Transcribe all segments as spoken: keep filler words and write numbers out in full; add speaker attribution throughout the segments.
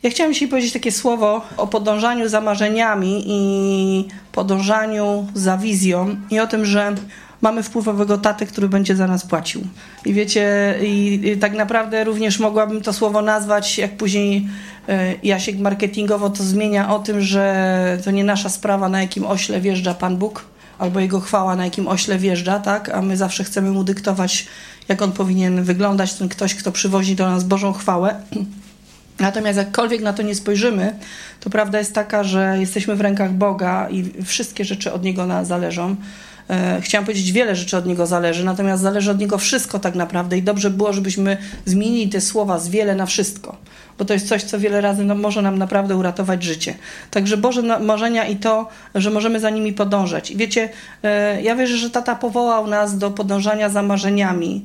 Speaker 1: Ja chciałam dzisiaj powiedzieć takie słowo o podążaniu za marzeniami i podążaniu za wizją i o tym, że mamy wpływowego tatę, który będzie za nas płacił. I wiecie, i, i tak naprawdę również mogłabym to słowo nazwać, jak później y, Jasiek marketingowo to zmienia, o tym, że to nie nasza sprawa, na jakim ośle wjeżdża Pan Bóg, albo Jego chwała, na jakim ośle wjeżdża, tak? A my zawsze chcemy Mu dyktować, jak On powinien wyglądać, ten ktoś, kto przywozi do nas Bożą chwałę. Natomiast jakkolwiek na to nie spojrzymy, to prawda jest taka, że jesteśmy w rękach Boga i wszystkie rzeczy od Niego nas zależą. Chciałam powiedzieć, wiele rzeczy od Niego zależy, natomiast zależy od Niego wszystko tak naprawdę i dobrze było, żebyśmy zmienili te słowa z wiele na wszystko, bo to jest coś, co wiele razy no, może nam naprawdę uratować życie. Także Boże marzenia i to, że możemy za nimi podążać. I wiecie, ja wierzę, że tata powołał nas do podążania za marzeniami,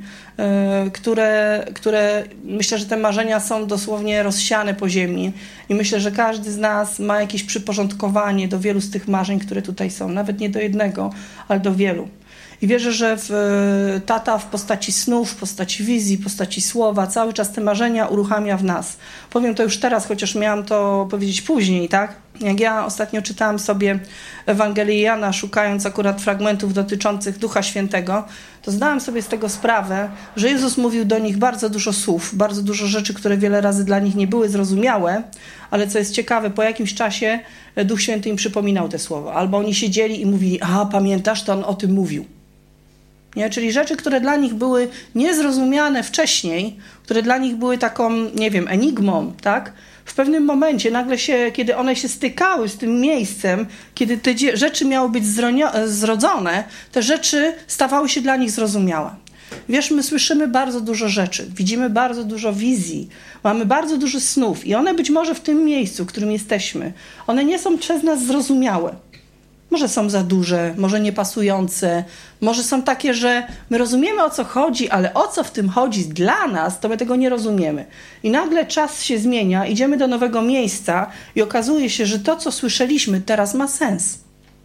Speaker 1: które, które myślę, że te marzenia są dosłownie rozsiane po ziemi i myślę, że każdy z nas ma jakieś przyporządkowanie do wielu z tych marzeń, które tutaj są, nawet nie do jednego, ale do wielu. I wierzę, że w, tata w postaci snów, w postaci wizji, w postaci słowa cały czas te marzenia uruchamia w nas. Powiem to już teraz, chociaż miałam to powiedzieć później, tak? Jak ja ostatnio czytałam sobie Ewangelię Jana, szukając akurat fragmentów dotyczących Ducha Świętego, to zdałam sobie z tego sprawę, że Jezus mówił do nich bardzo dużo słów, bardzo dużo rzeczy, które wiele razy dla nich nie były zrozumiałe, ale co jest ciekawe, po jakimś czasie Duch Święty im przypominał te słowa. Albo oni siedzieli i mówili, a pamiętasz, to on o tym mówił. Nie? Czyli rzeczy, które dla nich były niezrozumiane wcześniej, które dla nich były taką, nie wiem, enigmą, tak? W pewnym momencie, nagle się, kiedy one się stykały z tym miejscem, kiedy te rzeczy miały być zrodzone, te rzeczy stawały się dla nich zrozumiałe. Wiesz, my słyszymy bardzo dużo rzeczy, widzimy bardzo dużo wizji, mamy bardzo dużo snów i one być może w tym miejscu, w którym jesteśmy, one nie są przez nas zrozumiałe. Może są za duże, może niepasujące, może są takie, że my rozumiemy, o co chodzi, ale o co w tym chodzi dla nas, to my tego nie rozumiemy. I nagle czas się zmienia, idziemy do nowego miejsca i okazuje się, że to, co słyszeliśmy, teraz ma sens.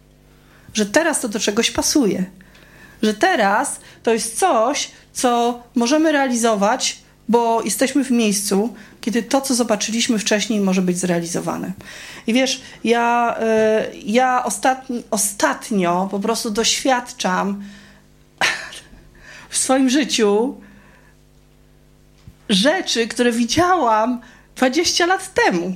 Speaker 1: Że teraz to do czegoś pasuje. Że teraz to jest coś, co możemy realizować, bo jesteśmy w miejscu, kiedy to, co zobaczyliśmy wcześniej, może być zrealizowane. I wiesz, ja, ja ostatni, ostatnio po prostu doświadczam w swoim życiu rzeczy, które widziałam dwadzieścia lat temu.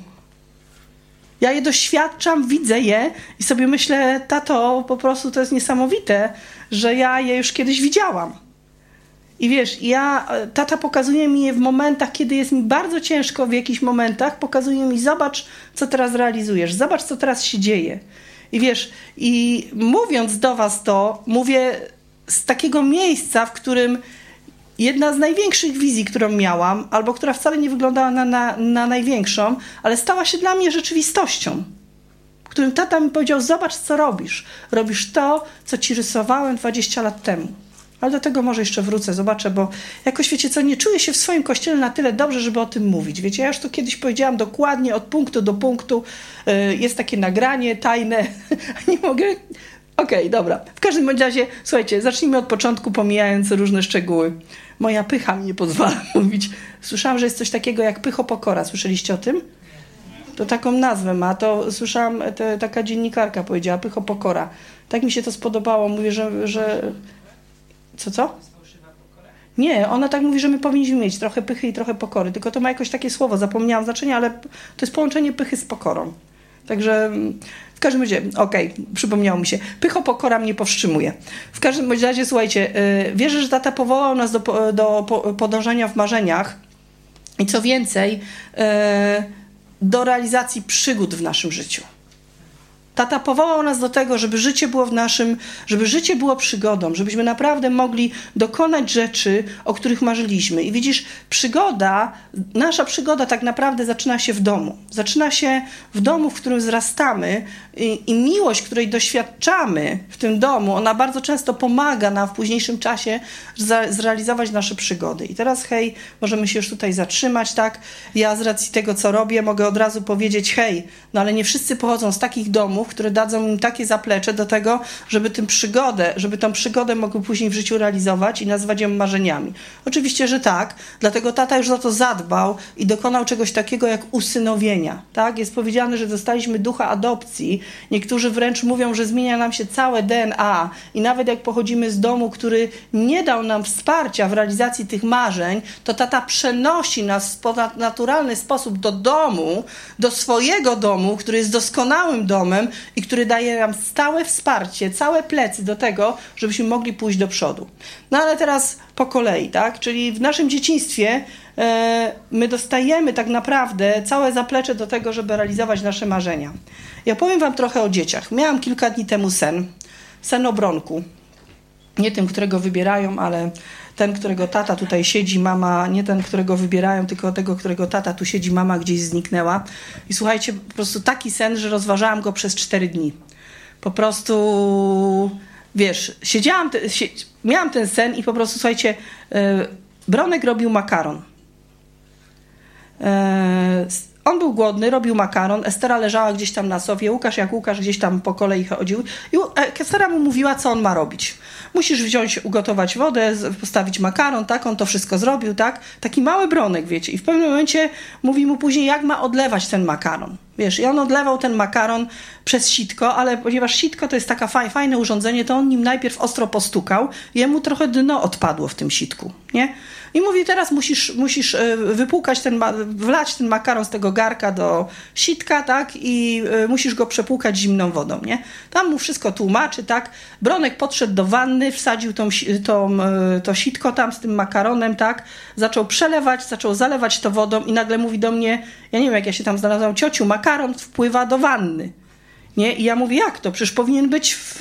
Speaker 1: Ja je doświadczam, widzę je i sobie myślę, tato, po prostu to jest niesamowite, że ja je już kiedyś widziałam. I wiesz, ja, tata pokazuje mi je w momentach, kiedy jest mi bardzo ciężko, w jakichś momentach, pokazuje mi, zobacz, co teraz realizujesz, zobacz, co teraz się dzieje. I wiesz, i mówiąc do was to, mówię z takiego miejsca, w którym jedna z największych wizji, którą miałam, albo która wcale nie wyglądała na, na, na największą, ale stała się dla mnie rzeczywistością, w którym tata mi powiedział, zobacz, co robisz. Robisz to, co ci rysowałem dwadzieścia lat temu. Ale do tego może jeszcze wrócę, zobaczę, bo jakoś, wiecie co, nie czuję się w swoim kościele na tyle dobrze, żeby o tym mówić. Wiecie, ja już to kiedyś powiedziałam dokładnie, od punktu do punktu. Jest takie nagranie tajne, nie mogę... Okej, okay, dobra. W każdym bądź razie, słuchajcie, zacznijmy od początku, pomijając różne szczegóły. Moja pycha mi nie pozwala mówić. Słyszałam, że jest coś takiego jak pychopokora. Słyszeliście o tym? To taką nazwę ma. To słyszałam, te, taka dziennikarka powiedziała, pychopokora. Tak mi się to spodobało. Mówię, że... że... Co, co? Nie, ona tak mówi, że my powinniśmy mieć trochę pychy i trochę pokory, tylko to ma jakoś takie słowo, zapomniałam znaczenia, ale to jest połączenie pychy z pokorą. Także w każdym razie, okej, okay, przypomniało mi się, pychopokora mnie powstrzymuje. W każdym razie, słuchajcie, yy, wierzę, że tata powołał nas do, do podążania w marzeniach i co więcej, yy, do realizacji przygód w naszym życiu. Tata powołał nas do tego, żeby życie było w naszym, żeby życie było przygodą, żebyśmy naprawdę mogli dokonać rzeczy, o których marzyliśmy. I widzisz, przygoda, nasza przygoda tak naprawdę zaczyna się w domu. Zaczyna się w domu, w którym wzrastamy i, i miłość, której doświadczamy w tym domu, ona bardzo często pomaga nam w późniejszym czasie za, zrealizować nasze przygody. I teraz, hej, możemy się już tutaj zatrzymać, tak? Ja z racji tego, co robię, mogę od razu powiedzieć, hej, no ale nie wszyscy pochodzą z takich domów, partnerów, które dadzą im takie zaplecze do tego, żeby tę przygodę, żeby tą przygodę mogły później w życiu realizować i nazwać ją marzeniami. Oczywiście, że tak, dlatego tata już za to zadbał i dokonał czegoś takiego jak usynowienia. Tak? Jest powiedziane, że dostaliśmy ducha adopcji. Niektórzy wręcz mówią, że zmienia nam się całe D N A i nawet jak pochodzimy z domu, który nie dał nam wsparcia w realizacji tych marzeń, to tata przenosi nas w naturalny sposób do domu, do swojego domu, który jest doskonałym domem i który daje nam stałe wsparcie, całe plecy do tego, żebyśmy mogli pójść do przodu. No ale teraz po kolei, tak? Czyli w naszym dzieciństwie e, my dostajemy tak naprawdę całe zaplecze do tego, żeby realizować nasze marzenia. Ja powiem wam trochę o dzieciach. Miałam kilka dni temu sen. Sen o Bronku. Nie tym, którego wybierają, ale ten, którego tata tutaj siedzi, mama, nie ten, którego wybierają, tylko tego, którego tata tu siedzi, mama gdzieś zniknęła. I słuchajcie, po prostu taki sen, że rozważałam go przez cztery dni. Po prostu, wiesz, siedziałam, te, sie, miałam ten sen i po prostu, słuchajcie, yy, Bronek robił makaron. Yy, On był głodny, robił makaron, Estera leżała gdzieś tam na sofie, Łukasz jak Łukasz gdzieś tam po kolei chodził i Estera mu mówiła, co on ma robić. Musisz wziąć, ugotować wodę, postawić makaron, tak? On to wszystko zrobił, tak? Taki mały Bronek, wiecie. I w pewnym momencie mówi mu później, jak ma odlewać ten makaron. Wiesz, i on odlewał ten makaron przez sitko, ale ponieważ sitko to jest taka faj, fajne urządzenie, to on nim najpierw ostro postukał, jemu trochę dno odpadło w tym sitku, nie? I mówi, teraz musisz, musisz wypłukać ten, wlać ten makaron z tego garka do sitka, tak? I musisz go przepłukać zimną wodą, nie? Tam mu wszystko tłumaczy, tak? Bronek podszedł do wanny, wsadził tą, tą, to sitko tam z tym makaronem, tak? Zaczął przelewać, zaczął zalewać to wodą i nagle mówi do mnie, ja nie wiem, jak ja się tam znalazłam, ciociu, makaron wpływa do wanny, nie? I ja mówię, jak to? Przecież powinien być w...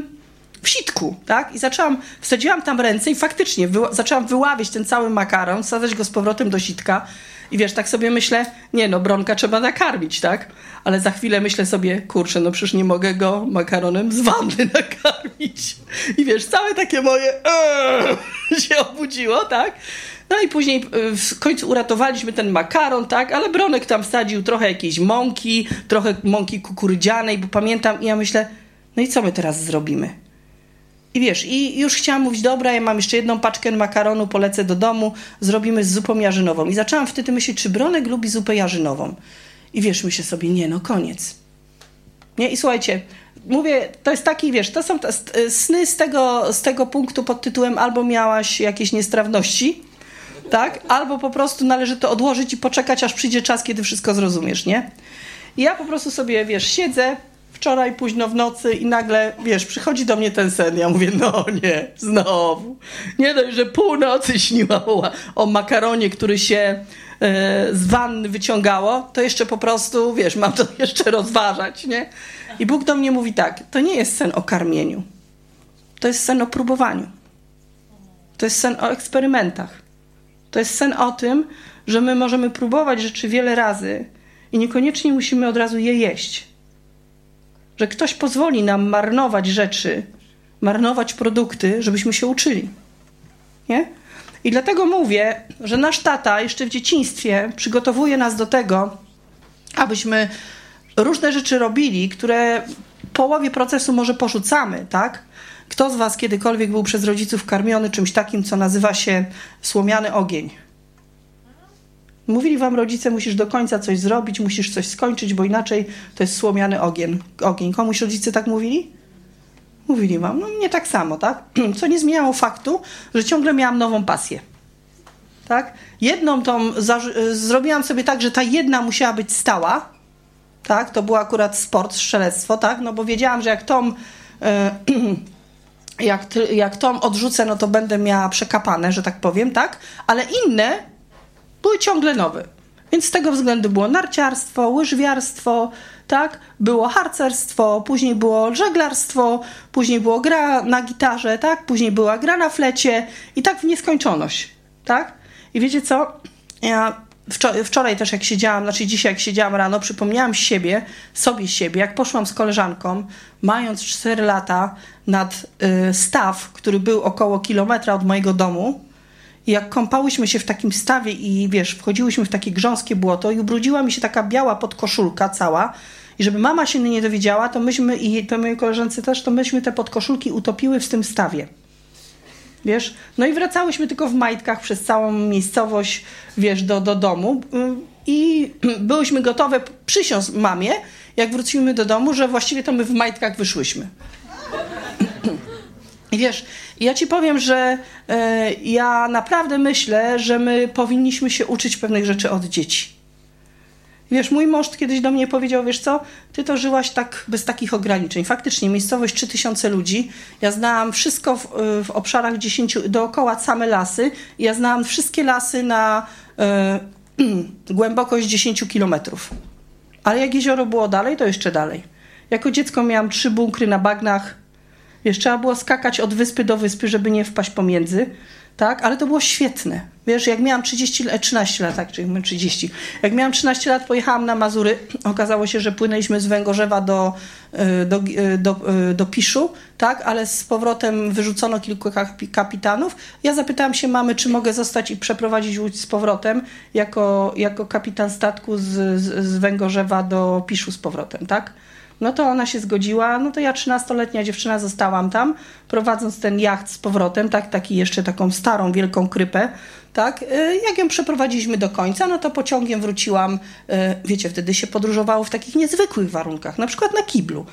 Speaker 1: w sitku, tak? I zaczęłam, wsadziłam tam ręce i faktycznie wy, zaczęłam wyławiać ten cały makaron, wsadzać go z powrotem do sitka i wiesz, tak sobie myślę, nie no, Bronka trzeba nakarmić, tak? Ale za chwilę myślę sobie, kurczę, no przecież nie mogę go makaronem z wanny nakarmić. I wiesz, całe takie moje ee, się obudziło, tak? No i później w końcu uratowaliśmy ten makaron, tak? Ale Bronek tam wsadził trochę jakiejś mąki, trochę mąki kukurydzianej, bo pamiętam i ja myślę, no i co my teraz zrobimy? I wiesz, i już chciałam mówić, dobra, ja mam jeszcze jedną paczkę makaronu, polecę do domu, zrobimy z zupą jarzynową. I zaczęłam wtedy myśleć, czy Bronek lubi zupę jarzynową. I wiesz, myślę sobie, nie, no koniec. Nie? I słuchajcie, mówię, to jest taki, wiesz, to są sny z tego, z tego punktu pod tytułem albo miałaś jakieś niestrawności, tak? Albo po prostu należy to odłożyć i poczekać, aż przyjdzie czas, kiedy wszystko zrozumiesz, nie? I ja po prostu sobie, wiesz, siedzę, wczoraj późno w nocy i nagle, wiesz, przychodzi do mnie ten sen. Ja mówię, no nie, znowu. Nie dość, że północy śniłam o, o makaronie, który się e, z wanny wyciągało, to jeszcze po prostu, wiesz, mam to jeszcze rozważać, nie? I Bóg do mnie mówi tak, to nie jest sen o karmieniu. To jest sen o próbowaniu. To jest sen o eksperymentach. To jest sen o tym, że my możemy próbować rzeczy wiele razy i niekoniecznie musimy od razu je jeść. Że ktoś pozwoli nam marnować rzeczy, marnować produkty, żebyśmy się uczyli. Nie? I dlatego mówię, że nasz tata jeszcze w dzieciństwie przygotowuje nas do tego, abyśmy różne rzeczy robili, które w połowie procesu może porzucamy, tak? Kto z was kiedykolwiek był przez rodziców karmiony czymś takim, co nazywa się słomiany ogień? Mówili wam rodzice, musisz do końca coś zrobić, musisz coś skończyć, bo inaczej to jest słomiany ogień. ogień. Komuś rodzice tak mówili? Mówili wam. No nie tak samo, tak? Co nie zmieniało faktu, że ciągle miałam nową pasję. Tak? Jedną tą zrobiłam sobie tak, że ta jedna musiała być stała. Tak? To był akurat sport, strzelectwo, tak? No bo wiedziałam, że jak tą jak, jak tą odrzucę, no to będę miała przekapane, że tak powiem, tak? Ale inne były ciągle nowe. Więc z tego względu było narciarstwo, łyżwiarstwo, tak? Było harcerstwo, później było żeglarstwo, później było gra na gitarze, tak? Później była gra na flecie i tak w nieskończoność, tak? I wiecie co? Ja wczoraj, wczoraj też jak siedziałam, znaczy dzisiaj jak siedziałam rano, przypomniałam siebie, sobie siebie, jak poszłam z koleżanką, mając cztery lata, nad y, staw, który był około kilometra od mojego domu. I jak kąpałyśmy się w takim stawie i wiesz, wchodziłyśmy w takie grząskie błoto i ubrudziła mi się taka biała podkoszulka cała I żeby mama się nie dowiedziała, to myśmy, i to mojej koleżance też, to myśmy te podkoszulki utopiły w tym stawie. Wiesz? No i wracałyśmy tylko w majtkach przez całą miejscowość, wiesz, do, do domu i byłyśmy gotowe przysiąc mamie, jak wrócimy do domu, że właściwie to my w majtkach wyszłyśmy. I wiesz, ja ci powiem, że e, ja naprawdę myślę, że my powinniśmy się uczyć pewnych rzeczy od dzieci. Wiesz, mój mąż kiedyś do mnie powiedział, wiesz co, ty to żyłaś tak bez takich ograniczeń. Faktycznie, miejscowość trzy tysiące ludzi, ja znałam wszystko w, w obszarach dziesięciu, dookoła same lasy. Ja znałam wszystkie lasy na e, głębokość dziesięć kilometrów. Ale jak jezioro było dalej, to jeszcze dalej. Jako dziecko miałam trzy bunkry na bagnach. Wiesz, trzeba było skakać od wyspy do wyspy, żeby nie wpaść pomiędzy. Tak, ale to było świetne. Wiesz, jak miałam trzydzieści, trzynaście lat, tak, czyli trzydzieści. Jak miałam trzynaście lat, pojechałam na Mazury. Okazało się, że płynęliśmy z Węgorzewa do, do, do, do Piszu, tak, ale z powrotem wyrzucono kilku kapitanów. Ja zapytałam się mamy, czy mogę zostać i przeprowadzić łódź z powrotem jako, jako kapitan statku z, z, z Węgorzewa do Piszu z powrotem, tak? No to ona się zgodziła, no to ja trzynastoletnia dziewczyna zostałam tam, prowadząc ten jacht z powrotem, tak, taki jeszcze taką starą, wielką krypę, tak, jak ją przeprowadziliśmy do końca, no to pociągiem wróciłam, wiecie, wtedy się podróżowało w takich niezwykłych warunkach, na przykład na kiblu.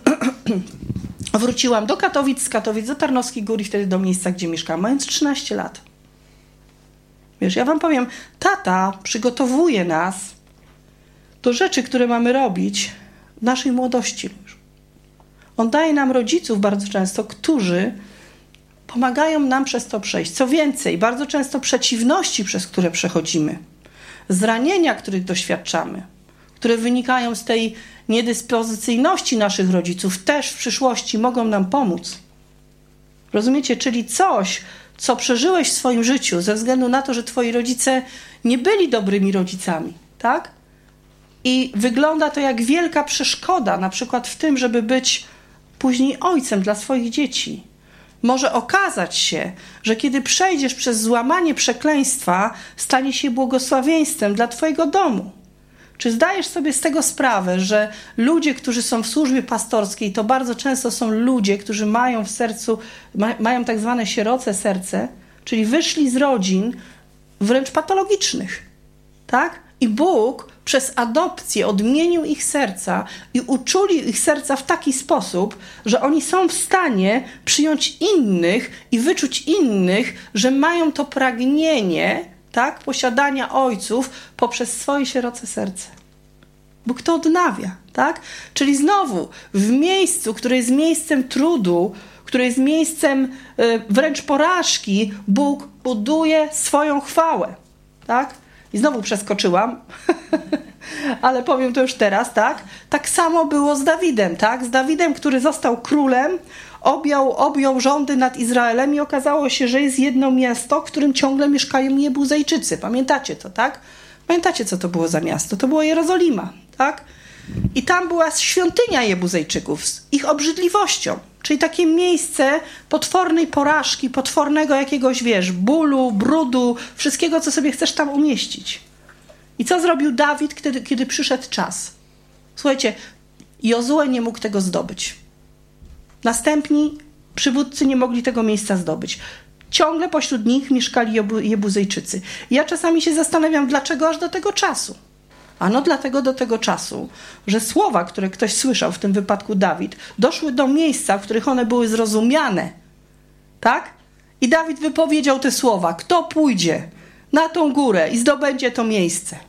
Speaker 1: Wróciłam do Katowic, z Katowic do Tarnowskich Gór i wtedy do miejsca, gdzie mieszkałam, mając trzynaście lat. Wiesz, ja wam powiem, tata przygotowuje nas do rzeczy, które mamy robić w naszej młodości. On daje nam rodziców bardzo często, którzy pomagają nam przez to przejść. Co więcej, bardzo często przeciwności, przez które przechodzimy, zranienia, których doświadczamy, które wynikają z tej niedyspozycyjności naszych rodziców, też w przyszłości mogą nam pomóc. Rozumiecie? Czyli coś, co przeżyłeś w swoim życiu ze względu na to, że twoi rodzice nie byli dobrymi rodzicami, tak? I wygląda to jak wielka przeszkoda, na przykład w tym, żeby być później ojcem dla swoich dzieci. Może okazać się, że kiedy przejdziesz przez złamanie przekleństwa, stanie się błogosławieństwem dla twojego domu. Czy zdajesz sobie z tego sprawę, że ludzie, którzy są w służbie pastorskiej, to bardzo często są ludzie, którzy mają w sercu, ma, mają tak zwane sieroce serce, czyli wyszli z rodzin wręcz patologicznych, tak? I Bóg przez adopcję odmienił ich serca i uczulił ich serca w taki sposób, że oni są w stanie przyjąć innych i wyczuć innych, że mają to pragnienie, tak, posiadania ojców poprzez swoje sieroce serce. Bóg to odnawia, tak? Czyli znowu w miejscu, które jest miejscem trudu, które jest miejscem y, wręcz porażki, Bóg buduje swoją chwałę, tak? I znowu przeskoczyłam, ale powiem to już teraz, tak? Tak samo było z Dawidem, tak? Z Dawidem, który został królem, objął, objął rządy nad Izraelem i okazało się, że jest jedno miasto, w którym ciągle mieszkają Jebuzejczycy. Pamiętacie to, tak? Pamiętacie, co to było za miasto? To było Jerozolima, tak? I tam była świątynia Jebuzejczyków z ich obrzydliwością. Czyli takie miejsce potwornej porażki, potwornego jakiegoś, wiesz, bólu, brudu, wszystkiego, co sobie chcesz tam umieścić. I co zrobił Dawid, kiedy, kiedy przyszedł czas? Słuchajcie, Jozue nie mógł tego zdobyć. Następni przywódcy nie mogli tego miejsca zdobyć. Ciągle pośród nich mieszkali Jebuzejczycy. Ja czasami się zastanawiam, dlaczego aż do tego czasu. Ano dlatego do tego czasu, że słowa, które ktoś słyszał, w tym wypadku Dawid, doszły do miejsca, w których one były zrozumiane. Tak? I Dawid wypowiedział te słowa. Kto pójdzie na tą górę i zdobędzie to miejsce?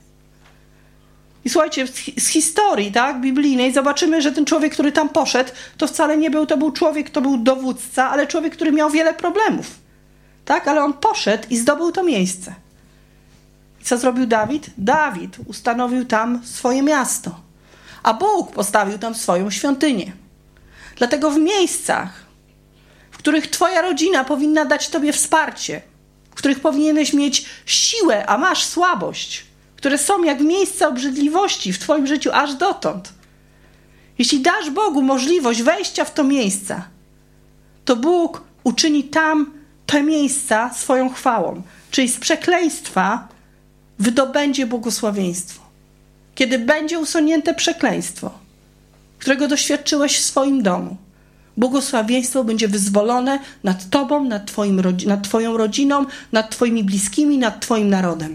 Speaker 1: I słuchajcie, z historii, tak, biblijnej zobaczymy, że ten człowiek, który tam poszedł, to wcale nie był, to był człowiek, to był dowódca, ale człowiek, który miał wiele problemów. Tak? Ale on poszedł i zdobył to miejsce. I co zrobił Dawid? Dawid ustanowił tam swoje miasto, a Bóg postawił tam swoją świątynię. Dlatego w miejscach, w których twoja rodzina powinna dać tobie wsparcie, w których powinieneś mieć siłę, a masz słabość, które są jak miejsca obrzydliwości w twoim życiu aż dotąd. Jeśli dasz Bogu możliwość wejścia w to miejsca, to Bóg uczyni tam te miejsca swoją chwałą, czyli z przekleństwa wydobędzie błogosławieństwo. Kiedy będzie usunięte przekleństwo, którego doświadczyłeś w swoim domu. Błogosławieństwo będzie wyzwolone nad tobą, nad, twoim, nad twoją rodziną, nad twoimi bliskimi, nad twoim narodem.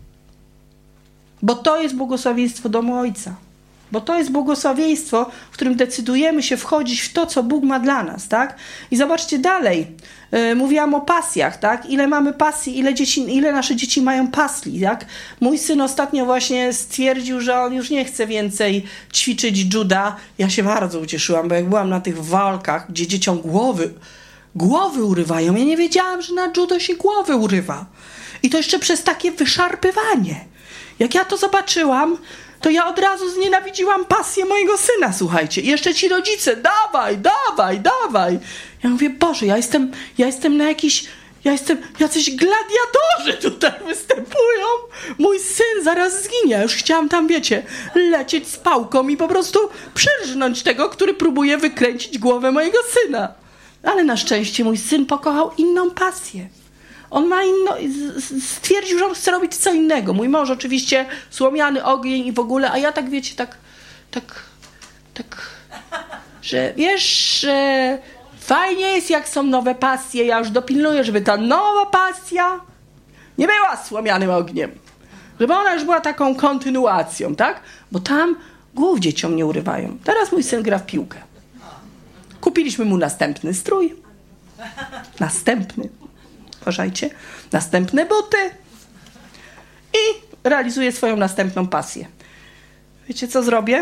Speaker 1: Bo to jest błogosławieństwo domu Ojca. Bo to jest błogosławieństwo, w którym decydujemy się wchodzić w to, co Bóg ma dla nas, tak? I zobaczcie dalej. Yy, mówiłam o pasjach, tak? Ile mamy pasji, ile, dzieci, ile nasze dzieci mają pasji, tak? Mój syn ostatnio właśnie stwierdził, że on już nie chce więcej ćwiczyć juda. Ja się bardzo ucieszyłam, bo jak byłam na tych walkach, gdzie dzieciom głowy, głowy urywają, ja nie wiedziałam, że na judo się głowy urywa. I to jeszcze przez takie wyszarpywanie. Jak ja to zobaczyłam, to ja od razu znienawidziłam pasję mojego syna, słuchajcie. I jeszcze ci rodzice, dawaj, dawaj, dawaj. Ja mówię, Boże, ja jestem, ja jestem na jakiś, ja jestem, jacyś gladiatorzy tutaj występują. Mój syn zaraz zginie. Ja już chciałam tam, wiecie, lecieć z pałką i po prostu przyrżnąć tego, który próbuje wykręcić głowę mojego syna. Ale na szczęście mój syn pokochał inną pasję. On ma inno, stwierdził, że on chce robić co innego. Mój mąż oczywiście słomiany ogień i w ogóle, a ja tak, wiecie, tak, tak, tak, że wiesz, że fajnie jest, jak są nowe pasje. Ja już dopilnuję, żeby ta nowa pasja nie była słomianym ogniem. Żeby ona już była taką kontynuacją, tak? Bo tam głów dzieciom nie urywają. Teraz mój syn gra w piłkę. Kupiliśmy mu następny strój. Następny. Uważajcie. Następne buty. I realizuje swoją następną pasję. Wiecie, co zrobię?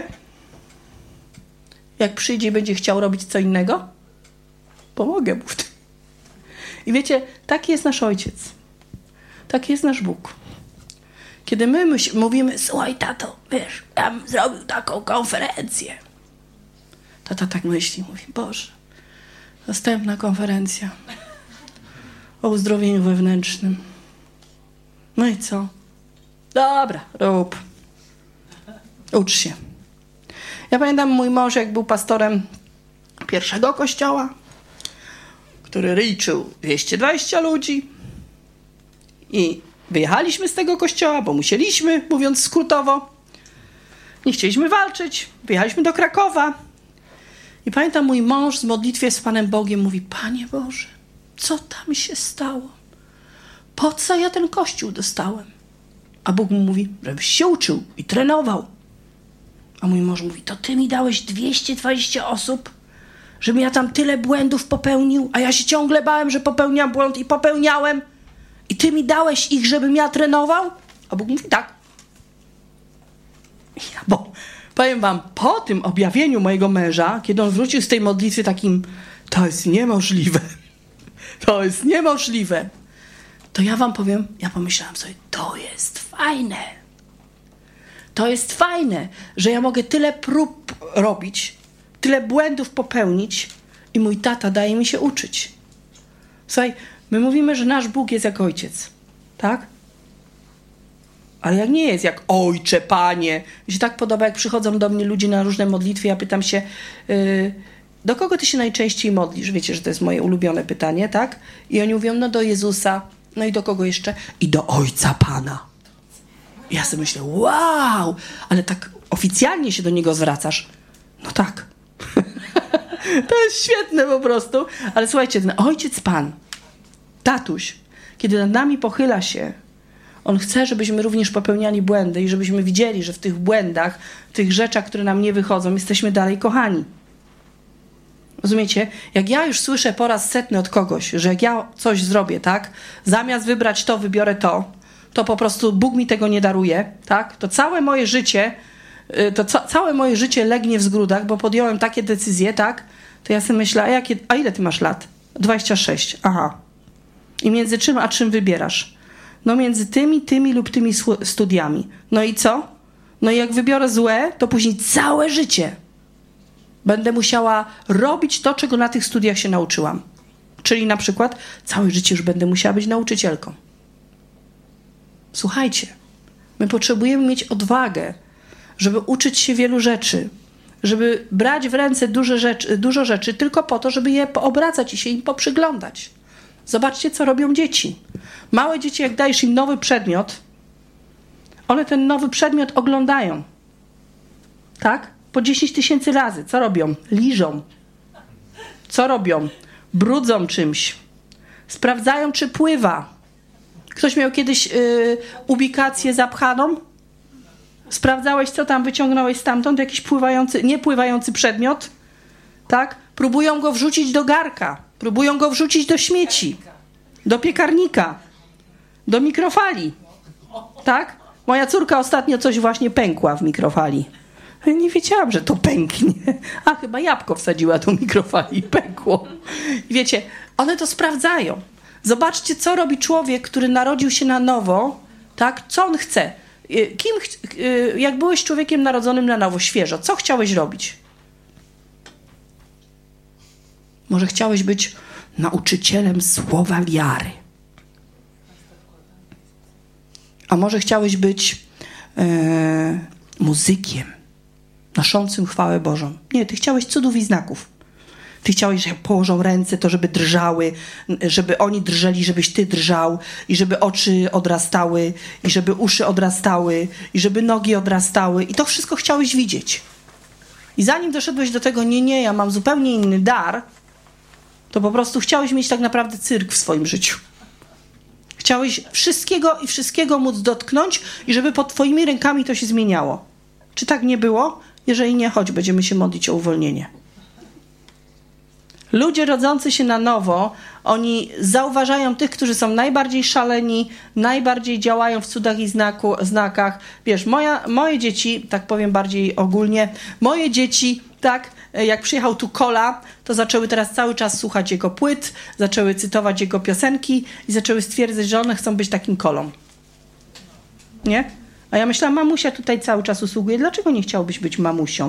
Speaker 1: Jak przyjdzie i będzie chciał robić co innego, pomogę mu w tym. I wiecie, taki jest nasz Ojciec. Taki jest nasz Bóg. Kiedy my myśl, mówimy, słuchaj, tato, wiesz, ja bym zrobił taką konferencję. Tata tak myśli, mówi, Boże, następna konferencja o uzdrowieniu wewnętrznym. No i co? Dobra, rób. Ucz się. Ja pamiętam, mój mąż, jak był pastorem pierwszego kościoła, który liczył dwieście dwadzieścia ludzi i wyjechaliśmy z tego kościoła, bo musieliśmy, mówiąc skrótowo. Nie chcieliśmy walczyć. Wyjechaliśmy do Krakowa. I pamiętam, mój mąż w modlitwie z Panem Bogiem mówi, Panie Boże, co tam się stało? Po co ja ten kościół dostałem? A Bóg mu mówi, żebyś się uczył i trenował. A mój mąż mówi, to ty mi dałeś dwieście dwadzieścia osób, żebym ja tam tyle błędów popełnił, a ja się ciągle bałem, że popełniam błąd i popełniałem. I ty mi dałeś ich, żebym ja trenował? A Bóg mówi, tak. Ja, bo powiem wam, po tym objawieniu mojego męża, kiedy on wrócił z tej modlitwy takim, to jest niemożliwe. To jest niemożliwe. To ja wam powiem, ja pomyślałam sobie, to jest fajne. To jest fajne, że ja mogę tyle prób robić, tyle błędów popełnić i mój tata daje mi się uczyć. Słuchaj, my mówimy, że nasz Bóg jest jak ojciec, tak? Ale jak nie jest jak ojcze, panie. Mi się tak podoba, jak przychodzą do mnie ludzie na różne modlitwy, ja pytam się, yy, do kogo ty się najczęściej modlisz? Wiecie, że to jest moje ulubione pytanie, tak? I oni mówią, no do Jezusa, no i do kogo jeszcze? I do Ojca Pana. I ja sobie myślę, wow, ale tak oficjalnie się do Niego zwracasz. No tak. To jest świetne po prostu. Ale słuchajcie, ten Ojciec Pan, tatuś, kiedy nad nami pochyla się, On chce, żebyśmy również popełniali błędy i żebyśmy widzieli, że w tych błędach, w tych rzeczach, które nam nie wychodzą, jesteśmy dalej kochani. Rozumiecie? Jak ja już słyszę po raz setny od kogoś, że jak ja coś zrobię, tak, zamiast wybrać to, wybiorę to, to po prostu Bóg mi tego nie daruje, tak, to całe moje życie, to ca- całe moje życie legnie w zgrudach, bo podjąłem takie decyzje, tak, to ja sobie myślę, a, jakie, a ile ty masz lat? dwadzieścia sześć. Aha. I między czym a czym wybierasz? No między tymi, tymi lub tymi studiami. No i co? No i jak wybiorę złe, to później całe życie będę musiała robić to, czego na tych studiach się nauczyłam. Czyli na przykład całe życie już będę musiała być nauczycielką. Słuchajcie, my potrzebujemy mieć odwagę, żeby uczyć się wielu rzeczy, żeby brać w ręce duże rzeczy, dużo rzeczy tylko po to, żeby je poobracać i się im poprzyglądać. Zobaczcie, co robią dzieci. Małe dzieci, jak dajesz im nowy przedmiot, one ten nowy przedmiot oglądają. Tak? po dziesięć tysięcy razy. Co robią? Liżą. Co robią? Brudzą czymś. Sprawdzają, czy pływa. Ktoś miał kiedyś yy, ubikację zapchaną? Sprawdzałeś, co tam wyciągnąłeś stamtąd? Jakiś pływający, niepływający przedmiot? Tak? Próbują go wrzucić do garka. Próbują go wrzucić do śmieci. Do piekarnika. Do mikrofali. Tak? Moja córka ostatnio coś właśnie pękła w mikrofali. Nie wiedziałam, że to pęknie. A chyba jabłko wsadziła do mikrofali i pękło. Wiecie, one to sprawdzają. Zobaczcie, co robi człowiek, który narodził się na nowo, tak? Co on chce? Kim, jak byłeś człowiekiem narodzonym na nowo, świeżo, co chciałeś robić? Może chciałeś być nauczycielem słowa wiary. A może chciałeś być e, muzykiem, noszącym chwałę Bożą. Nie, ty chciałeś cudów i znaków. Ty chciałeś, że położą ręce, to żeby drżały, żeby oni drżeli, żebyś ty drżał i żeby oczy odrastały i żeby uszy odrastały i żeby nogi odrastały i to wszystko chciałeś widzieć. I zanim doszedłeś do tego, nie, nie, ja mam zupełnie inny dar, to po prostu chciałeś mieć tak naprawdę cyrk w swoim życiu. Chciałeś wszystkiego i wszystkiego móc dotknąć i żeby pod twoimi rękami to się zmieniało. Czy tak nie było? Jeżeli nie, chodź, będziemy się modlić o uwolnienie. Ludzie rodzący się na nowo, oni zauważają tych, którzy są najbardziej szaleni, najbardziej działają w cudach i znaku, znakach. Wiesz, moja, moje dzieci, tak powiem bardziej ogólnie, moje dzieci, tak, jak przyjechał tu Kola, to zaczęły teraz cały czas słuchać jego płyt, zaczęły cytować jego piosenki i zaczęły stwierdzać, że one chcą być takim Kolą. Nie? A ja myślałam, mamusia tutaj cały czas usługuje, dlaczego nie chciałbyś być mamusią?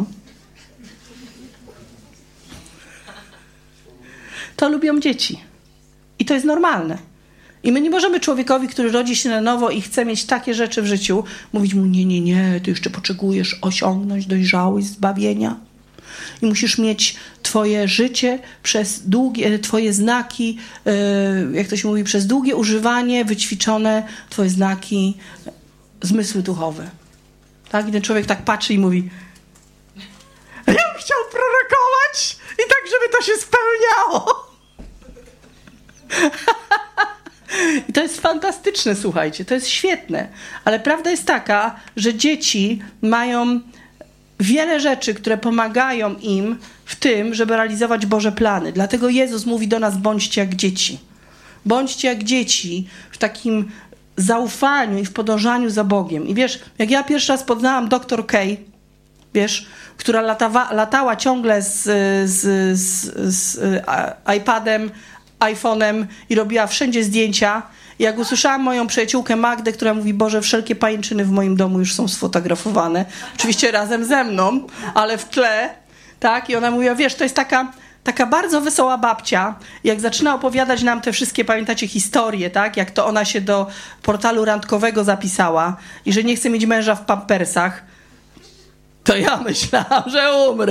Speaker 1: To lubią dzieci. I to jest normalne. I my nie możemy człowiekowi, który rodzi się na nowo i chce mieć takie rzeczy w życiu, mówić mu, nie, nie, nie, ty jeszcze potrzebujesz osiągnąć dojrzałość zbawienia. I musisz mieć twoje życie przez długie, twoje znaki, jak to się mówi, przez długie używanie, wyćwiczone twoje znaki, zmysły duchowe. Tak? I ten człowiek tak patrzy i mówi, ja bym chciał prorokować i tak, żeby to się spełniało. I to jest fantastyczne, słuchajcie, to jest świetne. Ale prawda jest taka, że dzieci mają wiele rzeczy, które pomagają im w tym, żeby realizować Boże plany. Dlatego Jezus mówi do nas, bądźcie jak dzieci. Bądźcie jak dzieci w takim zaufaniu i w podążaniu za Bogiem. I wiesz, jak ja pierwszy raz poznałam doktor Kay, wiesz, która latawa, latała ciągle z, z, z, z iPadem, iPhone'em i robiła wszędzie zdjęcia. I jak usłyszałam moją przyjaciółkę Magdę, która mówi, Boże, wszelkie pajęczyny w moim domu już są sfotografowane. Oczywiście razem ze mną, ale w tle. Tak? I ona mówiła, wiesz, to jest taka, taka bardzo wesoła babcia. Jak zaczyna opowiadać nam te wszystkie, pamiętacie, historie, tak? Jak to ona się do portalu randkowego zapisała i że nie chce mieć męża w pampersach, to ja myślałam, że umrę.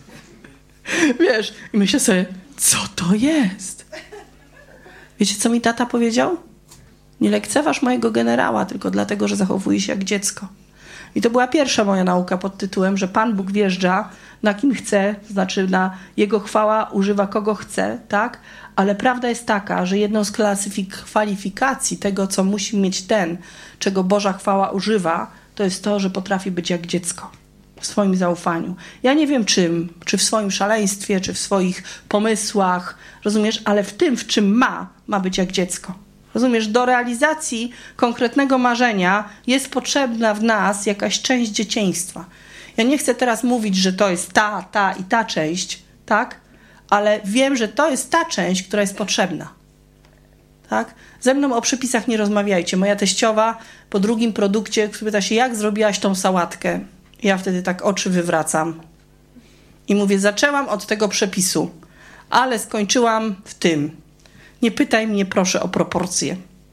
Speaker 1: Wiesz, i myślę sobie, co to jest? Wiecie, co mi tata powiedział? Nie lekceważ mojego generała tylko dlatego, że zachowuje się jak dziecko. I to była pierwsza moja nauka pod tytułem, że Pan Bóg wjeżdża na kim chce, to znaczy na Jego chwała używa kogo chce, tak? Ale prawda jest taka, że jedną z klasyfik- kwalifikacji tego, co musi mieć ten, czego Boża chwała używa, to jest to, że potrafi być jak dziecko. W swoim zaufaniu. Ja nie wiem czym, czy w swoim szaleństwie, czy w swoich pomysłach, rozumiesz, ale w tym, w czym ma, ma być jak dziecko. Rozumiesz, do realizacji konkretnego marzenia jest potrzebna w nas jakaś część dzieciństwa. Ja nie chcę teraz mówić, że to jest ta, ta i ta część, tak? Ale wiem, że to jest ta część, która jest potrzebna. Tak? Ze mną o przepisach nie rozmawiajcie. Moja teściowa po drugim produkcie pyta się, jak zrobiłaś tą sałatkę? Ja wtedy tak oczy wywracam i mówię, zaczęłam od tego przepisu, ale skończyłam w tym. Nie pytaj mnie proszę o proporcje.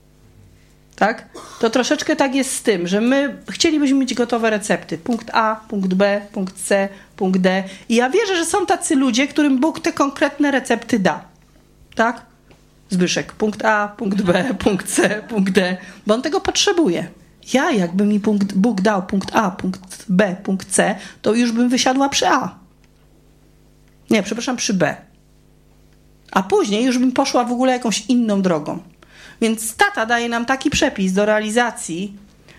Speaker 1: Tak? To troszeczkę tak jest z tym, że my chcielibyśmy mieć gotowe recepty. Punkt A, punkt B, punkt C, punkt D. I ja wierzę, że są tacy ludzie, którym Bóg te konkretne recepty da. Tak? Zbyszek, punkt A, punkt B, punkt C, punkt D. Bo on tego potrzebuje. Ja jakby mi punkt, Bóg dał punkt A, punkt B, punkt C, to już bym wysiadła przy A. Nie, przepraszam, przy B. A później już bym poszła w ogóle jakąś inną drogą. Więc tata daje nam taki przepis do realizacji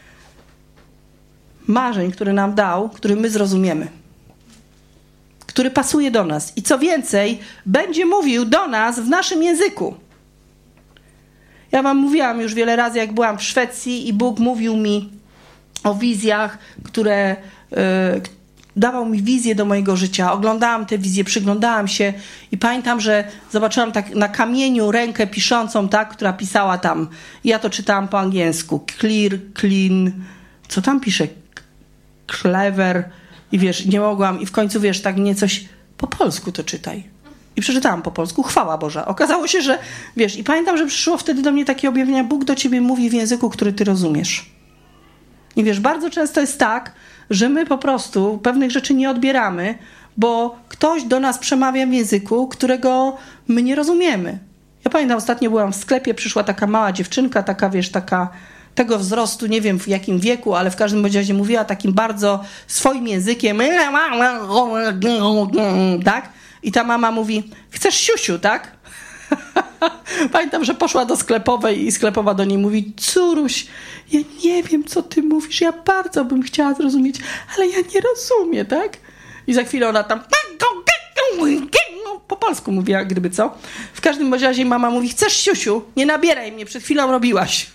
Speaker 1: marzeń, które nam dał, który my zrozumiemy. Który pasuje do nas. I co więcej, będzie mówił do nas w naszym języku. Ja wam mówiłam już wiele razy, jak byłam w Szwecji i Bóg mówił mi o wizjach, które yy, dawał mi wizję do mojego życia. Oglądałam te wizje, przyglądałam się i pamiętam, że zobaczyłam tak na kamieniu rękę piszącą, tak, która pisała tam. Ja to czytałam po angielsku. Clear, clean, co tam pisze? Clever. I wiesz, nie mogłam. I w końcu, wiesz, tak mnie coś po polsku to czytaj. I przeczytałam po polsku. Chwała Boża. Okazało się, że wiesz, i pamiętam, że przyszło wtedy do mnie takie objawienie. Bóg do ciebie mówi w języku, który ty rozumiesz. I wiesz, bardzo często jest tak, że my po prostu pewnych rzeczy nie odbieramy, bo ktoś do nas przemawia w języku, którego my nie rozumiemy. Ja pamiętam, ostatnio byłam w sklepie, przyszła taka mała dziewczynka, taka, wiesz, taka tego wzrostu, nie wiem w jakim wieku, ale w każdym razie mówiła takim bardzo swoim językiem, tak? I ta mama mówi, chcesz siusiu, tak? Pamiętam, że poszła do sklepowej i sklepowa do niej mówi, córuś, ja nie wiem, co ty mówisz, ja bardzo bym chciała zrozumieć, ale ja nie rozumiem, tak? I za chwilę ona tam po polsku mówiła, gdyby co. W każdym razie mama mówi, chcesz siusiu? Nie nabieraj mnie, przed chwilą robiłaś.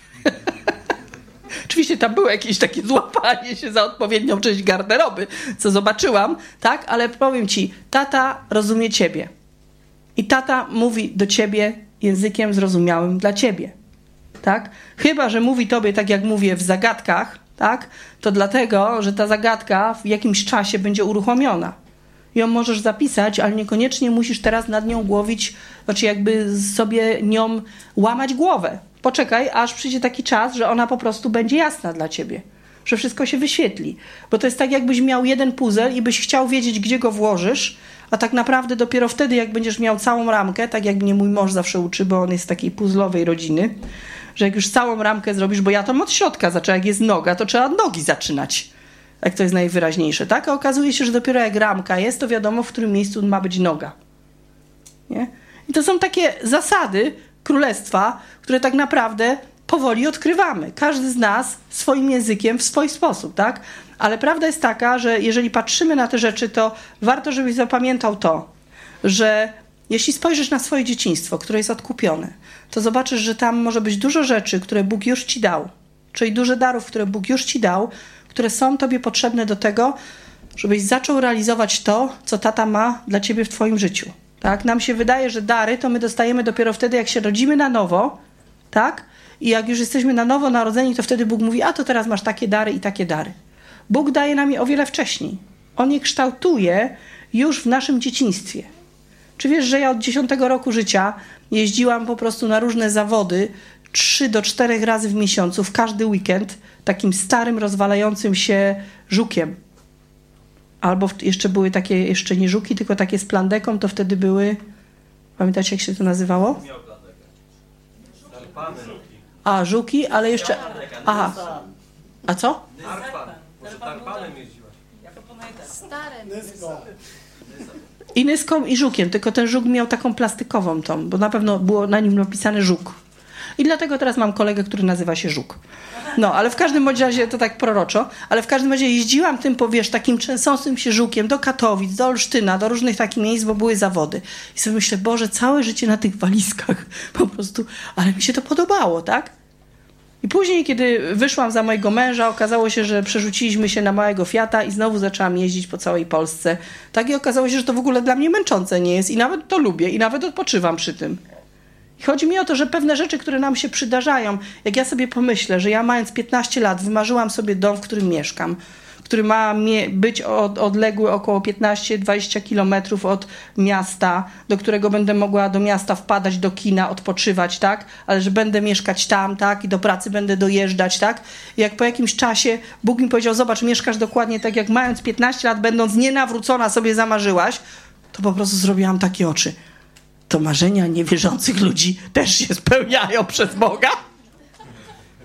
Speaker 1: Oczywiście tam było jakieś takie złapanie się za odpowiednią część garderoby, co zobaczyłam, tak? Ale powiem ci, tata rozumie ciebie. I tata mówi do ciebie językiem zrozumiałym dla ciebie, tak? Chyba że mówi tobie tak, jak mówię w zagadkach, tak? To dlatego, że ta zagadka w jakimś czasie będzie uruchomiona. Ją możesz zapisać, ale niekoniecznie musisz teraz nad nią głowić, znaczy jakby sobie nią łamać głowę. Poczekaj, aż przyjdzie taki czas, że ona po prostu będzie jasna dla ciebie. Że wszystko się wyświetli. Bo to jest tak, jakbyś miał jeden puzzle i byś chciał wiedzieć, gdzie go włożysz, a tak naprawdę dopiero wtedy, jak będziesz miał całą ramkę, tak jak mnie mój mąż zawsze uczy, bo on jest z takiej puzzlowej rodziny, że jak już całą ramkę zrobisz, bo ja tam od środka zaczęłam, jak jest noga, to trzeba od nogi zaczynać. Jak to jest najwyraźniejsze, tak? A okazuje się, że dopiero jak ramka jest, to wiadomo, w którym miejscu ma być noga. Nie? I to są takie zasady królestwa, które tak naprawdę powoli odkrywamy. Każdy z nas swoim językiem w swój sposób, tak? Ale prawda jest taka, że jeżeli patrzymy na te rzeczy, to warto, żebyś zapamiętał to, że jeśli spojrzysz na swoje dzieciństwo, które jest odkupione, to zobaczysz, że tam może być dużo rzeczy, które Bóg już ci dał, czyli dużo darów, które Bóg już ci dał, które są tobie potrzebne do tego, żebyś zaczął realizować to, co tata ma dla ciebie w twoim życiu. Tak? Nam się wydaje, że dary to my dostajemy dopiero wtedy, jak się rodzimy na nowo, tak? I jak już jesteśmy na nowo narodzeni, to wtedy Bóg mówi, a to teraz masz takie dary i takie dary. Bóg daje nam je o wiele wcześniej. On je kształtuje już w naszym dzieciństwie. Czy wiesz, że ja od dziesiątego roku życia jeździłam po prostu na różne zawody trzy do czterech razy w miesiącu, w każdy weekend, takim starym, rozwalającym się żukiem. Albo jeszcze były takie, jeszcze nie żuki, tylko takie z plandeką, to wtedy były, pamiętacie, jak się to nazywało? A, żuki, ale jeszcze, aha. A co?
Speaker 2: Może tarpanem jeździłaś?
Speaker 3: Stare.
Speaker 1: I nyską, i żukiem, tylko ten żuk miał taką plastikową tą, bo na pewno było na nim napisane żuk. I dlatego teraz mam kolegę, który nazywa się Żuk. No, ale w każdym bądź razie, to tak proroczo, ale w każdym razie jeździłam tym, powiesz, takim trzęsącym się żukiem do Katowic, do Olsztyna, do różnych takich miejsc, bo były zawody. I sobie myślę, Boże, całe życie na tych walizkach po prostu, ale mi się to podobało, tak? I później, kiedy wyszłam za mojego męża, okazało się, że przerzuciliśmy się na małego Fiata i znowu zaczęłam jeździć po całej Polsce. Tak, i okazało się, że to w ogóle dla mnie męczące nie jest i nawet to lubię i nawet odpoczywam przy tym. I chodzi mi o to, że pewne rzeczy, które nam się przydarzają, jak ja sobie pomyślę, że ja mając piętnaście lat wymarzyłam sobie dom, w którym mieszkam, który ma być od, odległy około piętnaście do dwudziestu kilometrów od miasta, do którego będę mogła do miasta wpadać, do kina, odpoczywać, tak? Ale że będę mieszkać tam, tak? I do pracy będę dojeżdżać, tak? I jak po jakimś czasie Bóg mi powiedział, zobacz, mieszkasz dokładnie tak, jak mając piętnaście lat, będąc nienawrócona sobie zamarzyłaś, to po prostu zrobiłam takie oczy. To marzenia niewierzących ludzi też się spełniają przez Boga.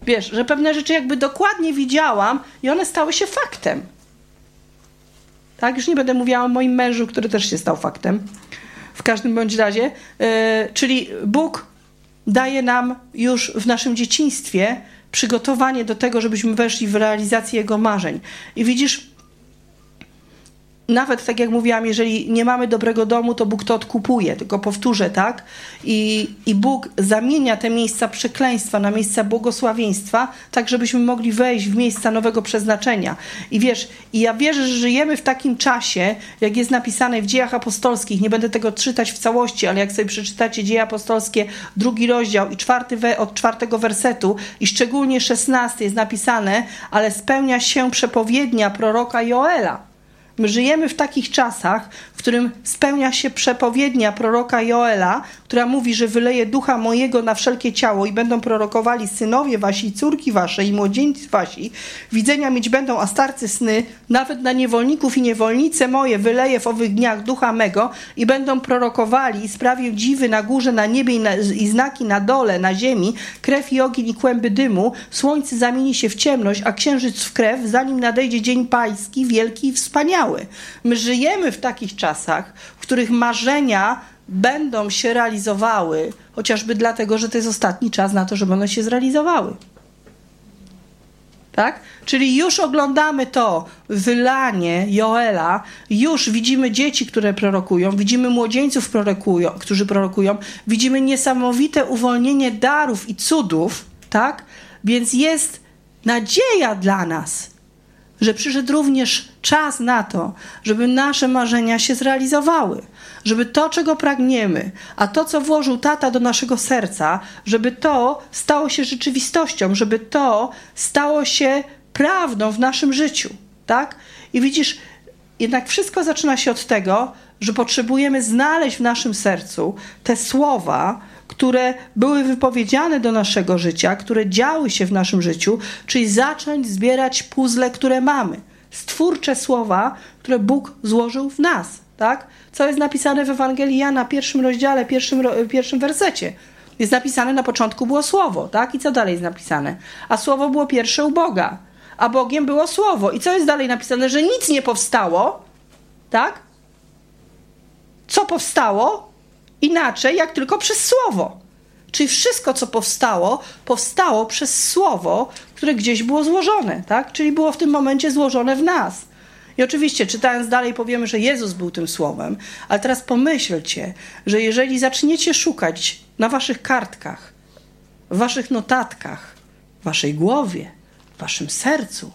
Speaker 1: Wiesz, że pewne rzeczy jakby dokładnie widziałam i one stały się faktem. Tak? Już nie będę mówiła o moim mężu, który też się stał faktem. W każdym bądź razie. Yy, czyli Bóg daje nam już w naszym dzieciństwie przygotowanie do tego, żebyśmy weszli w realizację Jego marzeń. I widzisz, nawet tak jak mówiłam, jeżeli nie mamy dobrego domu, to Bóg to odkupuje, tylko powtórzę, tak? I, i Bóg zamienia te miejsca przekleństwa na miejsca błogosławieństwa, tak żebyśmy mogli wejść w miejsca nowego przeznaczenia. I wiesz, i ja wierzę, że żyjemy w takim czasie, jak jest napisane w Dziejach Apostolskich, nie będę tego czytać w całości, ale jak sobie przeczytacie Dzieje Apostolskie, drugi rozdział i czwarty we, od czwartego wersetu i szczególnie szesnasty jest napisane, ale spełnia się przepowiednia proroka Joela. My żyjemy w takich czasach, w którym spełnia się przepowiednia proroka Joela, która mówi, że wyleje ducha mojego na wszelkie ciało i będą prorokowali synowie wasi, córki wasze i młodzieńcy wasi. Widzenia mieć będą, a starcy sny. Nawet na niewolników i niewolnice moje wyleję w owych dniach ducha mego i będą prorokowali i sprawię dziwy na górze, na niebie i, na, i znaki na dole, na ziemi, krew i ogień i kłęby dymu. Słońce zamieni się w ciemność, a księżyc w krew, zanim nadejdzie dzień pański, wielki i wspaniały. My żyjemy w takich czasach, w których marzenia będą się realizowały, chociażby dlatego, że to jest ostatni czas na to, żeby one się zrealizowały. Tak? Czyli już oglądamy to wylanie Joela, już widzimy dzieci, które prorokują, widzimy młodzieńców, prorokują, którzy prorokują, widzimy niesamowite uwolnienie darów i cudów, tak? Więc jest nadzieja dla nas, że przyszedł również czas na to, żeby nasze marzenia się zrealizowały, żeby to, czego pragniemy, a to, co włożył tata do naszego serca, żeby to stało się rzeczywistością, żeby to stało się prawdą w naszym życiu, tak? I widzisz, jednak wszystko zaczyna się od tego, że potrzebujemy znaleźć w naszym sercu te słowa, które były wypowiedziane do naszego życia, które działy się w naszym życiu, czyli zacząć zbierać puzzle, które mamy. Stwórcze słowa, które Bóg złożył w nas, tak? Co jest napisane w Ewangelii Jana, pierwszym rozdziale, pierwszym, pierwszym wersecie. Jest napisane, na początku było Słowo, tak? I co dalej jest napisane? A Słowo było pierwsze u Boga, a Bogiem było Słowo. I co jest dalej napisane? Że nic nie powstało, tak? Co powstało? Inaczej, jak tylko przez Słowo. Czyli wszystko, co powstało, powstało przez Słowo, które gdzieś było złożone, tak? Czyli było w tym momencie złożone w nas. I oczywiście, czytając dalej, powiemy, że Jezus był tym Słowem, ale teraz pomyślcie, że jeżeli zaczniecie szukać na waszych kartkach, w waszych notatkach, w waszej głowie, w waszym sercu,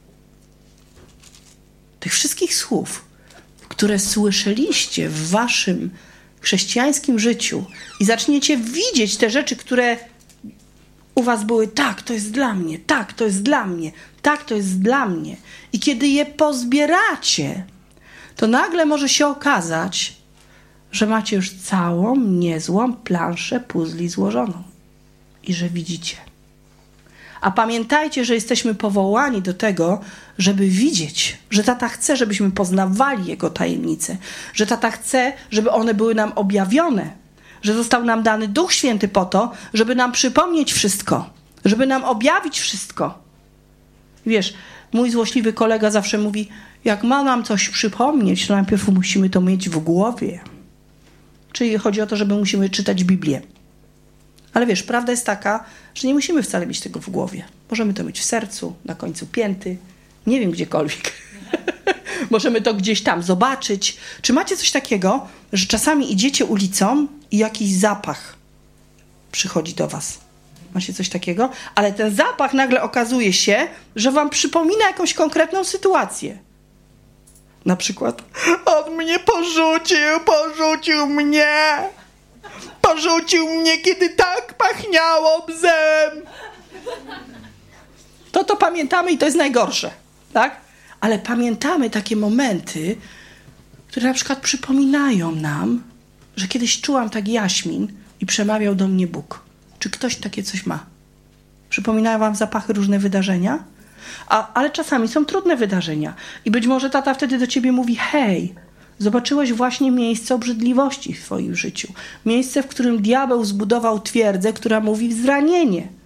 Speaker 1: tych wszystkich słów, które słyszeliście w waszym chrześcijańskim życiu i zaczniecie widzieć te rzeczy, które u was były, tak, to jest dla mnie, tak, to jest dla mnie, tak, to jest dla mnie. I kiedy je pozbieracie, to nagle może się okazać, że macie już całą niezłą planszę puzli złożoną i że widzicie. A pamiętajcie, że jesteśmy powołani do tego, żeby widzieć, że tata chce, żebyśmy poznawali Jego tajemnice, że tata chce, żeby one były nam objawione, że został nam dany Duch Święty po to, żeby nam przypomnieć wszystko, żeby nam objawić wszystko. Wiesz, mój złośliwy kolega zawsze mówi, jak ma nam coś przypomnieć, to najpierw musimy to mieć w głowie. Czyli chodzi o to, że my musimy czytać Biblię. Ale wiesz, prawda jest taka, że nie musimy wcale mieć tego w głowie. Możemy to mieć w sercu, na końcu pięty, nie wiem, gdziekolwiek. Możemy to gdzieś tam zobaczyć. Czy macie coś takiego, że czasami idziecie ulicą i jakiś zapach przychodzi do was? Macie coś takiego? Ale ten zapach nagle okazuje się, że wam przypomina jakąś konkretną sytuację. Na przykład, on mnie porzucił, porzucił mnie. Porzucił mnie, kiedy tak pachniało bzem. To to pamiętamy i to jest najgorsze, tak? Ale pamiętamy takie momenty, które na przykład przypominają nam, że kiedyś czułam tak jaśmin i przemawiał do mnie Bóg. Czy ktoś takie coś ma? Przypominają wam zapachy różne wydarzenia? A, ale czasami są trudne wydarzenia. I być może tata wtedy do ciebie mówi, hej, zobaczyłeś właśnie miejsce obrzydliwości w twoim życiu. Miejsce, w którym diabeł zbudował twierdzę, która mówi zranienie.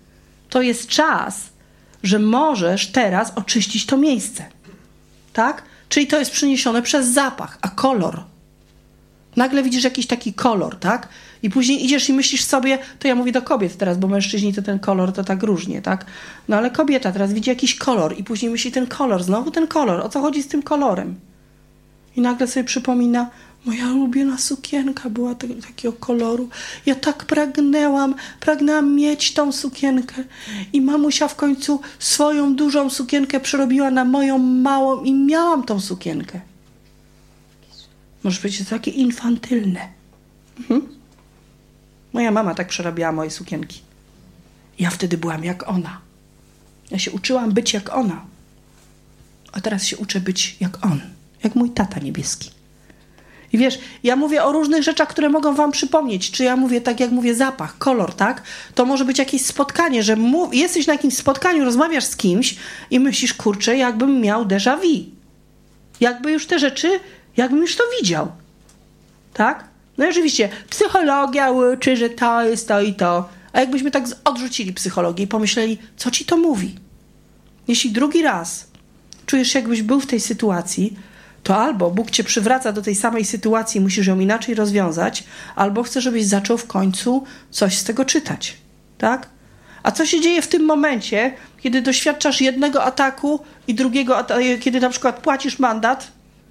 Speaker 1: to jest czas, że możesz teraz oczyścić to miejsce. Tak? Czyli to jest przyniesione przez zapach, a kolor. Nagle widzisz jakiś taki kolor, tak? I później idziesz i myślisz sobie, to ja mówię do kobiet teraz, bo mężczyźni to ten kolor to tak różnie, tak? No ale kobieta teraz widzi jakiś kolor i później myśli ten kolor, znowu ten kolor, o co chodzi z tym kolorem? I nagle sobie przypomina, moja ulubiona sukienka była te, takiego koloru. Ja tak pragnęłam, pragnęłam mieć tą sukienkę. I mamusia w końcu swoją dużą sukienkę przerobiła na moją małą i miałam tą sukienkę. Może być to takie infantylne. Mhm. Moja mama tak przerabiała moje sukienki. Ja wtedy byłam jak ona. Ja się uczyłam być jak ona. A teraz się uczę być jak on. Jak mój tata niebieski. I wiesz, ja mówię o różnych rzeczach, które mogą wam przypomnieć. Czy ja mówię tak, jak mówię zapach, kolor, tak? To może być jakieś spotkanie, że mów, jesteś na jakimś spotkaniu, rozmawiasz z kimś i myślisz, kurczę, jakbym miał déjà vu. Jakby już te rzeczy, jakbym już to widział. Tak? No i oczywiście psychologia uczy, że to jest to i to. A jakbyśmy tak odrzucili psychologię i pomyśleli, co ci to mówi? Jeśli drugi raz czujesz się, jakbyś był w tej sytuacji, to albo Bóg cię przywraca do tej samej sytuacji, musisz ją inaczej rozwiązać, albo chce, żebyś zaczął w końcu coś z tego czytać. Tak? A co się dzieje w tym momencie, kiedy doświadczasz jednego ataku i drugiego ataku, kiedy na przykład płacisz mandat,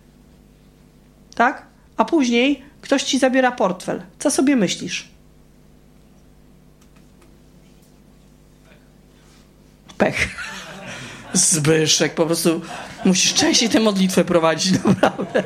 Speaker 1: tak? A później ktoś ci zabiera portfel. Co sobie myślisz? Pech. Zbyszek, po prostu musisz częściej tę modlitwę prowadzić, naprawdę.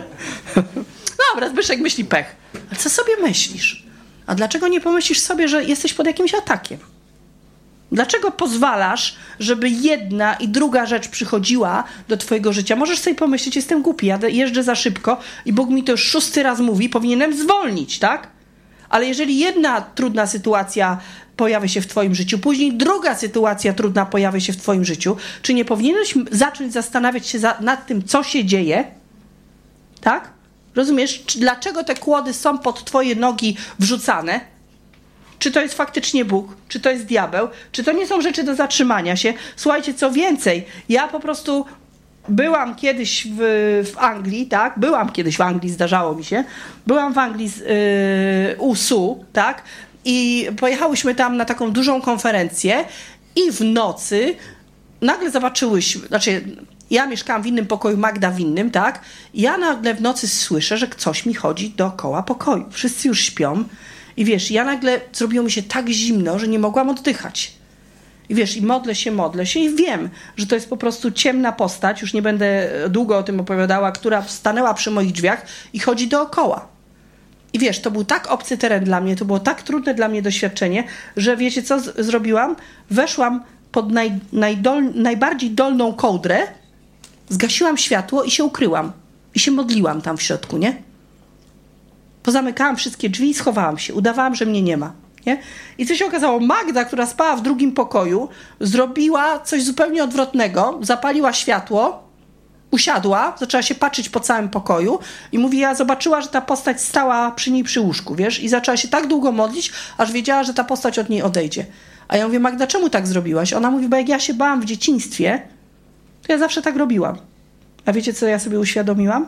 Speaker 1: Dobra, Zbyszek myśli pech. Ale co sobie myślisz? A dlaczego nie pomyślisz sobie, że jesteś pod jakimś atakiem? Dlaczego pozwalasz, żeby jedna i druga rzecz przychodziła do twojego życia? Możesz sobie pomyśleć, jestem głupi, ja jeżdżę za szybko i Bóg mi to już szósty raz mówi, powinienem zwolnić, tak? Ale jeżeli jedna trudna sytuacja pojawia się w twoim życiu, później druga sytuacja trudna pojawia się w twoim życiu, czy nie powinieneś zacząć zastanawiać się za, nad tym, co się dzieje? Tak? Rozumiesz? Czy, dlaczego te kłody są pod twoje nogi wrzucane? Czy to jest faktycznie Bóg? Czy to jest diabeł? Czy to nie są rzeczy do zatrzymania się? Słuchajcie, co więcej, ja po prostu byłam kiedyś w, w Anglii, tak? Byłam kiedyś w Anglii, zdarzało mi się. Byłam w Anglii z, yy, u Su, tak? I pojechałyśmy tam na taką dużą konferencję i w nocy nagle zobaczyłyśmy, znaczy ja mieszkałam w innym pokoju, Magda w innym, tak? I ja nagle w nocy słyszę, że coś mi chodzi dookoła pokoju. Wszyscy już śpią. I wiesz, ja nagle zrobiło mi się tak zimno, że nie mogłam oddychać. I wiesz, i modlę się, modlę się i wiem, że to jest po prostu ciemna postać, już nie będę długo o tym opowiadała, która stanęła przy moich drzwiach i chodzi dookoła. I wiesz, to był tak obcy teren dla mnie, to było tak trudne dla mnie doświadczenie, że wiecie co z- zrobiłam? Weszłam pod naj, najdol, najbardziej dolną kołdrę, zgasiłam światło i się ukryłam. I się modliłam tam w środku, nie? Pozamykałam wszystkie drzwi i schowałam się. Udawałam, że mnie nie ma. Nie? I co się okazało? Magda, która spała w drugim pokoju, zrobiła coś zupełnie odwrotnego. Zapaliła światło, usiadła, zaczęła się patrzeć po całym pokoju i mówi, ja zobaczyła, że ta postać stała przy niej przy łóżku, wiesz? I zaczęła się tak długo modlić, aż wiedziała, że ta postać od niej odejdzie. A ja mówię, Magda, czemu tak zrobiłaś? Ona mówi, bo jak ja się bałam w dzieciństwie, to ja zawsze tak robiłam. A wiecie, co ja sobie uświadomiłam?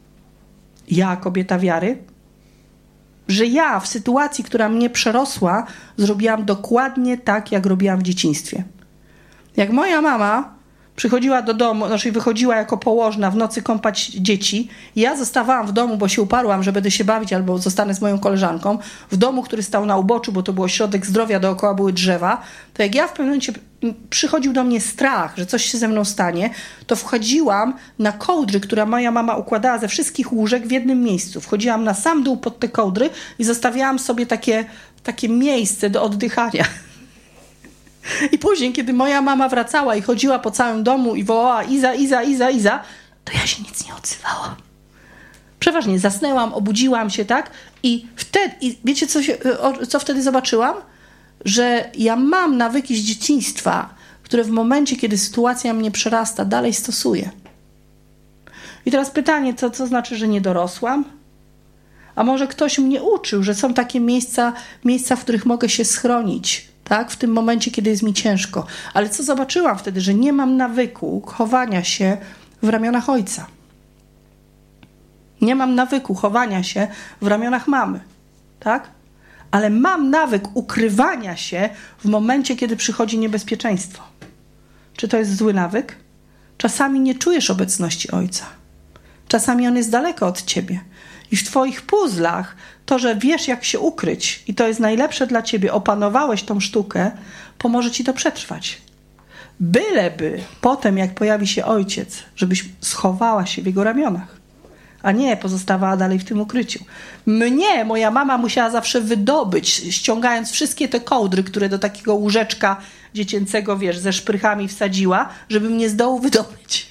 Speaker 1: Ja, kobieta wiary, że ja w sytuacji, która mnie przerosła, zrobiłam dokładnie tak, jak robiłam w dzieciństwie. Jak moja mama przychodziła do domu, znaczy wychodziła jako położna w nocy kąpać dzieci, ja zostawałam w domu, bo się uparłam, że będę się bawić albo zostanę z moją koleżanką, w domu, który stał na uboczu, bo to był ośrodek zdrowia, dookoła były drzewa, to jak ja w pewnym momencie przychodził do mnie strach, że coś się ze mną stanie, to wchodziłam na kołdry, które moja mama układała ze wszystkich łóżek w jednym miejscu. Wchodziłam na sam dół pod te kołdry i zostawiałam sobie takie, takie miejsce do oddychania. I później, kiedy moja mama wracała i chodziła po całym domu i wołała Iza, Iza, Iza, Iza, to ja się nic nie odzywałam. Przeważnie zasnęłam, obudziłam się, tak? I wtedy, i wiecie, co, się, co wtedy zobaczyłam? Że ja mam nawyki z dzieciństwa, które w momencie, kiedy sytuacja mnie przerasta, dalej stosuję. I teraz pytanie, co, co znaczy, że nie dorosłam? A może ktoś mnie uczył, że są takie miejsca, miejsca, w których mogę się schronić tak? W tym momencie, kiedy jest mi ciężko. Ale co zobaczyłam wtedy? Że nie mam nawyku chowania się w ramionach ojca. Nie mam nawyku chowania się w ramionach mamy, tak? Ale mam nawyk ukrywania się w momencie, kiedy przychodzi niebezpieczeństwo. Czy to jest zły nawyk? Czasami nie czujesz obecności ojca. Czasami on jest daleko od ciebie. I w twoich puzzlach to, że wiesz, jak się ukryć i to jest najlepsze dla ciebie, opanowałeś tą sztukę, pomoże ci to przetrwać. Byleby potem, jak pojawi się ojciec, żebyś schowała się w jego ramionach, a nie pozostawała dalej w tym ukryciu. Mnie moja mama musiała zawsze wydobyć, ściągając wszystkie te kołdry, które do takiego łóżeczka dziecięcego, wiesz, ze szprychami wsadziła, żeby mnie z dołu wydobyć.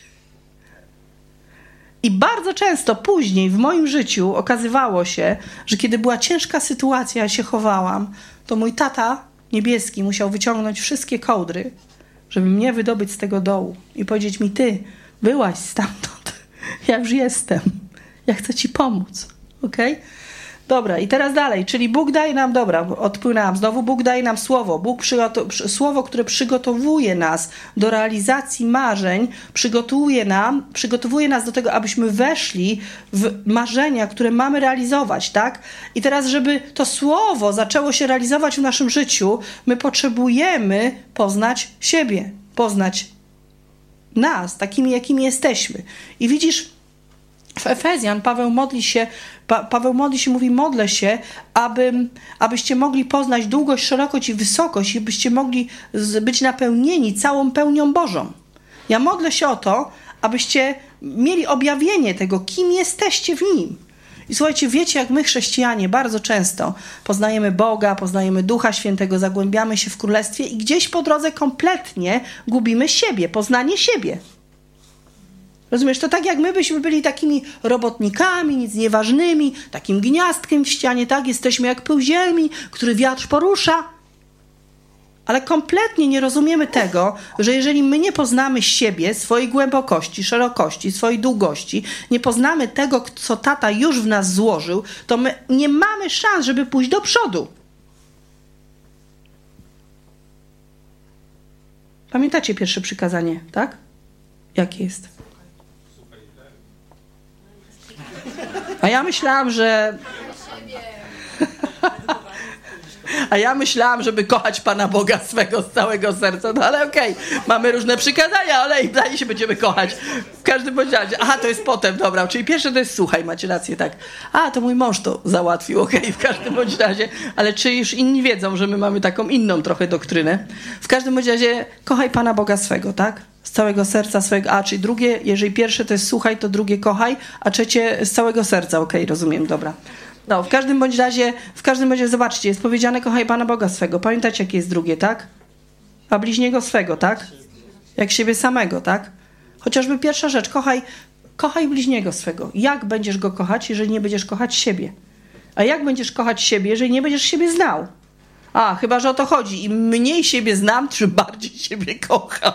Speaker 1: I bardzo często później w moim życiu okazywało się, że kiedy była ciężka sytuacja, ja się chowałam, to mój tata niebieski musiał wyciągnąć wszystkie kołdry, żeby mnie wydobyć z tego dołu i powiedzieć mi: ty byłaś stamtąd, ja już jestem, ja chcę ci pomóc, okej? Okay? Dobra, i teraz dalej, czyli Bóg daje nam, dobra, odpłynęłam znowu, Bóg daje nam słowo, Bóg przygotow- słowo, które przygotowuje nas do realizacji marzeń, przygotowuje nam, przygotowuje nas do tego, abyśmy weszli w marzenia, które mamy realizować, tak? I teraz, żeby to słowo zaczęło się realizować w naszym życiu, my potrzebujemy poznać siebie, poznać nas, takimi, jakimi jesteśmy. I widzisz, w Efezjan Paweł modli się, pa, Paweł modli się, mówi: modlę się, aby, abyście mogli poznać długość, szerokość i wysokość i byście mogli z, być napełnieni całą pełnią Bożą. Ja modlę się o to, abyście mieli objawienie tego, kim jesteście w Nim. I słuchajcie, wiecie, jak my chrześcijanie bardzo często poznajemy Boga, poznajemy Ducha Świętego, zagłębiamy się w Królestwie i gdzieś po drodze kompletnie gubimy siebie, poznanie siebie. Rozumiesz, to tak jak my byśmy byli takimi robotnikami, nic nieważnymi, takim gniazdkiem w ścianie, tak? Jesteśmy jak pył ziemi, który wiatr porusza. Ale kompletnie nie rozumiemy tego, że jeżeli my nie poznamy siebie, swojej głębokości, szerokości, swojej długości, nie poznamy tego, co tata już w nas złożył, to my nie mamy szans, żeby pójść do przodu. Pamiętacie pierwsze przykazanie, tak? Jakie jest? A ja myślałam, że... A ja myślałam, żeby kochać Pana Boga swego z całego serca. No ale okej, okay. Mamy różne przykazania, ale i dalej się będziemy kochać. W każdym bądź razie. Aha, to jest potem, dobra. Czyli pierwsze to jest słuchaj, macie rację, tak. A, to mój mąż to załatwił, okej, okay, w każdym bądź razie. Ale czy już inni wiedzą, że my mamy taką inną trochę doktrynę? W każdym bądź razie kochaj Pana Boga swego, tak? Z całego serca swego. A, czyli drugie, jeżeli pierwsze to jest słuchaj, to drugie kochaj, a trzecie z całego serca. Okej, okay, rozumiem, dobra. No, w każdym bądź razie, w każdym razie, zobaczcie, jest powiedziane kochaj Pana Boga swego. Pamiętacie, jakie jest drugie, tak? A bliźniego swego, tak? Jak siebie samego, tak? Chociażby pierwsza rzecz, kochaj, kochaj bliźniego swego. Jak będziesz go kochać, jeżeli nie będziesz kochać siebie? A jak będziesz kochać siebie, jeżeli nie będziesz siebie znał? A, chyba że o to chodzi. Im mniej siebie znam, tym bardziej siebie kocham.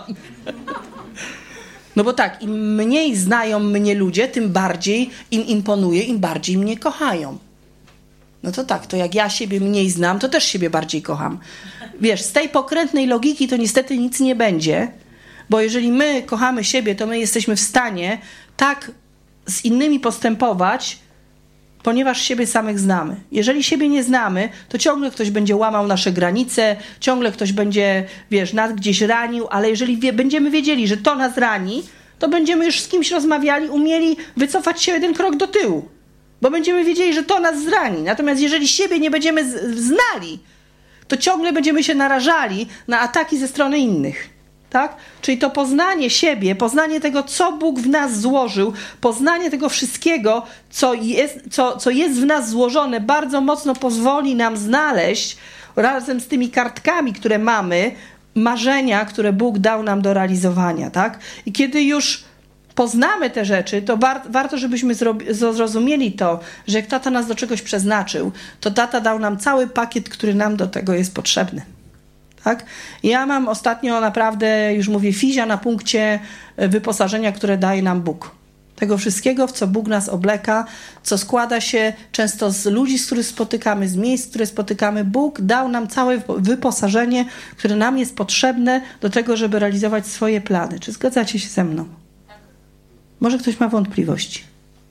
Speaker 1: No bo tak, im mniej znają mnie ludzie, tym bardziej im imponuje, im bardziej mnie kochają. No to tak, to jak ja siebie mniej znam, to też siebie bardziej kocham. Wiesz, z tej pokrętnej logiki to niestety nic nie będzie, bo jeżeli my kochamy siebie, to my jesteśmy w stanie tak z innymi postępować, ponieważ siebie samych znamy. Jeżeli siebie nie znamy, to ciągle ktoś będzie łamał nasze granice, ciągle ktoś będzie, wiesz, nas gdzieś ranił, ale jeżeli wie, będziemy wiedzieli, że to nas rani, to będziemy już z kimś rozmawiali, umieli wycofać się jeden krok do tyłu. Bo będziemy wiedzieli, że to nas zrani. Natomiast jeżeli siebie nie będziemy z- znali, to ciągle będziemy się narażali na ataki ze strony innych. Tak? Czyli to poznanie siebie, poznanie tego, co Bóg w nas złożył, poznanie tego wszystkiego, co jest, co, co jest w nas złożone, bardzo mocno pozwoli nam znaleźć razem z tymi kartkami, które mamy, marzenia, które Bóg dał nam do realizowania. Tak? I kiedy już poznamy te rzeczy, to war, warto, żebyśmy zrobi, zrozumieli to, że jak tata nas do czegoś przeznaczył, to tata dał nam cały pakiet, który nam do tego jest potrzebny. Tak? Ja mam ostatnio naprawdę, już mówię, fizia na punkcie wyposażenia, które daje nam Bóg. Tego wszystkiego, w co Bóg nas obleka, co składa się często z ludzi, z których spotykamy, z miejsc, które spotykamy. Bóg dał nam całe wyposażenie, które nam jest potrzebne do tego, żeby realizować swoje plany. Czy zgadzacie się ze mną? Może ktoś ma wątpliwości?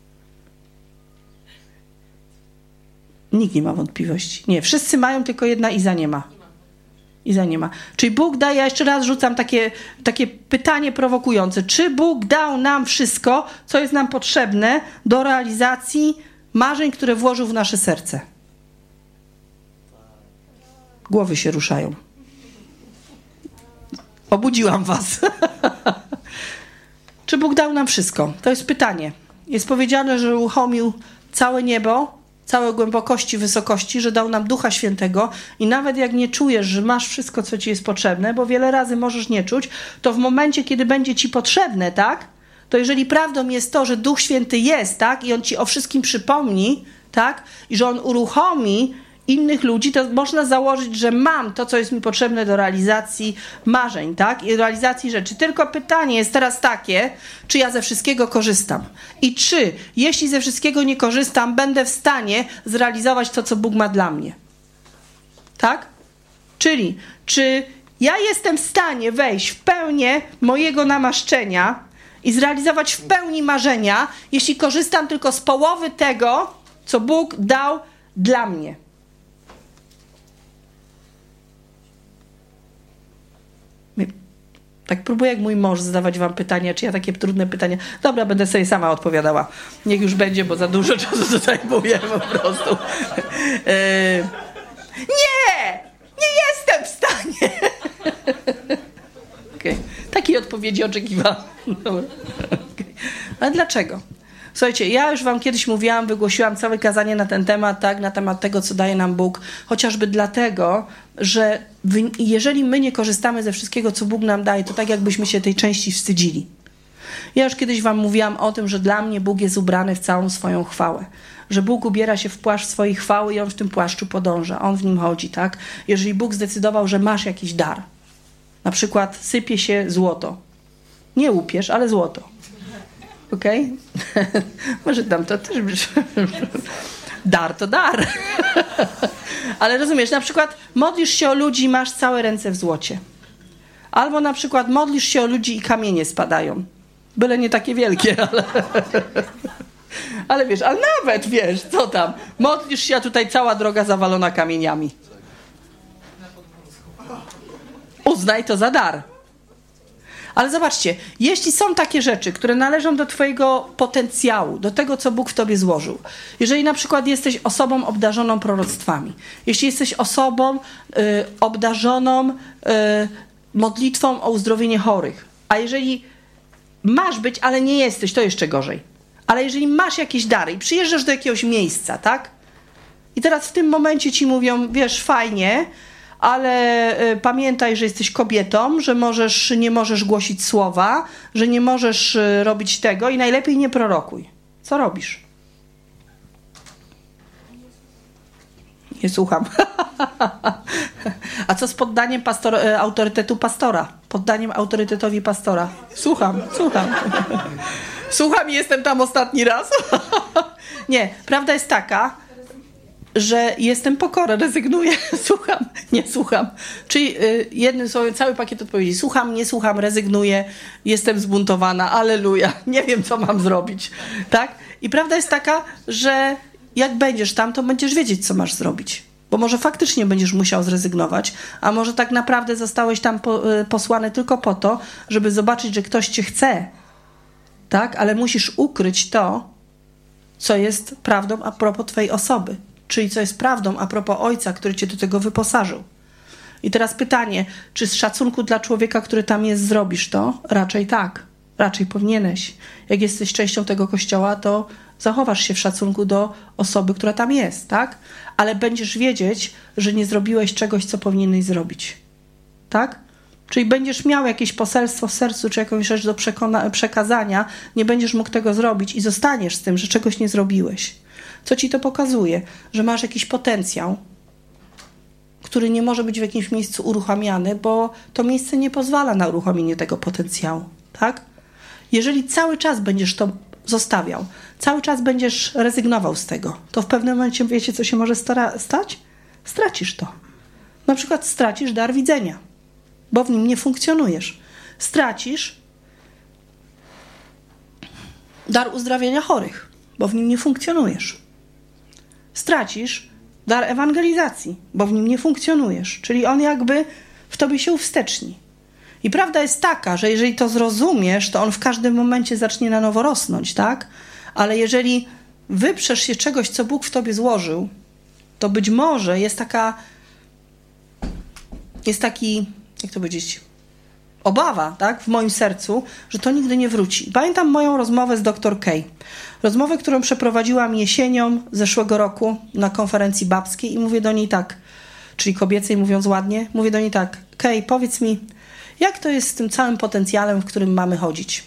Speaker 1: Nikt nie ma wątpliwości. Nie, wszyscy mają, tylko jedna Iza nie ma. Iza nie ma. Czyli Bóg daje, ja jeszcze raz rzucam takie, takie pytanie prowokujące. Czy Bóg dał nam wszystko, co jest nam potrzebne do realizacji marzeń, które włożył w nasze serce? Głowy się ruszają. Obudziłam was. Czy Bóg dał nam wszystko? To jest pytanie. Jest powiedziane, że uruchomił całe niebo, całe głębokości, wysokości, że dał nam Ducha Świętego i nawet jak nie czujesz, że masz wszystko, co ci jest potrzebne, bo wiele razy możesz nie czuć, to w momencie, kiedy będzie ci potrzebne, tak, to jeżeli prawdą jest to, że Duch Święty jest, tak, i On ci o wszystkim przypomni, tak, i że On uruchomi innych ludzi, to można założyć, że mam to, co jest mi potrzebne do realizacji marzeń, tak? I realizacji rzeczy. Tylko pytanie jest teraz takie, czy ja ze wszystkiego korzystam? I czy, jeśli ze wszystkiego nie korzystam, będę w stanie zrealizować to, co Bóg ma dla mnie? Tak? Czyli, czy ja jestem w stanie wejść w pełnię mojego namaszczenia i zrealizować w pełni marzenia, jeśli korzystam tylko z połowy tego, co Bóg dał dla mnie? Tak próbuję jak mój mąż zadawać wam pytania, czy ja takie trudne pytania... Dobra, będę sobie sama odpowiadała. Niech już będzie, bo za dużo czasu to zajmuję po prostu. Yy... Nie! Nie jestem w stanie! Okay. Takiej odpowiedzi oczekiwałam. Dobra. Okay. Ale dlaczego? Słuchajcie, ja już wam kiedyś mówiłam, wygłosiłam całe kazanie na ten temat, tak, na temat tego, co daje nam Bóg, chociażby dlatego, że jeżeli my nie korzystamy ze wszystkiego, co Bóg nam daje, to tak jakbyśmy się tej części wstydzili. Ja już kiedyś wam mówiłam o tym, że dla mnie Bóg jest ubrany w całą swoją chwałę. Że Bóg ubiera się w płaszcz swojej chwały i On w tym płaszczu podąża. On w nim chodzi, tak? Jeżeli Bóg zdecydował, że masz jakiś dar, na przykład sypie się złoto. Nie łupiesz, ale złoto. Okej? Okay? Może tam to też... Dar to dar. Ale rozumiesz, na przykład modlisz się o ludzi i masz całe ręce w złocie. Albo na przykład modlisz się o ludzi i kamienie spadają. Byle nie takie wielkie, ale... Ale wiesz, ale nawet wiesz, co tam? Modlisz się, a tutaj cała droga zawalona kamieniami. Uznaj to za dar. Ale zobaczcie, jeśli są takie rzeczy, które należą do twojego potencjału, do tego, co Bóg w tobie złożył, jeżeli na przykład jesteś osobą obdarzoną proroctwami, jeśli jesteś osobą y, obdarzoną y, modlitwą o uzdrowienie chorych, a jeżeli masz być, ale nie jesteś, to jeszcze gorzej. Ale jeżeli masz jakieś dary i przyjeżdżasz do jakiegoś miejsca, tak? I teraz w tym momencie ci mówią, wiesz, fajnie, ale y, pamiętaj, że jesteś kobietą, że możesz, nie możesz głosić słowa, że nie możesz y, robić tego i najlepiej nie prorokuj. Co robisz? Nie słucham. A co z poddaniem pastor, y, autorytetu pastora? Poddaniem autorytetowi pastora? Słucham, słucham. Słucham i jestem tam ostatni raz. Nie, prawda jest taka, że jestem pokora, rezygnuję, słucham, nie słucham. Czyli y, jednym słowem cały pakiet odpowiedzi. Słucham, nie słucham, rezygnuję, jestem zbuntowana, alleluja, nie wiem, co mam zrobić. Tak? I prawda jest taka, że jak będziesz tam, to będziesz wiedzieć, co masz zrobić. Bo może faktycznie będziesz musiał zrezygnować, a może tak naprawdę zostałeś tam po, y, posłany tylko po to, żeby zobaczyć, że ktoś cię chce. Tak? Ale musisz ukryć to, co jest prawdą a propos twojej osoby. Czyli co jest prawdą a propos Ojca, który cię do tego wyposażył. I teraz pytanie, czy z szacunku dla człowieka, który tam jest, zrobisz to? Raczej tak. Raczej powinieneś. Jak jesteś częścią tego kościoła, to zachowasz się w szacunku do osoby, która tam jest, tak? Ale będziesz wiedzieć, że nie zrobiłeś czegoś, co powinieneś zrobić. Tak? Czyli będziesz miał jakieś poselstwo w sercu, czy jakąś rzecz do przekona- przekazania, nie będziesz mógł tego zrobić i zostaniesz z tym, że czegoś nie zrobiłeś. Co ci to pokazuje? Że masz jakiś potencjał, który nie może być w jakimś miejscu uruchamiany, bo to miejsce nie pozwala na uruchomienie tego potencjału, tak? Jeżeli cały czas będziesz to zostawiał. Cały czas będziesz rezygnował z tego. To w pewnym momencie, wiecie, co się może stara- stać? Stracisz to. Na przykład stracisz dar widzenia, bo w nim nie funkcjonujesz. Stracisz dar uzdrawiania chorych, bo w nim nie funkcjonujesz. Stracisz dar ewangelizacji, bo w nim nie funkcjonujesz. Czyli on jakby w tobie się uwsteczni. I prawda jest taka, że jeżeli to zrozumiesz, to on w każdym momencie zacznie na nowo rosnąć, tak? Ale jeżeli wyprzesz się czegoś, co Bóg w tobie złożył, to być może jest taka, jest taki, jak to powiedzieć, obawa, tak, w moim sercu, że to nigdy nie wróci. Pamiętam moją rozmowę z doktor Kay. Rozmowę, którą przeprowadziłam jesienią zeszłego roku na konferencji babskiej i mówię do niej tak, czyli kobiecej mówiąc ładnie, mówię do niej tak: Kay, powiedz mi, jak to jest z tym całym potencjałem, w którym mamy chodzić?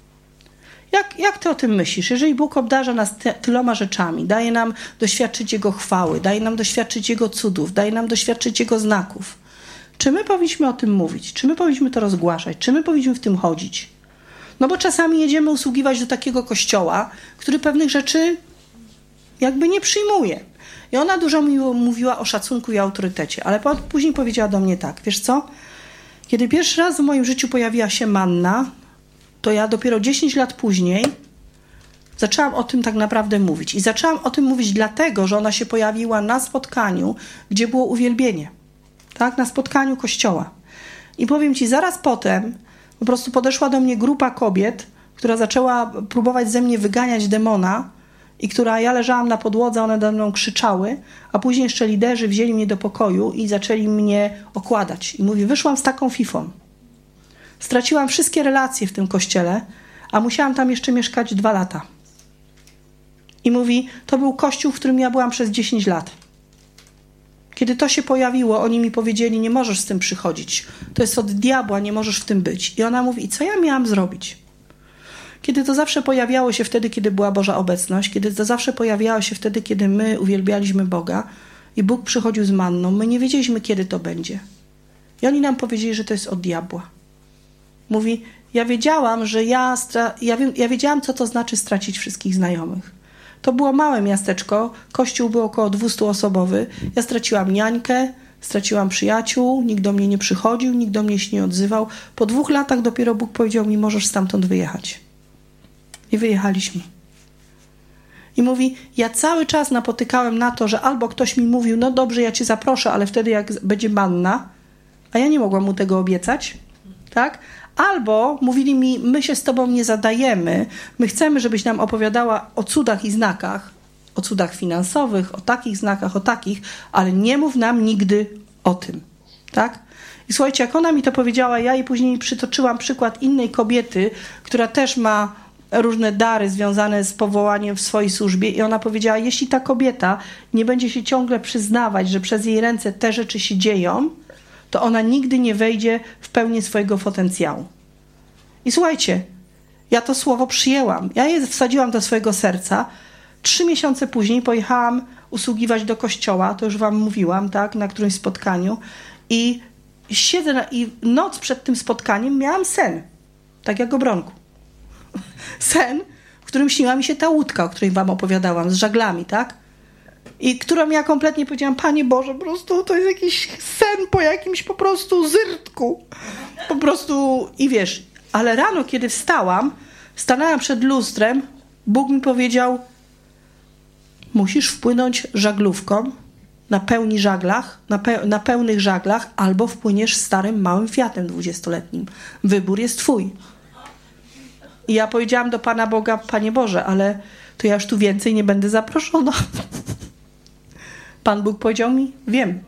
Speaker 1: Jak, jak ty o tym myślisz? Jeżeli Bóg obdarza nas ty, tyloma rzeczami, daje nam doświadczyć Jego chwały, daje nam doświadczyć Jego cudów, daje nam doświadczyć Jego znaków, czy my powinniśmy o tym mówić? Czy my powinniśmy to rozgłaszać? Czy my powinniśmy w tym chodzić? No bo czasami jedziemy usługiwać do takiego kościoła, który pewnych rzeczy jakby nie przyjmuje. I ona dużo mówiła o szacunku i autorytecie, ale później powiedziała do mnie tak: wiesz co? Kiedy pierwszy raz w moim życiu pojawiła się manna, to ja dopiero dziesięć lat później zaczęłam o tym tak naprawdę mówić. I zaczęłam o tym mówić dlatego, że ona się pojawiła na spotkaniu, gdzie było uwielbienie. Tak? Na spotkaniu kościoła. I powiem ci, zaraz potem po prostu podeszła do mnie grupa kobiet, która zaczęła próbować ze mnie wyganiać demona i która, ja leżałam na podłodze, one do mną krzyczały, a później jeszcze liderzy wzięli mnie do pokoju i zaczęli mnie okładać. I mówi, wyszłam z taką fifą. Straciłam wszystkie relacje w tym kościele, a musiałam tam jeszcze mieszkać dwa lata. I mówi, to był kościół, w którym ja byłam przez dziesięć lat. Kiedy to się pojawiło, oni mi powiedzieli, nie możesz z tym przychodzić. To jest od diabła, nie możesz w tym być. I ona mówi, i co ja miałam zrobić? Kiedy to zawsze pojawiało się wtedy, kiedy była Boża obecność, kiedy to zawsze pojawiało się wtedy, kiedy my uwielbialiśmy Boga i Bóg przychodził z manną, my nie wiedzieliśmy, kiedy to będzie. I oni nam powiedzieli, że to jest od diabła. Mówi, ja wiedziałam, że ja, stra- ja, wiem, ja wiedziałam, co to znaczy stracić wszystkich znajomych. To było małe miasteczko, kościół był około dwustuosobowy. Ja straciłam niańkę, straciłam przyjaciół, nikt do mnie nie przychodził, nikt do mnie się nie odzywał. Po dwóch latach dopiero Bóg powiedział mi, możesz stamtąd wyjechać. I wyjechaliśmy. I mówi, ja cały czas napotykałem na to, że albo ktoś mi mówił, no dobrze, ja cię zaproszę, ale wtedy jak będzie manna, a ja nie mogłam mu tego obiecać, tak? Albo mówili mi, my się z tobą nie zadajemy, my chcemy, żebyś nam opowiadała o cudach i znakach, o cudach finansowych, o takich znakach, o takich, ale nie mów nam nigdy o tym, tak? I słuchajcie, jak ona mi to powiedziała, ja jej później przytoczyłam przykład innej kobiety, która też ma różne dary związane z powołaniem w swojej służbie i ona powiedziała, jeśli ta kobieta nie będzie się ciągle przyznawać, że przez jej ręce te rzeczy się dzieją, to ona nigdy nie wejdzie w pełnię swojego potencjału. I słuchajcie, ja to słowo przyjęłam. Ja je wsadziłam do swojego serca. Trzy miesiące później pojechałam usługiwać do kościoła, to już wam mówiłam, tak, na którymś spotkaniu i siedzę na, i noc przed tym spotkaniem miałam sen, tak jak o Bronku. Sen, w którym śniła mi się ta łódka, o której wam opowiadałam, z żaglami, tak? I którą ja kompletnie powiedziałam, Panie Boże, po prostu to jest jakiś sen po jakimś po prostu zyrtku. Po prostu, i wiesz, ale rano, kiedy wstałam, stanęłam przed lustrem, Bóg mi powiedział, musisz wpłynąć żaglówką na pełni żaglach, na, pe- na pełnych żaglach, albo wpłyniesz starym, małym Fiatem dwudziestoletnim. Wybór jest twój. I ja powiedziałam do Pana Boga, Panie Boże, ale to ja już tu więcej nie będę zaproszona. Pan Bóg powiedział mi, wiem.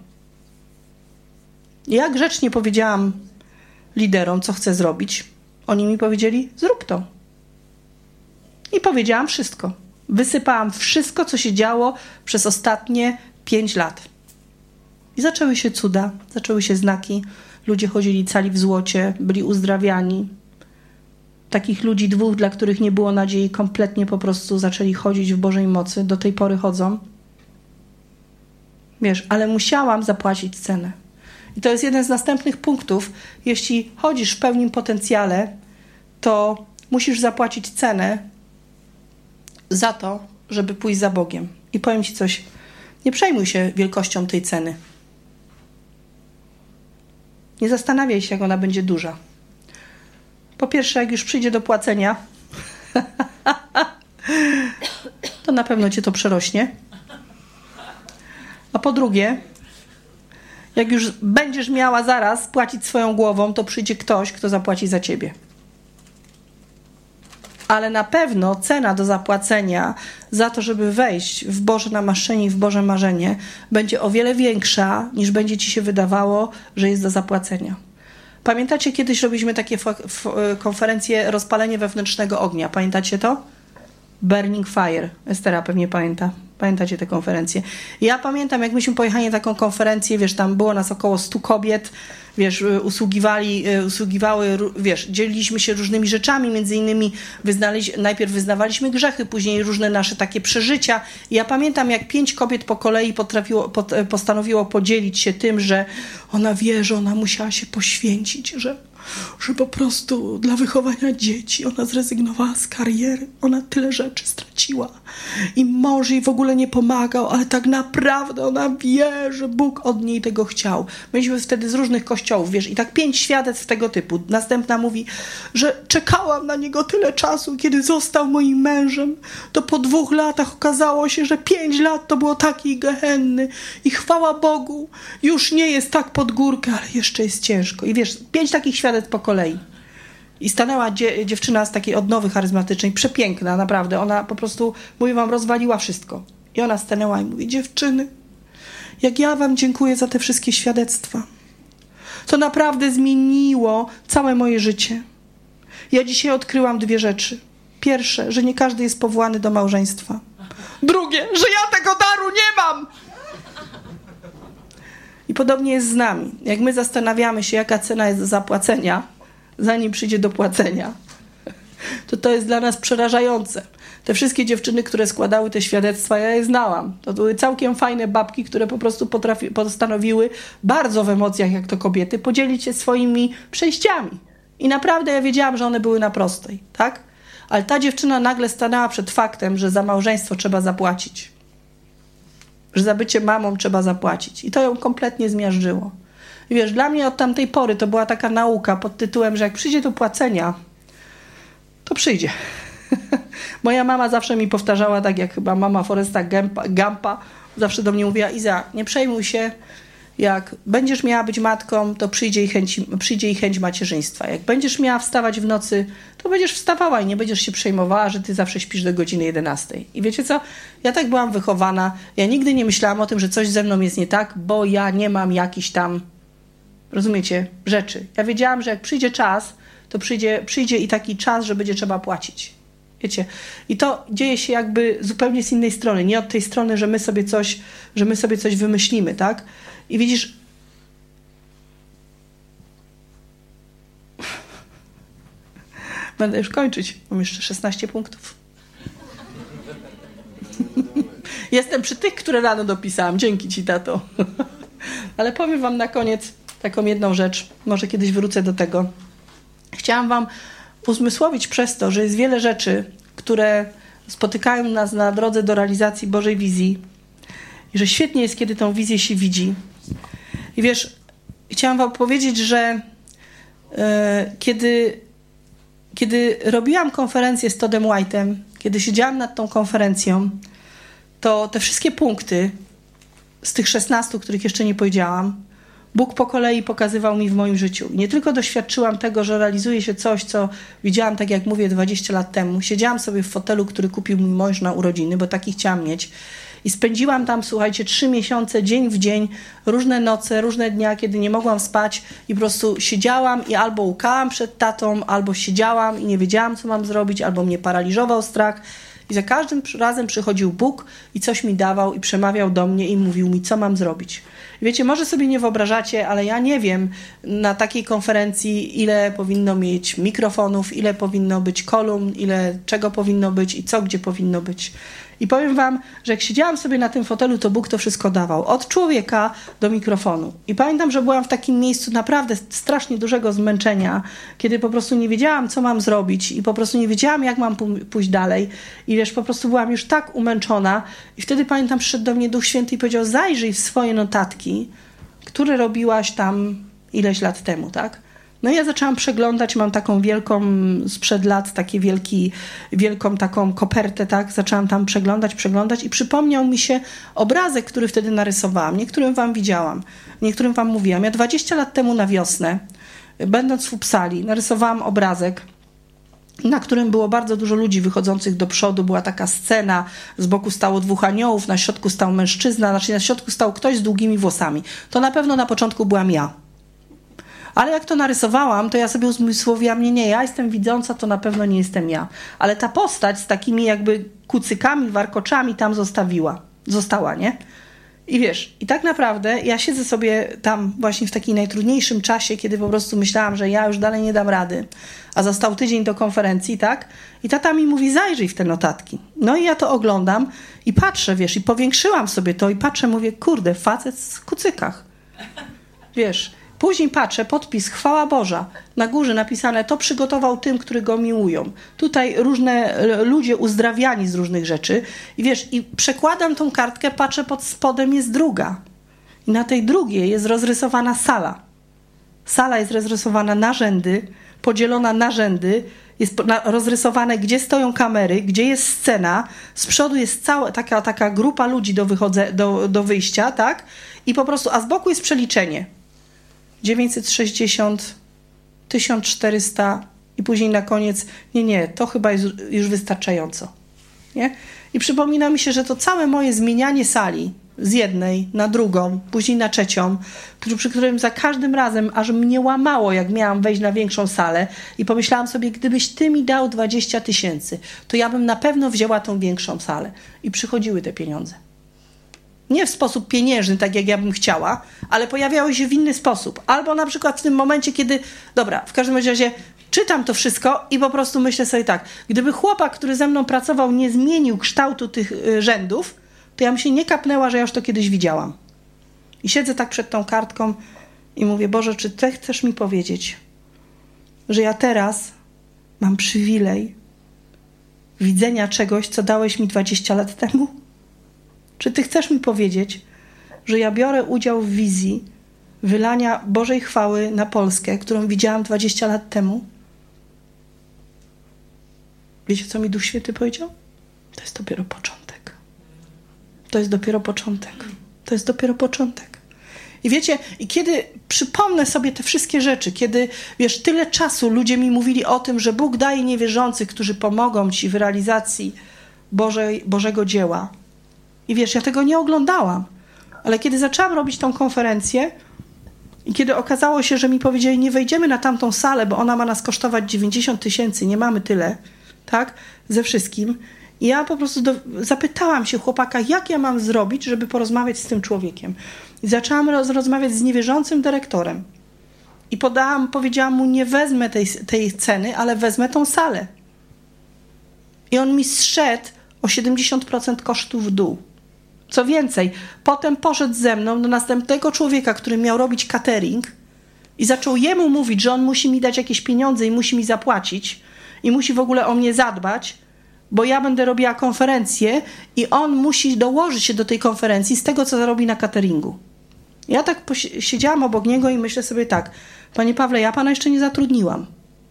Speaker 1: I ja grzecznie powiedziałam liderom, co chcę zrobić. Oni mi powiedzieli, zrób to. I powiedziałam wszystko. Wysypałam wszystko, co się działo przez ostatnie pięć lat. I zaczęły się cuda, zaczęły się znaki. Ludzie chodzili cali w złocie, byli uzdrawiani. Takich ludzi dwóch, dla których nie było nadziei, kompletnie po prostu zaczęli chodzić w Bożej mocy. Do tej pory chodzą. Wiesz, ale musiałam zapłacić cenę. I to jest jeden z następnych punktów. Jeśli chodzisz w pełnym potencjale, to musisz zapłacić cenę za to, żeby pójść za Bogiem. I powiem ci coś, nie przejmuj się wielkością tej ceny. Nie zastanawiaj się, jak ona będzie duża. Po pierwsze, jak już przyjdzie do płacenia, to na pewno cię to przerośnie. A po drugie, jak już będziesz miała zaraz płacić swoją głową, to przyjdzie ktoś, kto zapłaci za ciebie. Ale na pewno cena do zapłacenia za to, żeby wejść w Boże namaszczenie i w Boże marzenie, będzie o wiele większa, niż będzie ci się wydawało, że jest do zapłacenia. Pamiętacie, kiedyś robiliśmy takie konferencje rozpalenie wewnętrznego ognia. Pamiętacie to? Burning Fire. Estera pewnie pamięta. Pamiętacie tę konferencję? Ja pamiętam, jak myśmy pojechali na taką konferencję, wiesz, tam było nas około stu kobiet, wiesz, usługiwali, usługiwały, wiesz, dzieliliśmy się różnymi rzeczami, między innymi wyznali, najpierw wyznawaliśmy grzechy, później różne nasze takie przeżycia. I ja pamiętam, jak pięć kobiet po kolei potrafiło, pot, postanowiło podzielić się tym, że ona wie, że ona musiała się poświęcić, że że po prostu dla wychowania dzieci ona zrezygnowała z kariery, ona tyle rzeczy straciła i mąż jej w ogóle nie pomagał, ale tak naprawdę ona wie, że Bóg od niej tego chciał. Myśmy wtedy z różnych kościołów, wiesz, i tak pięć świadectw tego typu. Następna mówi, że czekałam na niego tyle czasu, kiedy został moim mężem, to po dwóch latach okazało się, że pięć lat to było takiej gehenny i chwała Bogu, już nie jest tak pod górkę, ale jeszcze jest ciężko. I wiesz, pięć takich świadectw po kolei. I stanęła dzie- dziewczyna z takiej odnowy charyzmatycznej, przepiękna, naprawdę. Ona po prostu, mówię wam, rozwaliła wszystko. I ona stanęła i mówi, dziewczyny, jak ja wam dziękuję za te wszystkie świadectwa. To naprawdę zmieniło całe moje życie. Ja dzisiaj odkryłam dwie rzeczy. Pierwsze, że nie każdy jest powołany do małżeństwa. Drugie, że ja tego daru nie mam. I podobnie jest z nami. Jak my zastanawiamy się, jaka cena jest do zapłacenia, zanim przyjdzie do płacenia, to to jest dla nas przerażające. Te wszystkie dziewczyny, które składały te świadectwa, ja je znałam. To były całkiem fajne babki, które po prostu potrafi, postanowiły bardzo w emocjach, jak to kobiety, podzielić się swoimi przejściami. I naprawdę ja wiedziałam, że one były na prostej, tak? Ale ta dziewczyna nagle stanęła przed faktem, że za małżeństwo trzeba zapłacić. Że za bycie mamą trzeba zapłacić. I to ją kompletnie zmiażdżyło. I wiesz, dla mnie od tamtej pory to była taka nauka pod tytułem, że jak przyjdzie do płacenia, to przyjdzie. Moja mama zawsze mi powtarzała, tak jak chyba mama Foresta Gampa, Gampa, zawsze do mnie mówiła, Iza, nie przejmuj się, jak będziesz miała być matką, to przyjdzie i chęć, przyjdzie i chęć macierzyństwa. Jak będziesz miała wstawać w nocy, to będziesz wstawała i nie będziesz się przejmowała, że ty zawsze śpisz do godziny jedenastej. I wiecie co? Ja tak byłam wychowana. Ja nigdy nie myślałam o tym, że coś ze mną jest nie tak, bo ja nie mam jakichś tam, rozumiecie, rzeczy. Ja wiedziałam, że jak przyjdzie czas, to przyjdzie, przyjdzie i taki czas, że będzie trzeba płacić. Wiecie? I to dzieje się jakby zupełnie z innej strony. Nie od tej strony, że my sobie coś, że my sobie coś wymyślimy, tak? I widzisz, będę już kończyć, mam jeszcze szesnaście punktów. Jestem przy tych, które rano dopisałam. Dzięki ci, tato. Ale powiem wam na koniec taką jedną rzecz. Może kiedyś wrócę do tego. Chciałam wam uzmysłowić przez to, że jest wiele rzeczy, które spotykają nas na drodze do realizacji Bożej wizji i że świetnie jest, kiedy tą wizję się widzi. I wiesz, chciałam wam powiedzieć, że yy, kiedy, kiedy robiłam konferencję z Toddem White'em, kiedy siedziałam nad tą konferencją, to te wszystkie punkty z tych szesnastu, których jeszcze nie powiedziałam, Bóg po kolei pokazywał mi w moim życiu. Nie tylko doświadczyłam tego, że realizuje się coś, co widziałam, tak jak mówię, dwadzieścia lat temu. Siedziałam sobie w fotelu, który kupił mi mąż na urodziny, bo taki chciałam mieć. I spędziłam tam, słuchajcie, trzy miesiące, dzień w dzień, różne noce, różne dnia, kiedy nie mogłam spać i po prostu siedziałam i albo łkałam przed tatą, albo siedziałam i nie wiedziałam, co mam zrobić, albo mnie paraliżował strach. I za każdym razem przychodził Bóg i coś mi dawał i przemawiał do mnie i mówił mi, co mam zrobić. Wiecie, może sobie nie wyobrażacie, ale ja nie wiem na takiej konferencji, ile powinno mieć mikrofonów, ile powinno być kolumn, ile czego powinno być i co gdzie powinno być. I powiem wam, że jak siedziałam sobie na tym fotelu, to Bóg to wszystko dawał. Od człowieka do mikrofonu. I pamiętam, że byłam w takim miejscu naprawdę strasznie dużego zmęczenia, kiedy po prostu nie wiedziałam, co mam zrobić i po prostu nie wiedziałam, jak mam pójść dalej. I wiesz, po prostu byłam już tak umęczona. I wtedy pamiętam, przyszedł do mnie Duch Święty i powiedział, zajrzyj w swoje notatki, które robiłaś tam ileś lat temu, tak? No i ja zaczęłam przeglądać, mam taką wielką sprzed lat, takie wielki, wielką taką kopertę, tak? Zaczęłam tam przeglądać, przeglądać i przypomniał mi się obrazek, który wtedy narysowałam. Niektórym wam widziałam, niektórym wam mówiłam. Ja dwadzieścia lat temu na wiosnę, będąc w Uppsali, narysowałam obrazek, na którym było bardzo dużo ludzi wychodzących do przodu. Była taka scena, z boku stało dwóch aniołów, na środku stał mężczyzna, znaczy na środku stał ktoś z długimi włosami. To na pewno na początku byłam ja. Ale jak to narysowałam, to ja sobie uzmysłowiłam, nie, nie, ja jestem widząca, to na pewno nie jestem ja. Ale ta postać z takimi jakby kucykami, warkoczami tam zostawiła. Została, nie? I wiesz, i tak naprawdę ja siedzę sobie tam właśnie w takim najtrudniejszym czasie, kiedy po prostu myślałam, że ja już dalej nie dam rady, a został tydzień do konferencji, tak? I tata mi mówi, zajrzyj w te notatki. No i ja to oglądam i patrzę, wiesz, i powiększyłam sobie to i patrzę, mówię, kurde, facet w kucykach. Wiesz, później patrzę, podpis, chwała Boża. Na górze napisane, to przygotował tym, którzy go miłują. Tutaj różne ludzie uzdrawiani z różnych rzeczy. I wiesz, i przekładam tą kartkę, patrzę, pod spodem jest druga. I na tej drugiej jest rozrysowana sala. Sala jest rozrysowana na rzędy, podzielona na rzędy. Jest rozrysowane, gdzie stoją kamery, gdzie jest scena. Z przodu jest cała taka, taka grupa ludzi do, wychodze, do, do wyjścia, tak? I po prostu, a z boku jest przeliczenie. dziewięćset sześćdziesiąt, tysiąc czterysta i później na koniec, nie, nie, to chyba jest już wystarczająco. Nie? I przypomina mi się, że to całe moje zmienianie sali z jednej na drugą, później na trzecią, przy którym za każdym razem aż mnie łamało, jak miałam wejść na większą salę i pomyślałam sobie, gdybyś ty mi dał dwadzieścia tysięcy, to ja bym na pewno wzięła tą większą salę. I przychodziły te pieniądze. Nie w sposób pieniężny, tak jak ja bym chciała, ale pojawiały się w inny sposób. Albo na przykład w tym momencie, kiedy, dobra, w każdym razie czytam to wszystko i po prostu myślę sobie tak, gdyby chłopak, który ze mną pracował, nie zmienił kształtu tych y, rzędów, to ja bym się nie kapnęła, że ja już to kiedyś widziałam. I siedzę tak przed tą kartką i mówię, Boże, czy ty chcesz mi powiedzieć, że ja teraz mam przywilej widzenia czegoś, co dałeś mi dwadzieścia lat temu? Czy ty chcesz mi powiedzieć, że ja biorę udział w wizji wylania Bożej chwały na Polskę, którą widziałam dwadzieścia lat temu? Wiecie, co mi Duch Święty powiedział? To jest dopiero początek. To jest dopiero początek. To jest dopiero początek. I wiecie, i kiedy przypomnę sobie te wszystkie rzeczy, kiedy, wiesz, tyle czasu ludzie mi mówili o tym, że Bóg daje niewierzących, którzy pomogą ci w realizacji Bożej, Bożego dzieła. I wiesz, ja tego nie oglądałam. Ale kiedy zaczęłam robić tą konferencję i kiedy okazało się, że mi powiedzieli, nie wejdziemy na tamtą salę, bo ona ma nas kosztować dziewięćdziesiąt tysięcy, nie mamy tyle, tak, ze wszystkim. I ja po prostu do, zapytałam się chłopaka, jak ja mam zrobić, żeby porozmawiać z tym człowiekiem. I zaczęłam roz, rozmawiać z niewierzącym dyrektorem. I podałam, powiedziałam mu, nie wezmę tej, tej ceny, ale wezmę tą salę. I on mi zszedł o siedemdziesiąt procent kosztów w dół. Co więcej, potem poszedł ze mną do następnego człowieka, który miał robić catering i zaczął jemu mówić, że on musi mi dać jakieś pieniądze i musi mi zapłacić i musi w ogóle o mnie zadbać, bo ja będę robiła konferencję i on musi dołożyć się do tej konferencji z tego, co zarobi na cateringu. Ja tak siedziałam obok niego i myślę sobie tak, Panie Pawle, ja pana jeszcze nie zatrudniłam.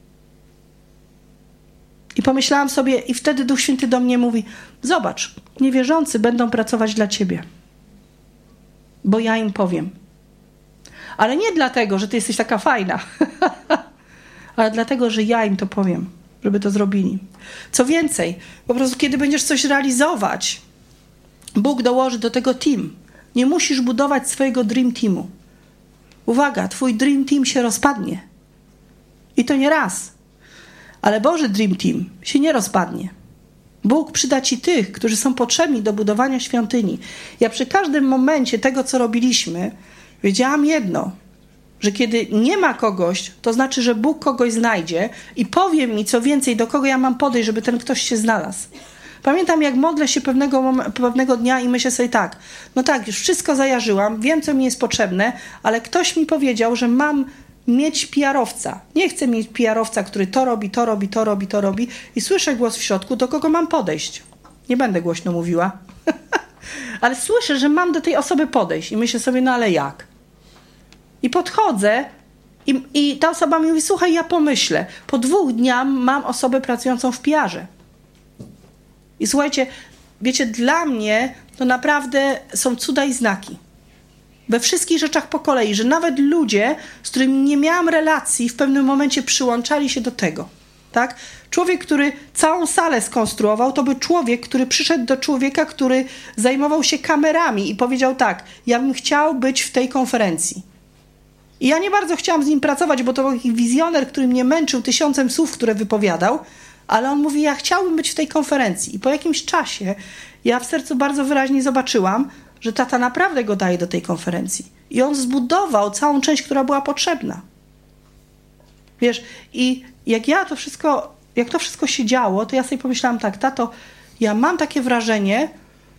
Speaker 1: I pomyślałam sobie, i wtedy Duch Święty do mnie mówi, zobacz, niewierzący będą pracować dla ciebie, bo ja im powiem. Ale nie dlatego, że ty jesteś taka fajna, ale dlatego, że ja im to powiem, żeby to zrobili. Co więcej, po prostu kiedy będziesz coś realizować, Bóg dołoży do tego team. Nie musisz budować swojego dream teamu. Uwaga, twój dream team się rozpadnie. I to nie raz. Ale Boży Dream Team się nie rozpadnie. Bóg przyda ci tych, którzy są potrzebni do budowania świątyni. Ja przy każdym momencie tego, co robiliśmy, wiedziałam jedno, że kiedy nie ma kogoś, to znaczy, że Bóg kogoś znajdzie i powie mi, co więcej, do kogo ja mam podejść, żeby ten ktoś się znalazł. Pamiętam, jak modlę się pewnego, mom- pewnego dnia i myślę sobie tak, no tak, już wszystko zajarzyłam, wiem, co mi jest potrzebne, ale ktoś mi powiedział, że mam mieć P R-owca. Nie chcę mieć P R-owca, który to robi, to robi, to robi, to robi i słyszę głos w środku, do kogo mam podejść. Nie będę głośno mówiła, ale słyszę, że mam do tej osoby podejść i myślę sobie, no ale jak? I podchodzę i, i ta osoba mi mówi, słuchaj, ja pomyślę. Po dwóch dniach mam osobę pracującą w P R-ze. I słuchajcie, wiecie, dla mnie to naprawdę są cuda i znaki. We wszystkich rzeczach po kolei, że nawet ludzie, z którymi nie miałam relacji, w pewnym momencie przyłączali się do tego. Tak? Człowiek, który całą salę skonstruował, to był człowiek, który przyszedł do człowieka, który zajmował się kamerami i powiedział tak, ja bym chciał być w tej konferencji. I ja nie bardzo chciałam z nim pracować, bo to był taki wizjoner, który mnie męczył tysiącem słów, które wypowiadał, ale on mówi, ja chciałbym być w tej konferencji. I po jakimś czasie ja w sercu bardzo wyraźnie zobaczyłam, że tata naprawdę go daje do tej konferencji. I on zbudował całą część, która była potrzebna. Wiesz, i jak ja to wszystko, jak to wszystko się działo, to ja sobie pomyślałam tak, tato, ja mam takie wrażenie,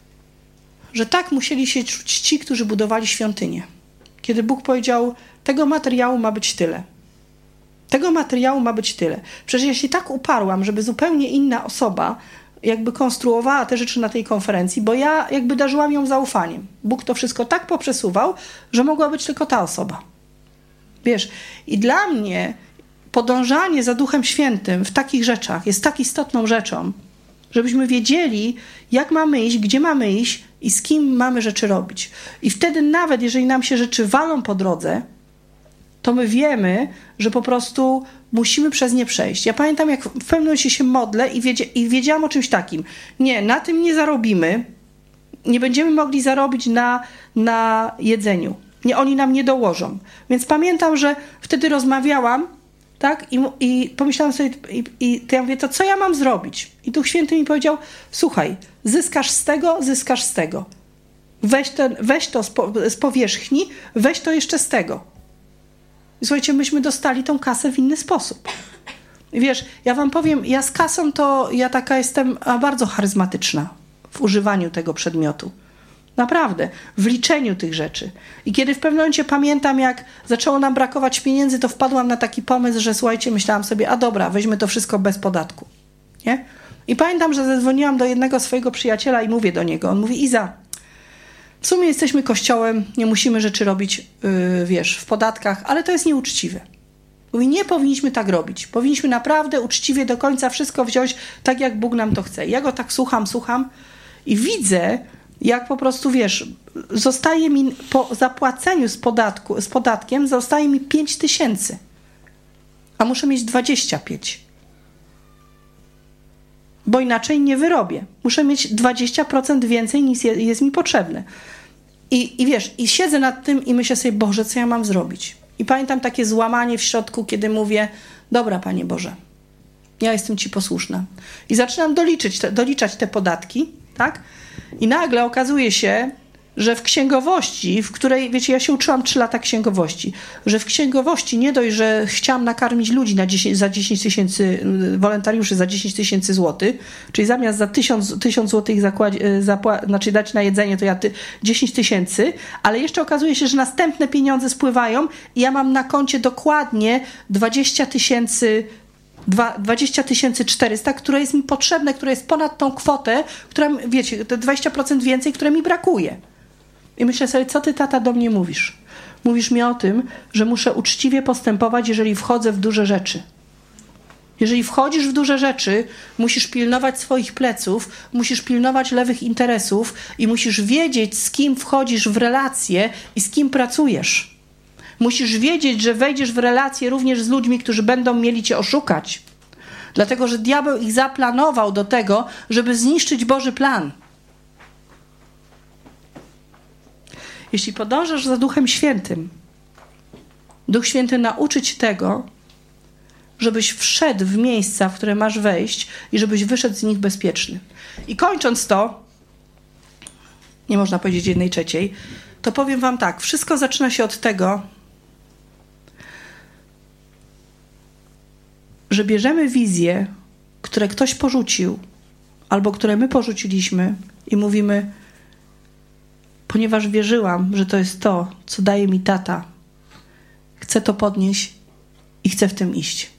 Speaker 1: że tak musieli się czuć ci, którzy budowali świątynię. Kiedy Bóg powiedział, tego materiału ma być tyle. Tego materiału ma być tyle. Przecież ja się tak uparłam, żeby zupełnie inna osoba jakby konstruowała te rzeczy na tej konferencji, bo ja jakby darzyłam ją zaufaniem. Bóg to wszystko tak poprzesuwał, że mogła być tylko ta osoba. Wiesz, i dla mnie podążanie za Duchem Świętym w takich rzeczach jest tak istotną rzeczą, żebyśmy wiedzieli, jak mamy iść, gdzie mamy iść i z kim mamy rzeczy robić. I wtedy nawet, jeżeli nam się rzeczy walą po drodze, to my wiemy, że po prostu musimy przez nie przejść. Ja pamiętam, jak w pewnym momencie się modlę i, wiedzie, i wiedziałam o czymś takim. Nie, na tym nie zarobimy. Nie będziemy mogli zarobić na, na jedzeniu. Nie, oni nam nie dołożą. Więc pamiętam, że wtedy rozmawiałam, tak? I, i pomyślałam sobie, i, i to ja mówię, to co ja mam zrobić? I Duch Święty mi powiedział, słuchaj, zyskasz z tego, zyskasz z tego. Weź, ten, weź to z, po, z powierzchni, weź to jeszcze z tego. I słuchajcie, myśmy dostali tą kasę w inny sposób. I wiesz, ja wam powiem, ja z kasą to ja taka jestem bardzo charyzmatyczna w używaniu tego przedmiotu. Naprawdę, w liczeniu tych rzeczy. I kiedy w pewnym momencie pamiętam, jak zaczęło nam brakować pieniędzy, to wpadłam na taki pomysł, że słuchajcie, myślałam sobie, a dobra, weźmy to wszystko bez podatku. Nie? I pamiętam, że zadzwoniłam do jednego swojego przyjaciela i mówię do niego, on mówi, Iza, w sumie jesteśmy kościołem, nie musimy rzeczy robić, yy, wiesz, w podatkach, ale to jest nieuczciwe. Mówi, nie powinniśmy tak robić. Powinniśmy naprawdę uczciwie do końca wszystko wziąć tak, jak Bóg nam to chce. Ja go tak słucham, słucham i widzę, jak po prostu, wiesz, zostaje mi po zapłaceniu z, podatku, z podatkiem, zostaje mi pięć tysięcy, a muszę mieć dwadzieścia pięć. Bo inaczej nie wyrobię. Muszę mieć dwadzieścia procent więcej niż jest mi potrzebne. I, I wiesz, i siedzę nad tym i myślę sobie, Boże, co ja mam zrobić? I pamiętam takie złamanie w środku, kiedy mówię, dobra, Panie Boże, ja jestem Ci posłuszna. I zaczynam doliczyć te, doliczać te podatki, tak? I nagle okazuje się, że w księgowości, w której, wiecie, ja się uczyłam trzy lata księgowości, że w księgowości nie dość, że chciałam nakarmić ludzi na dziesięć, za dziesięć tysięcy, wolontariuszy za dziesięć tysięcy złotych, czyli zamiast za tysiąc złotych zakład, zapła, znaczy dać na jedzenie, to ja ty, dziesięć tysięcy, ale jeszcze okazuje się, że następne pieniądze spływają i ja mam na koncie dokładnie dwadzieścia tysięcy dwadzieścia tysięcy czterysta, które jest mi potrzebne, które jest ponad tą kwotę, która, wiecie, te dwadzieścia procent więcej, które mi brakuje. I myślę sobie, co ty, tata, do mnie mówisz? Mówisz mi o tym, że muszę uczciwie postępować, jeżeli wchodzę w duże rzeczy. Jeżeli wchodzisz w duże rzeczy, musisz pilnować swoich pleców, musisz pilnować lewych interesów i musisz wiedzieć, z kim wchodzisz w relacje i z kim pracujesz. Musisz wiedzieć, że wejdziesz w relacje również z ludźmi, którzy będą mieli cię oszukać. Dlatego, że diabeł ich zaplanował do tego, żeby zniszczyć Boży plan. Jeśli podążasz za Duchem Świętym, Duch Święty nauczy cię tego, żebyś wszedł w miejsca, w które masz wejść i żebyś wyszedł z nich bezpieczny. I kończąc to, nie można powiedzieć jednej trzeciej, to powiem wam tak, wszystko zaczyna się od tego, że bierzemy wizje, które ktoś porzucił, albo które my porzuciliśmy i mówimy, ponieważ wierzyłam, że to jest to, co daje mi tata, chcę to podnieść i chcę w tym iść.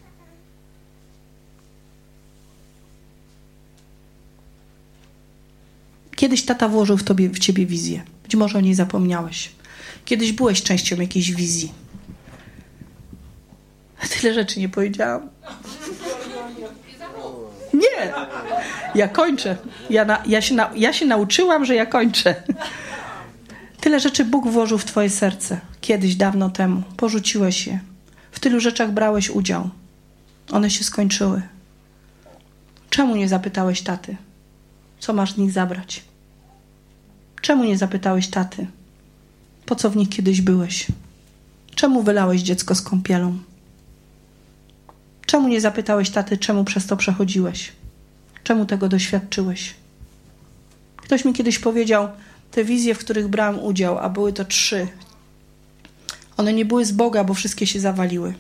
Speaker 1: Kiedyś tata włożył w, tobie, w ciebie wizję. Być może o niej zapomniałeś. Kiedyś byłeś częścią jakiejś wizji. Tyle rzeczy nie powiedziałam. Nie! Ja kończę. Ja, na, ja, się na, ja się nauczyłam, że ja kończę. Tyle rzeczy Bóg włożył w twoje serce. Kiedyś, dawno temu. Porzuciłeś je. W tylu rzeczach brałeś udział. One się skończyły. Czemu nie zapytałeś taty? Co masz z nich zabrać? Czemu nie zapytałeś taty? Po co w nich kiedyś byłeś? Czemu wylałeś dziecko z kąpielą? Czemu nie zapytałeś taty, czemu przez to przechodziłeś? Czemu tego doświadczyłeś? Ktoś mi kiedyś powiedział, te wizje, w których brałam udział, a były to trzy, one nie były z Boga, bo wszystkie się zawaliły.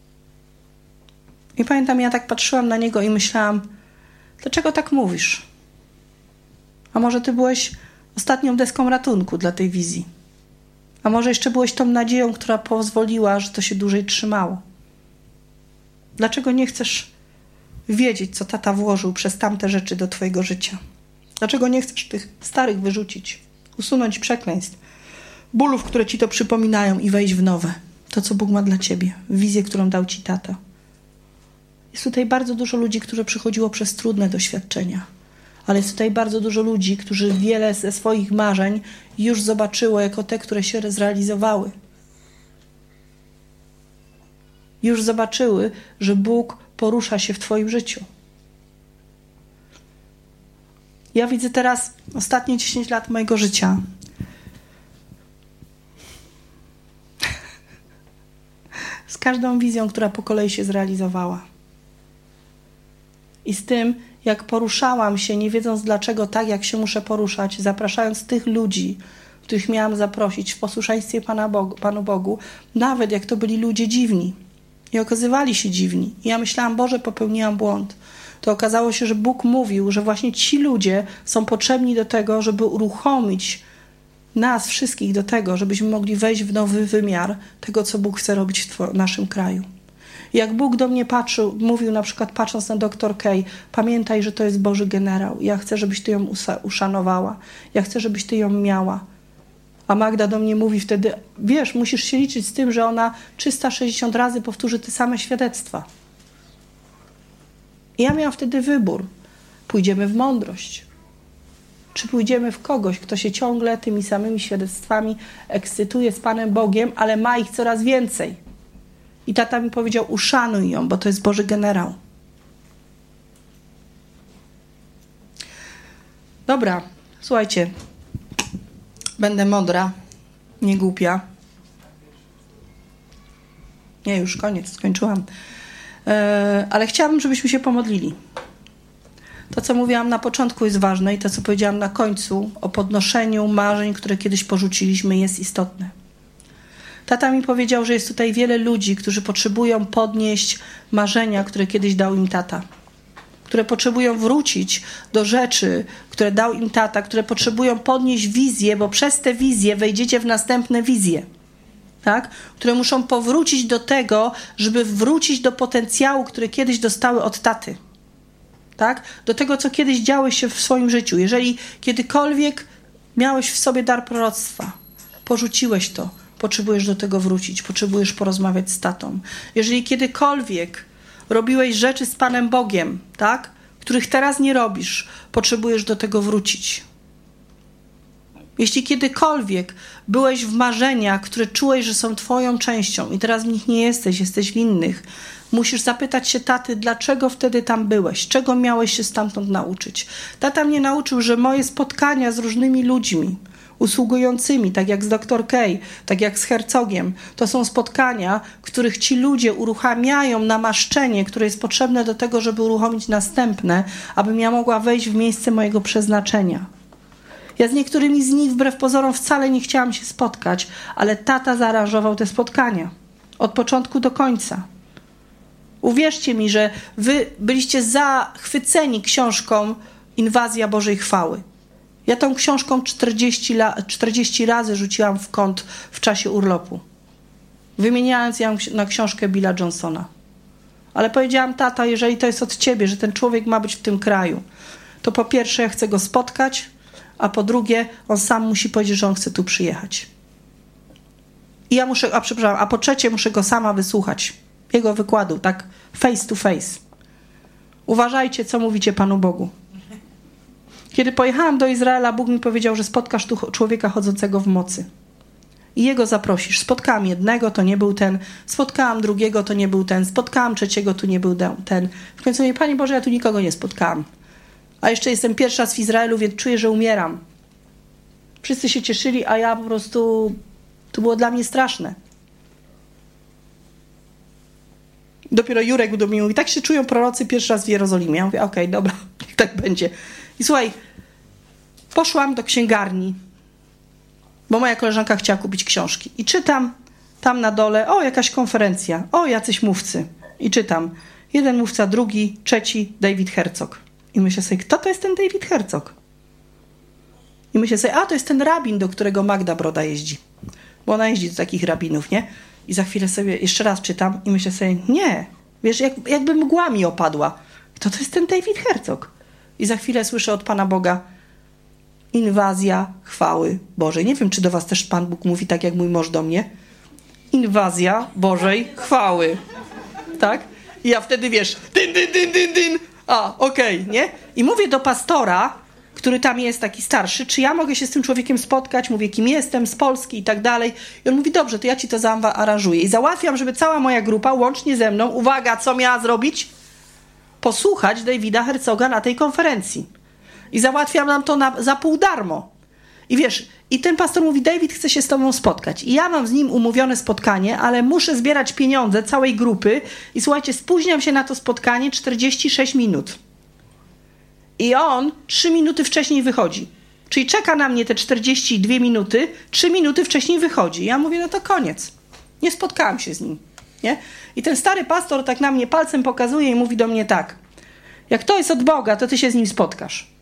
Speaker 1: I pamiętam, ja tak patrzyłam na niego i myślałam, dlaczego tak mówisz? A może ty byłeś ostatnią deską ratunku dla tej wizji? A może jeszcze byłeś tą nadzieją, która pozwoliła, że to się dłużej trzymało? Dlaczego nie chcesz wiedzieć, co tata włożył przez tamte rzeczy do twojego życia? Dlaczego nie chcesz tych starych wyrzucić, usunąć przekleństw, bólów, które ci to przypominają i wejść w nowe? To, co Bóg ma dla ciebie, wizję, którą dał ci tata. Jest tutaj bardzo dużo ludzi, którzy przychodziło przez trudne doświadczenia. Ale jest tutaj bardzo dużo ludzi, którzy wiele ze swoich marzeń już zobaczyło jako te, które się zrealizowały. Już zobaczyły, że Bóg porusza się w twoim życiu. Ja widzę teraz ostatnie dziesięć lat mojego życia. Z każdą wizją, która po kolei się zrealizowała. I z tym, jak poruszałam się, nie wiedząc dlaczego tak, jak się muszę poruszać, zapraszając tych ludzi, których miałam zaprosić w posłuszeństwie Pana Bogu, Panu Bogu, nawet jak to byli ludzie dziwni. I okazywali się dziwni. I ja myślałam, Boże, popełniłam błąd. To okazało się, że Bóg mówił, że właśnie ci ludzie są potrzebni do tego, żeby uruchomić nas wszystkich do tego, żebyśmy mogli wejść w nowy wymiar tego, co Bóg chce robić w naszym kraju. Jak Bóg do mnie patrzył, mówił na przykład patrząc na doktor Kay, pamiętaj, że to jest Boży generał. Ja chcę, żebyś ty ją uszanowała. Ja chcę, żebyś ty ją miała. A Magda do mnie mówi wtedy, wiesz, musisz się liczyć z tym, że ona trzysta sześćdziesiąt razy powtórzy te same świadectwa. I ja miałam wtedy wybór. Pójdziemy w mądrość. Czy pójdziemy w kogoś, kto się ciągle tymi samymi świadectwami ekscytuje z Panem Bogiem, ale ma ich coraz więcej. I tata mi powiedział, uszanuj ją, bo to jest Boży generał. Dobra, słuchajcie. Będę mądra, nie głupia. Nie, już koniec, skończyłam. E, ale chciałabym, żebyśmy się pomodlili. To, co mówiłam na początku, jest ważne i to, co powiedziałam na końcu o podnoszeniu marzeń, które kiedyś porzuciliśmy, jest istotne. Tata mi powiedział, że jest tutaj wiele ludzi, którzy potrzebują podnieść marzenia, które kiedyś dał im tata. Które potrzebują wrócić do rzeczy, które dał im tata, które potrzebują podnieść wizję, bo przez te wizje wejdziecie w następne wizje. Tak? Które muszą powrócić do tego, żeby wrócić do potencjału, który kiedyś dostały od taty. Tak? Do tego, co kiedyś działo się w swoim życiu. Jeżeli kiedykolwiek miałeś w sobie dar proroctwa, porzuciłeś to, potrzebujesz do tego wrócić, potrzebujesz porozmawiać z tatą. Jeżeli kiedykolwiek robiłeś rzeczy z Panem Bogiem, tak? Których teraz nie robisz, potrzebujesz do tego wrócić. Jeśli kiedykolwiek byłeś w marzeniach, które czułeś, że są twoją częścią i teraz w nich nie jesteś, jesteś w innych, musisz zapytać się taty, dlaczego wtedy tam byłeś, czego miałeś się stamtąd nauczyć. Tata mnie nauczył, że moje spotkania z różnymi ludźmi, usługującymi, tak jak z doktor Kay, tak jak z Hercogiem, to są spotkania, w których ci ludzie uruchamiają namaszczenie, które jest potrzebne do tego, żeby uruchomić następne, abym ja mogła wejść w miejsce mojego przeznaczenia. Ja z niektórymi z nich wbrew pozorom wcale nie chciałam się spotkać, ale tata zaaranżował te spotkania. Od początku do końca. Uwierzcie mi, że wy byliście zachwyceni książką Inwazja Bożej chwały. Ja tą książką czterdzieści, la, czterdzieści razy rzuciłam w kąt w czasie urlopu, wymieniając ją na książkę Billa Johnsona. Ale powiedziałam, tata, jeżeli to jest od ciebie, że ten człowiek ma być w tym kraju, to po pierwsze ja chcę go spotkać, a po drugie on sam musi powiedzieć, że on chce tu przyjechać. I ja muszę, a przepraszam, a po trzecie muszę go sama wysłuchać. Jego wykładu, tak face to face. Uważajcie, co mówicie Panu Bogu. Kiedy pojechałam do Izraela, Bóg mi powiedział, że spotkasz tu człowieka chodzącego w mocy. I jego zaprosisz. Spotkałam jednego, to nie był ten. Spotkałam drugiego, to nie był ten. Spotkałam trzeciego, tu nie był ten. W końcu mówię, Panie Boże, ja tu nikogo nie spotkałam. A jeszcze jestem pierwszy raz w Izraelu, więc czuję, że umieram. Wszyscy się cieszyli, a ja po prostu... To było dla mnie straszne. Dopiero Jurek do mnie mówi, tak się czują prorocy pierwszy raz w Jerozolimie. Ja mówię, okej, okay, dobra, niech tak będzie. I słuchaj, poszłam do księgarni, bo moja koleżanka chciała kupić książki. I czytam tam na dole, o, jakaś konferencja, o, jacyś mówcy. I czytam, jeden mówca, drugi, trzeci, David Herzog. I myślę sobie, kto to jest ten David Herzog? I myślę sobie, a, to jest ten rabin, do którego Magda Broda jeździ. Bo ona jeździ do takich rabinów, nie? I za chwilę sobie jeszcze raz czytam i myślę sobie, nie, wiesz, jak, jakby mgła mi opadła. Kto to jest ten David Herzog? I za chwilę słyszę od Pana Boga, inwazja chwały Bożej. Nie wiem, czy do was też Pan Bóg mówi tak, jak mój mąż do mnie. Inwazja Bożej chwały. Tak? I ja wtedy, wiesz, dyn, dyn, dyn, dyn, dyn. A, okej, okay, nie? I mówię do pastora, który tam jest taki starszy, czy ja mogę się z tym człowiekiem spotkać, mówię, kim jestem, z Polski i tak dalej. I on mówi, dobrze, to ja ci to zaaranżuję. I załatwiam, żeby cała moja grupa, łącznie ze mną, uwaga, co miała zrobić? Posłuchać Davida Herzoga na tej konferencji. I załatwiam nam to na, za pół darmo. I wiesz, i ten pastor mówi, David chce się z tobą spotkać. I ja mam z nim umówione spotkanie, ale muszę zbierać pieniądze całej grupy i słuchajcie, spóźniam się na to spotkanie czterdzieści sześć minut. I on trzy minuty wcześniej wychodzi. Czyli czeka na mnie te czterdzieści dwie minuty, trzy minuty wcześniej wychodzi. Ja mówię, no to koniec. Nie spotkałam się z nim. Nie? I ten stary pastor tak na mnie palcem pokazuje i mówi do mnie tak. Jak to jest od Boga, to ty się z nim spotkasz.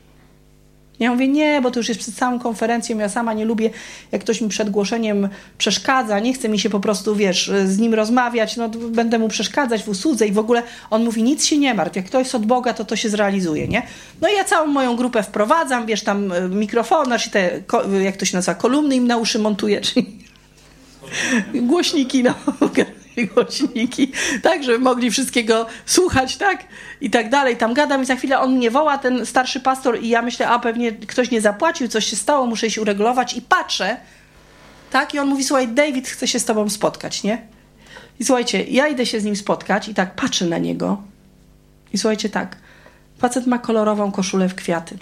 Speaker 1: Ja mówię, nie, bo to już jest przed całą konferencją, ja sama nie lubię, jak ktoś mi przed głoszeniem przeszkadza, nie chce mi się po prostu, wiesz, z nim rozmawiać, no będę mu przeszkadzać w usłudze i w ogóle on mówi, nic się nie martw, jak to jest od Boga, to to się zrealizuje, nie? No i ja całą moją grupę wprowadzam, wiesz, tam mikrofon, znaczy te, jak to się nazywa, kolumny im na uszy montuję, czyli głośniki, no, głośniki, tak, żeby mogli wszystkiego słuchać, tak, i tak dalej, tam gadam i za chwilę on mnie woła, ten starszy pastor i ja myślę, a pewnie ktoś nie zapłacił, coś się stało, muszę iść uregulować i patrzę, tak, i on mówi, słuchaj, David chce się z tobą spotkać, nie? I słuchajcie, ja idę się z nim spotkać i tak patrzę na niego i słuchajcie, tak, facet ma kolorową koszulę w kwiaty,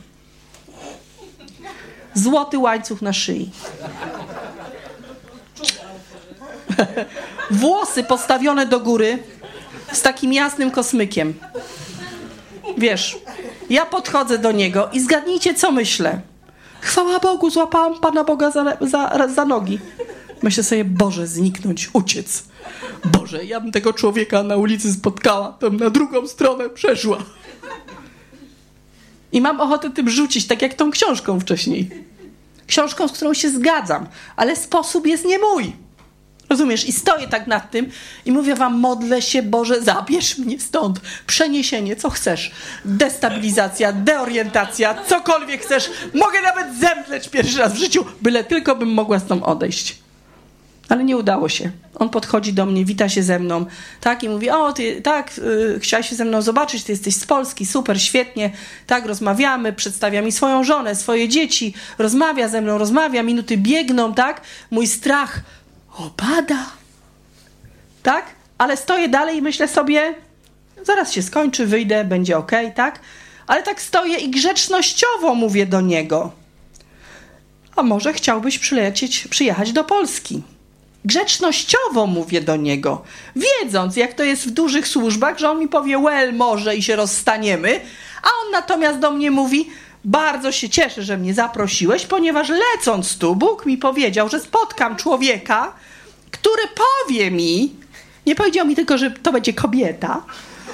Speaker 1: złoty łańcuch na szyi, włosy postawione do góry z takim jasnym kosmykiem. Wiesz, ja podchodzę do niego i zgadnijcie, co myślę. Chwała Bogu, złapałam Pana Boga za, za, za nogi. Myślę sobie, Boże, zniknąć, uciec. Boże, ja bym tego człowieka na ulicy spotkała, to bym na drugą stronę przeszła. I mam ochotę tym rzucić, tak jak tą książką wcześniej. Książką, z którą się zgadzam, ale sposób jest nie mój. Rozumiesz? I stoję tak nad tym i mówię wam, modlę się, Boże, zabierz mnie stąd. Przeniesienie, co chcesz. Destabilizacja, deorientacja, cokolwiek chcesz. Mogę nawet zemdleć pierwszy raz w życiu, byle tylko bym mogła stąd odejść. Ale nie udało się. On podchodzi do mnie, wita się ze mną, tak, i mówi, o, ty, tak, yy, chciałaś się ze mną zobaczyć, ty jesteś z Polski, super, świetnie, tak, rozmawiamy, przedstawia mi swoją żonę, swoje dzieci, rozmawia ze mną, rozmawia, minuty biegną, tak, mój strach opada, tak? Ale stoję dalej i myślę sobie, zaraz się skończy, wyjdę, będzie okej, okay, tak? Ale tak stoję i grzecznościowo mówię do niego, a może chciałbyś przylecieć, przyjechać do Polski? Grzecznościowo mówię do niego, wiedząc, jak to jest w dużych służbach, że on mi powie, well, może i się rozstaniemy, a on natomiast do mnie mówi, bardzo się cieszę, że mnie zaprosiłeś, ponieważ lecąc tu, Bóg mi powiedział, że spotkam człowieka, który powie mi, nie powiedział mi tylko, że to będzie kobieta,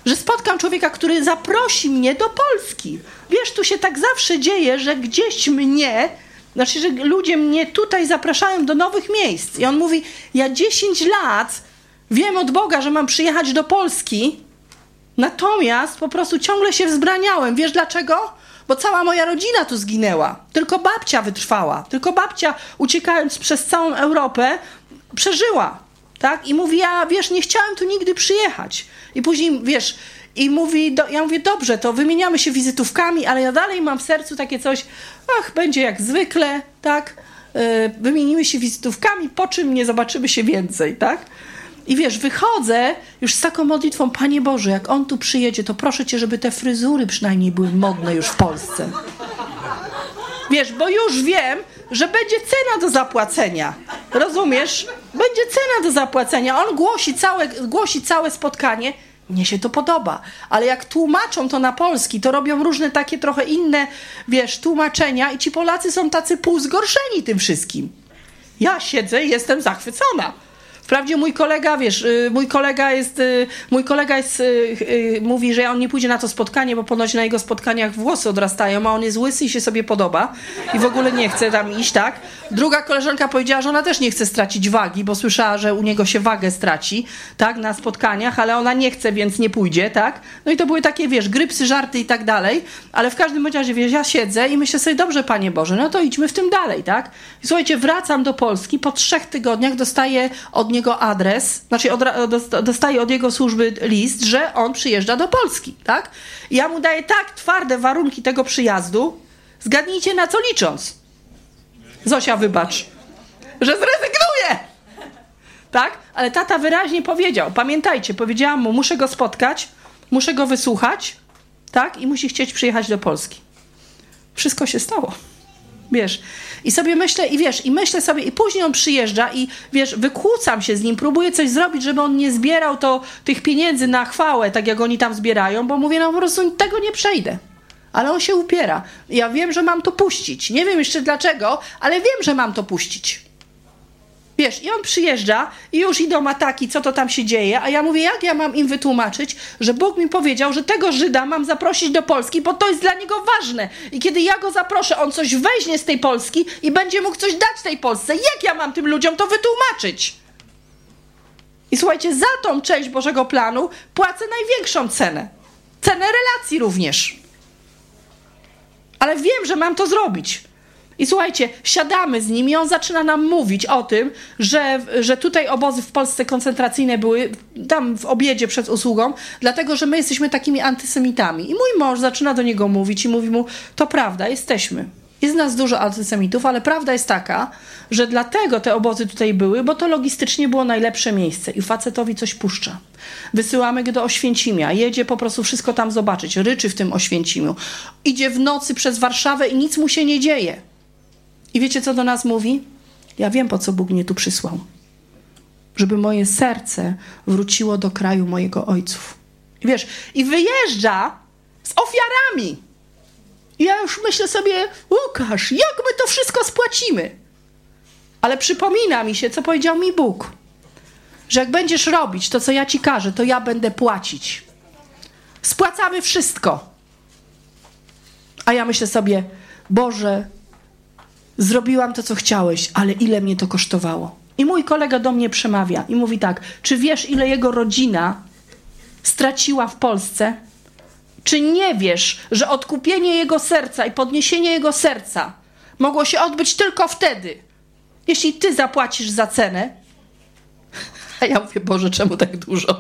Speaker 1: że spotkam człowieka, który zaprosi mnie do Polski. Wiesz, tu się tak zawsze dzieje, że gdzieś mnie, znaczy, że ludzie mnie tutaj zapraszają do nowych miejsc. I on mówi, ja dziesięć lat wiem od Boga, że mam przyjechać do Polski, natomiast po prostu ciągle się wzbraniałem. Wiesz dlaczego? Bo cała moja rodzina tu zginęła. Tylko babcia wytrwała. Tylko babcia, uciekając przez całą Europę, przeżyła. Tak? I mówi, ja, wiesz, nie chciałem tu nigdy przyjechać. I później, wiesz, i mówi, do, ja mówię, dobrze, to wymieniamy się wizytówkami, ale ja dalej mam w sercu takie coś, ach, będzie jak zwykle, tak? Yy, wymienimy się wizytówkami, po czym nie zobaczymy się więcej, tak? I wiesz, wychodzę już z taką modlitwą, Panie Boże, jak on tu przyjedzie, to proszę Cię, żeby te fryzury przynajmniej były modne już w Polsce. Wiesz, bo już wiem, że będzie cena do zapłacenia. Rozumiesz? Będzie cena do zapłacenia. On głosi całe, głosi całe spotkanie. Mnie się to podoba. Ale jak tłumaczą to na polski, to robią różne takie trochę inne, wiesz, tłumaczenia i ci Polacy są tacy półzgorszeni tym wszystkim. Ja siedzę i jestem zachwycona. Wprawdzie mój kolega, wiesz, mój kolega jest, mój kolega jest, mówi, że on nie pójdzie na to spotkanie, bo ponoć na jego spotkaniach włosy odrastają, a on jest łysy i się sobie podoba i w ogóle nie chce tam iść, tak? Druga koleżanka powiedziała, że ona też nie chce stracić wagi, bo słyszała, że u niego się wagę straci, tak, na spotkaniach, ale ona nie chce, więc nie pójdzie, tak? No i to były takie, wiesz, grypsy, żarty i tak dalej, ale w każdym razie, wiesz, ja siedzę i myślę sobie, dobrze, Panie Boże, no to idźmy w tym dalej, tak? I słuchajcie, wracam do Polski, po trzech tygodniach dostaję od niego adres, znaczy od, dostaje od jego służby list, że on przyjeżdża do Polski, tak? I ja mu daję tak twarde warunki tego przyjazdu, zgadnijcie na co licząc. Zosia, wybacz, że zrezygnuje, tak? Ale tata wyraźnie powiedział, pamiętajcie, powiedziałam mu, muszę go spotkać, muszę go wysłuchać, tak? I musi chcieć przyjechać do Polski. Wszystko się stało. Wiesz, i sobie myślę, i wiesz, i myślę sobie, i później on przyjeżdża i wiesz, wykłócam się z nim, próbuję coś zrobić, żeby on nie zbierał to, tych pieniędzy na chwałę, tak jak oni tam zbierają, bo mówię, no po prostu tego nie przejdę. Ale on się upiera. Ja wiem, że mam to puścić. Nie wiem jeszcze dlaczego, ale wiem, że mam to puścić. Wiesz, i on przyjeżdża i już idą ataki, co to tam się dzieje, a ja mówię, jak ja mam im wytłumaczyć, że Bóg mi powiedział, że tego Żyda mam zaprosić do Polski, bo to jest dla niego ważne. I kiedy ja go zaproszę, on coś weźmie z tej Polski i będzie mógł coś dać tej Polsce. Jak ja mam tym ludziom to wytłumaczyć? I słuchajcie, za tą część Bożego planu płacę największą cenę. Cenę relacji również. Ale wiem, że mam to zrobić. I słuchajcie, siadamy z nim i on zaczyna nam mówić o tym, że, że tutaj obozy w Polsce koncentracyjne były, tam w obiedzie przed usługą, dlatego, że my jesteśmy takimi antysemitami. I mój mąż zaczyna do niego mówić i mówi mu, to prawda, jesteśmy. Jest nas dużo antysemitów, ale prawda jest taka, że dlatego te obozy tutaj były, bo to logistycznie było najlepsze miejsce i facetowi coś puszcza. Wysyłamy go do Oświęcimia, jedzie po prostu wszystko tam zobaczyć, ryczy w tym Oświęcimiu. Idzie w nocy przez Warszawę i nic mu się nie dzieje. I wiecie, co do nas mówi? Ja wiem, po co Bóg mnie tu przysłał. Żeby moje serce wróciło do kraju mojego ojców. I wiesz, i wyjeżdża z ofiarami. I ja już myślę sobie, Łukasz, jak my to wszystko spłacimy? Ale przypomina mi się, co powiedział mi Bóg. Że jak będziesz robić to, co ja ci każę, to ja będę płacić. Spłacamy wszystko. A ja myślę sobie, Boże, zrobiłam to, co chciałeś, ale ile mnie to kosztowało? I mój kolega do mnie przemawia i mówi tak, czy wiesz, ile jego rodzina straciła w Polsce? Czy nie wiesz, że odkupienie jego serca i podniesienie jego serca mogło się odbyć tylko wtedy, jeśli ty zapłacisz za cenę? A ja mówię, Boże, czemu tak dużo?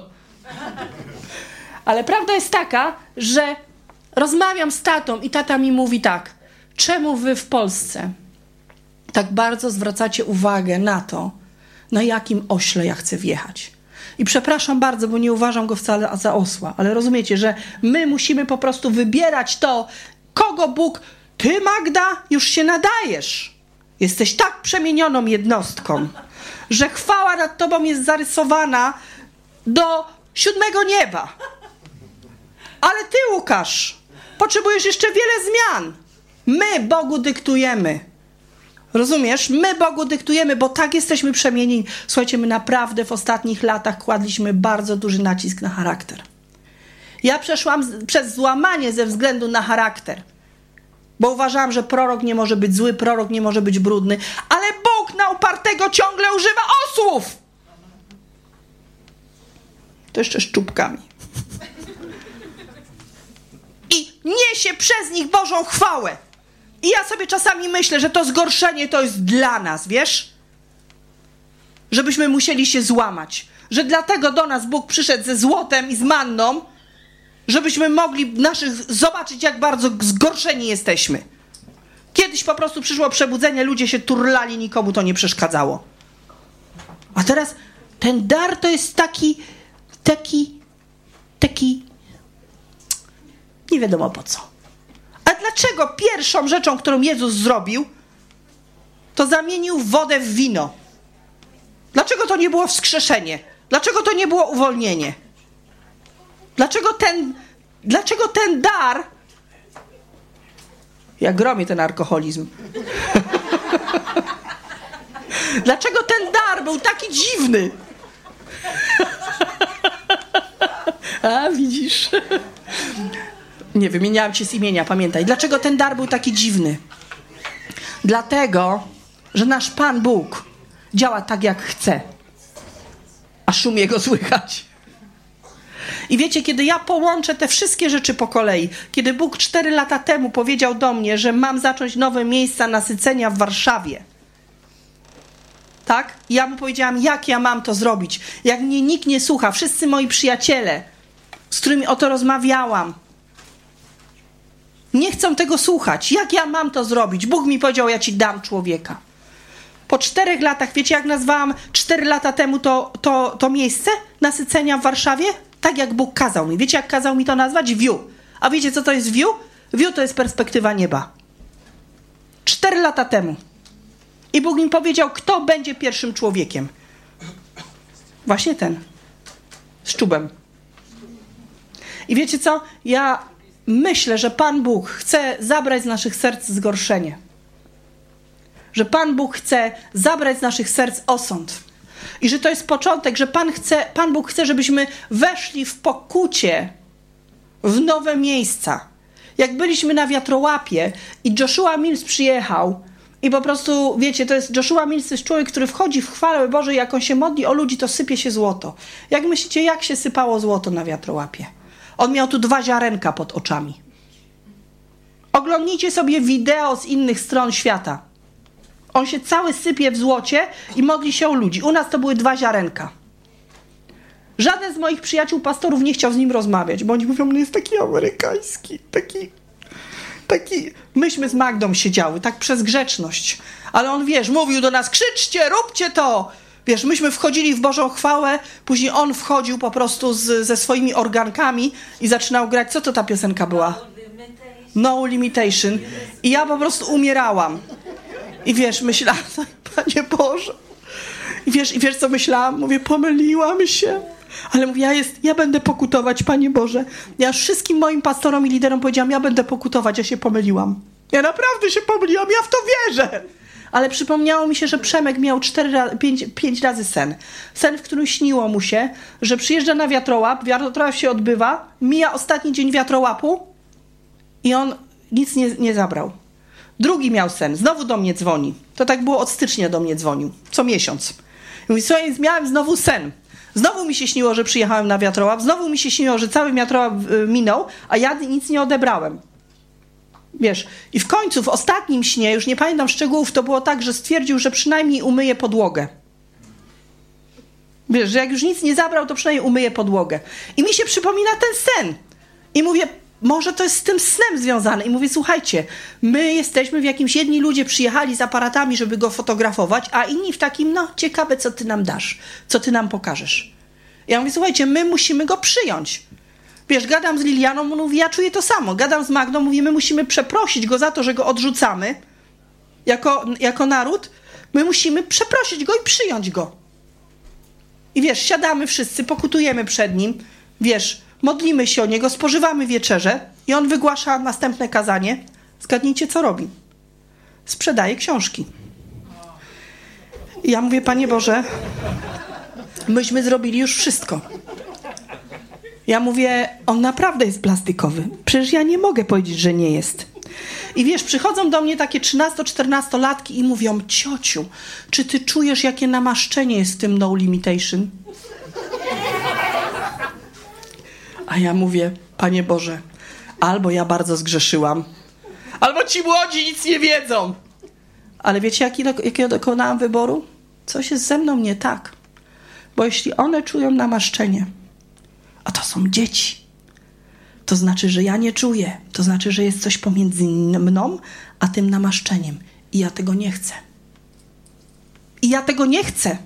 Speaker 1: Ale prawda jest taka, że rozmawiam z tatą i tata mi mówi tak, czemu wy w Polsce tak bardzo zwracacie uwagę na to, na jakim ośle ja chcę wjechać? I przepraszam bardzo, bo nie uważam go wcale za osła, ale rozumiecie, że my musimy po prostu wybierać to, kogo Bóg, ty Magda, już się nadajesz. Jesteś tak przemienioną jednostką, że chwała nad tobą jest zarysowana do siódmego nieba. Ale ty, Łukasz, potrzebujesz jeszcze wiele zmian. My Bogu dyktujemy. Rozumiesz? My Bogu dyktujemy, bo tak jesteśmy przemienieni. Słuchajcie, my naprawdę w ostatnich latach kładliśmy bardzo duży nacisk na charakter. Ja przeszłam z, przez złamanie ze względu na charakter. Bo uważałam, że prorok nie może być zły, prorok nie może być brudny. Ale Bóg na upartego ciągle używa osłów. To jeszcze szczupkami. I niesie przez nich Bożą chwałę. I ja sobie czasami myślę, że to zgorszenie to jest dla nas, wiesz? Żebyśmy musieli się złamać. Że dlatego do nas Bóg przyszedł ze złotem i z manną, żebyśmy mogli naszych zobaczyć, jak bardzo zgorszeni jesteśmy. Kiedyś po prostu przyszło przebudzenie, ludzie się turlali, nikomu to nie przeszkadzało. A teraz ten dar to jest taki, taki, taki, nie wiadomo po co. A dlaczego pierwszą rzeczą, którą Jezus zrobił, to zamienił wodę w wino? Dlaczego to nie było wskrzeszenie? Dlaczego to nie było uwolnienie? Dlaczego ten, dlaczego ten dar... Ja gromię ten alkoholizm. Dlaczego ten dar był taki dziwny? A, widzisz? Nie, wymieniałam cię z imienia, pamiętaj. Dlaczego ten dar był taki dziwny? Dlatego, że nasz Pan Bóg działa tak, jak chce. A szum Jego słychać. I wiecie, kiedy ja połączę te wszystkie rzeczy po kolei, kiedy Bóg cztery lata temu powiedział do mnie, że mam zacząć nowe miejsca nasycenia w Warszawie. Tak? I ja mu powiedziałam, jak ja mam to zrobić? Jak mnie nikt nie słucha, wszyscy moi przyjaciele, z którymi o to rozmawiałam, nie chcą tego słuchać. Jak ja mam to zrobić? Bóg mi powiedział, ja ci dam człowieka. Po czterech latach, wiecie jak nazwałam cztery lata temu to, to, to miejsce nasycenia w Warszawie? Tak jak Bóg kazał mi. Wiecie jak kazał mi to nazwać? View. A wiecie co to jest view? View to jest perspektywa nieba. Cztery lata temu. I Bóg mi powiedział, kto będzie pierwszym człowiekiem. Właśnie ten. Z czubem. I wiecie co? Ja myślę, że Pan Bóg chce zabrać z naszych serc zgorszenie. Że Pan Bóg chce zabrać z naszych serc osąd. I że to jest początek, że Pan, chce, Pan Bóg chce, żebyśmy weszli w pokucie w nowe miejsca. Jak byliśmy na wiatrołapie i Joshua Mills przyjechał i po prostu, wiecie, to jest Joshua Mills, to jest człowiek, który wchodzi w chwałę Bożej, jak on się modli o ludzi, to sypie się złoto. Jak myślicie, jak się sypało złoto na wiatrołapie? On miał tu dwa ziarenka pod oczami. Oglądnijcie sobie wideo z innych stron świata. On się cały sypie w złocie i modli się o ludzi. U nas to były dwa ziarenka. Żaden z moich przyjaciół pastorów nie chciał z nim rozmawiać, bo oni mówią, on jest taki amerykański, taki, taki... Myśmy z Magdą siedziały, tak przez grzeczność. Ale on, wiesz, mówił do nas, krzyczcie, róbcie to! Wiesz, myśmy wchodzili w Bożą chwałę, później on wchodził po prostu z, ze swoimi organkami i zaczynał grać. Co to ta piosenka była? No Limitation. I ja po prostu umierałam. I wiesz, myślałam, Panie Boże. I wiesz, i wiesz co myślałam? Mówię, pomyliłam się. Ale mówię, ja, jest, ja będę pokutować, Panie Boże. Ja wszystkim moim pastorom i liderom powiedziałam, ja będę pokutować, ja się pomyliłam. Ja naprawdę się pomyliłam, ja w to wierzę. Ale przypomniało mi się, że Przemek miał cztery, pięć, pięć razy sen. Sen, w którym śniło mu się, że przyjeżdża na wiatrołap, wiatrołap się odbywa, mija ostatni dzień wiatrołapu i on nic nie, nie zabrał. Drugi miał sen, znowu do mnie dzwoni. To tak było od stycznia do mnie dzwonił, co miesiąc. I mówi, słuchaj, miałem znowu sen. Znowu mi się śniło, że przyjechałem na wiatrołap, znowu mi się śniło, że cały wiatrołap minął, a ja nic nie odebrałem. Wiesz, i w końcu, w ostatnim śnie, już nie pamiętam szczegółów, to było tak, że stwierdził, że przynajmniej umyje podłogę. Wiesz, że jak już nic nie zabrał, to przynajmniej umyje podłogę. I mi się przypomina ten sen. I mówię, może to jest z tym snem związane. I mówię, słuchajcie, my jesteśmy w jakimś, jedni ludzie przyjechali z aparatami, żeby go fotografować, a inni w takim, no ciekawe, co ty nam dasz, co ty nam pokażesz. Ja mówię, słuchajcie, my musimy go przyjąć. Wiesz, gadam z Lilianą, mówi, ja czuję to samo. Gadam z Magdą, mówię, my musimy przeprosić go za to, że go odrzucamy jako, jako naród. My musimy przeprosić go i przyjąć go. I wiesz, siadamy wszyscy, pokutujemy przed nim, wiesz, modlimy się o niego, spożywamy wieczerzę i on wygłasza następne kazanie. Zgadnijcie, co robi. Sprzedaje książki. I ja mówię, Panie Boże, myśmy zrobili już wszystko. Ja mówię, on naprawdę jest plastikowy. Przecież ja nie mogę powiedzieć, że nie jest. I wiesz, przychodzą do mnie takie trzynasto-czternastolatki i mówią, ciociu, czy ty czujesz, jakie namaszczenie jest w tym no limitation? A ja mówię, Panie Boże, albo ja bardzo zgrzeszyłam, albo ci młodzi nic nie wiedzą. Ale wiecie, jaki, jakiego dokonałam wyboru? Coś jest ze mną nie tak. Bo jeśli one czują namaszczenie, a to są dzieci, to znaczy, że ja nie czuję. To znaczy, że jest coś pomiędzy mną a tym namaszczeniem. I ja tego nie chcę. I ja tego nie chcę.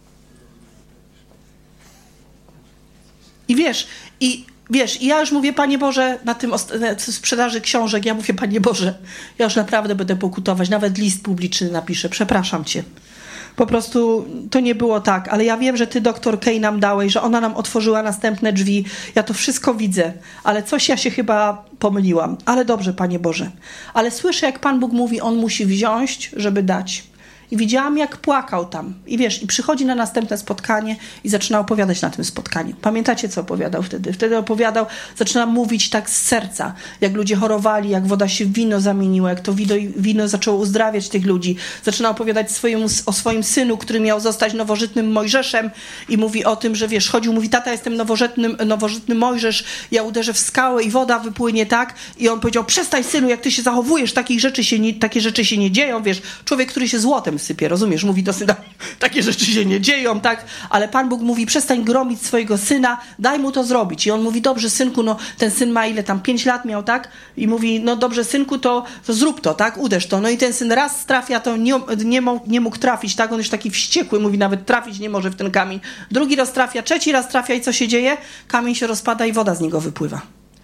Speaker 1: I wiesz, i wiesz, i ja już mówię, Panie Boże, na tym sprzedaży książek, ja mówię, Panie Boże, ja już naprawdę będę pokutować, nawet list publiczny napiszę, przepraszam Cię. Po prostu to nie było tak, ale ja wiem, że Ty, doktor Kay, nam dałeś, że ona nam otworzyła następne drzwi. Ja to wszystko widzę, ale coś ja się chyba pomyliłam. Ale dobrze, Panie Boże. Ale słyszę, jak Pan Bóg mówi, On musi wziąć, żeby dać. I widziałam, jak płakał tam. I wiesz, i przychodzi na następne spotkanie i zaczyna opowiadać na tym spotkaniu. Pamiętacie, co opowiadał wtedy? Wtedy opowiadał, zaczyna mówić tak z serca, jak ludzie chorowali, jak woda się w wino zamieniła, jak to wino, wino zaczęło uzdrawiać tych ludzi. Zaczyna opowiadać swojemu, o swoim synu, który miał zostać nowożytnym Mojżeszem i mówi o tym, że wiesz, chodził, mówi, tata, jestem nowożytnym, nowożytny Mojżesz, ja uderzę w skałę i woda wypłynie tak. I on powiedział, przestań, synu, jak ty się zachowujesz, takich rzeczy się nie, takie rzeczy się nie dzieją, wiesz, człowiek, który się złotem sypie, rozumiesz? Mówi do syna, takie rzeczy się nie dzieją, tak? Ale Pan Bóg mówi, przestań gromić swojego syna, daj mu to zrobić. I on mówi, dobrze, synku, no ten syn ma ile tam, pięć lat miał, tak? I mówi, no dobrze, synku, to, to zrób to, tak? Uderz to. No i ten syn raz trafia, to nie, nie, mógł, nie mógł trafić, tak? On już taki wściekły, mówi, nawet trafić nie może w ten kamień. Drugi raz trafia, trzeci raz trafia i co się dzieje? Kamień się rozpada i woda z niego wypływa.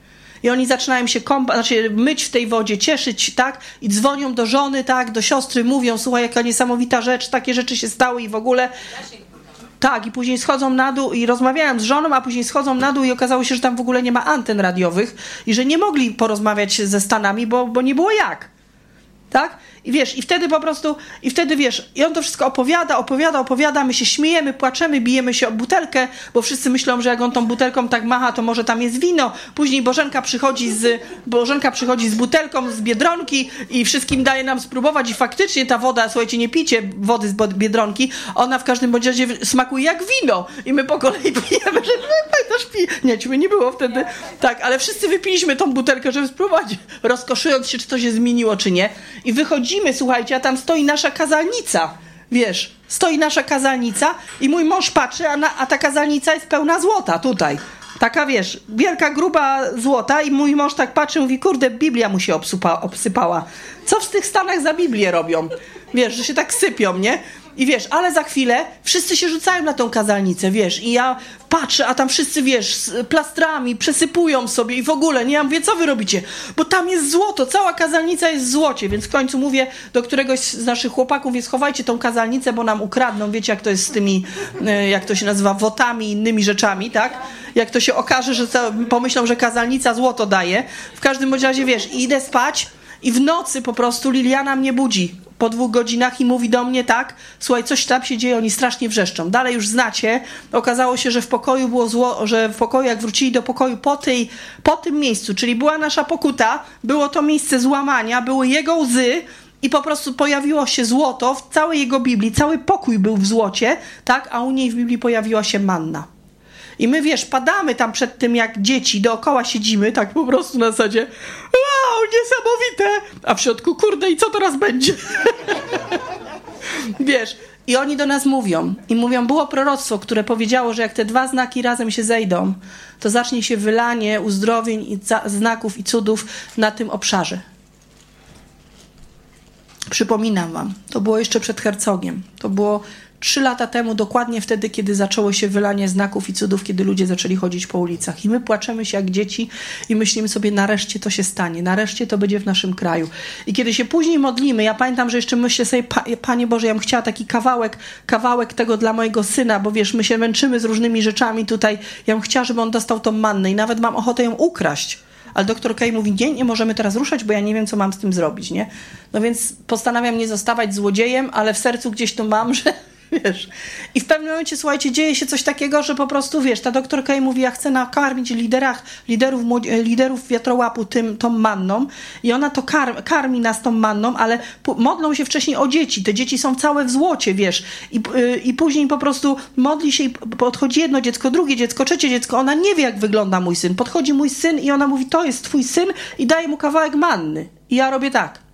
Speaker 1: I oni zaczynają się kąpać, znaczy myć w tej wodzie, cieszyć, tak? I dzwonią do żony, tak? Do siostry, mówią, słuchaj, jaka niesamowita rzecz, takie rzeczy się stały i w ogóle... Tak, i później schodzą na dół i rozmawiałem z żoną, a później schodzą na dół i okazało się, że tam w ogóle nie ma anten radiowych i że nie mogli porozmawiać ze Stanami, bo, bo nie było jak. Tak? I wiesz, i wtedy po prostu, i wtedy wiesz, i on to wszystko opowiada, opowiada, opowiada, my się śmiejemy, płaczemy, bijemy się o butelkę, bo wszyscy myślą, że jak on tą butelką tak macha, to może tam jest wino. Później Bożenka przychodzi z, Bożenka przychodzi z butelką z Biedronki i wszystkim daje nam spróbować i faktycznie ta woda, słuchajcie, nie picie wody z Biedronki, ona w każdym bądź razie smakuje jak wino i my po kolei pijemy, że no, też pij. Nie, ciebie nie było wtedy. Tak, ale wszyscy wypiliśmy tą butelkę, żeby spróbować, rozkoszując się, czy to się zmieniło, czy nie. I wychodzimy, słuchajcie, a tam stoi nasza kazalnica, wiesz, stoi nasza kazalnica i mój mąż patrzy, a, na, a ta kazalnica jest pełna złota tutaj. Taka, wiesz, wielka, gruba złota i mój mąż tak patrzy i mówi, kurde, Biblia mu się obsypa, obsypała. Co w tych Stanach za Biblię robią? Wiesz, że się tak sypią, nie? I wiesz, ale za chwilę wszyscy się rzucają na tą kazalnicę, wiesz, i ja patrzę, a tam wszyscy, wiesz, z plastrami przesypują sobie i w ogóle, nie? Ja mówię, co wy robicie? Bo tam jest złoto, cała kazalnica jest w złocie, więc w końcu mówię do któregoś z naszych chłopaków, mówię, schowajcie tą kazalnicę, bo nam ukradną, wiecie, jak to jest z tymi, jak to się nazywa, wotami i innymi rzeczami, tak? Jak to się okaże, że pomyślą, że kazalnica złoto daje. W każdym bądź razie, wiesz, idę spać i w nocy po prostu Liliana mnie budzi po dwóch godzinach i mówi do mnie tak, słuchaj, coś tam się dzieje, oni strasznie wrzeszczą. Dalej już znacie, okazało się, że w pokoju było zło, że w pokoju, jak wrócili do pokoju po, tej, po tym miejscu, czyli była nasza pokuta, było to miejsce złamania, były jego łzy i po prostu pojawiło się złoto w całej jego Biblii, cały pokój był w złocie, tak, a u niej w Biblii pojawiła się manna. I my, wiesz, padamy tam przed tym jak dzieci, dookoła siedzimy, tak po prostu na zasadzie wow, niesamowite, a w środku, kurde, i co teraz będzie? Wiesz, i oni do nas mówią, i mówią, było proroctwo, które powiedziało, że jak te dwa znaki razem się zejdą, to zacznie się wylanie uzdrowień i znaków i cudów na tym obszarze. Przypominam wam, to było jeszcze przed Hercogiem, to było Trzy lata temu, dokładnie wtedy, kiedy zaczęło się wylanie znaków i cudów, kiedy ludzie zaczęli chodzić po ulicach. I my płaczemy się jak dzieci i myślimy sobie, nareszcie to się stanie, nareszcie to będzie w naszym kraju. I kiedy się później modlimy, ja pamiętam, że jeszcze myślę sobie, Panie Boże, ja bym chciała taki kawałek, kawałek tego dla mojego syna, bo wiesz, my się męczymy z różnymi rzeczami tutaj. Ja bym chciała, żeby on dostał tą mannę i nawet mam ochotę ją ukraść. Ale doktor Kay mówi, nie, nie możemy teraz ruszać, bo ja nie wiem, co mam z tym zrobić, nie? No więc postanawiam nie zostawać złodziejem, ale w sercu gdzieś to mam, że Wiesz. I w pewnym momencie, słuchajcie, dzieje się coś takiego, że po prostu, wiesz, ta doktorka jej mówi, ja chcę nakarmić liderach, liderów, liderów wiatrołapu tym, tą manną i ona to kar, karmi nas tą manną, ale p- modlą się wcześniej o dzieci. Te dzieci są całe w złocie, wiesz. I, yy, i później po prostu modli się i podchodzi jedno dziecko, drugie dziecko, trzecie dziecko. Ona nie wie, jak wygląda mój syn. Podchodzi mój syn i ona mówi, to jest twój syn i daje mu kawałek manny. I ja robię tak.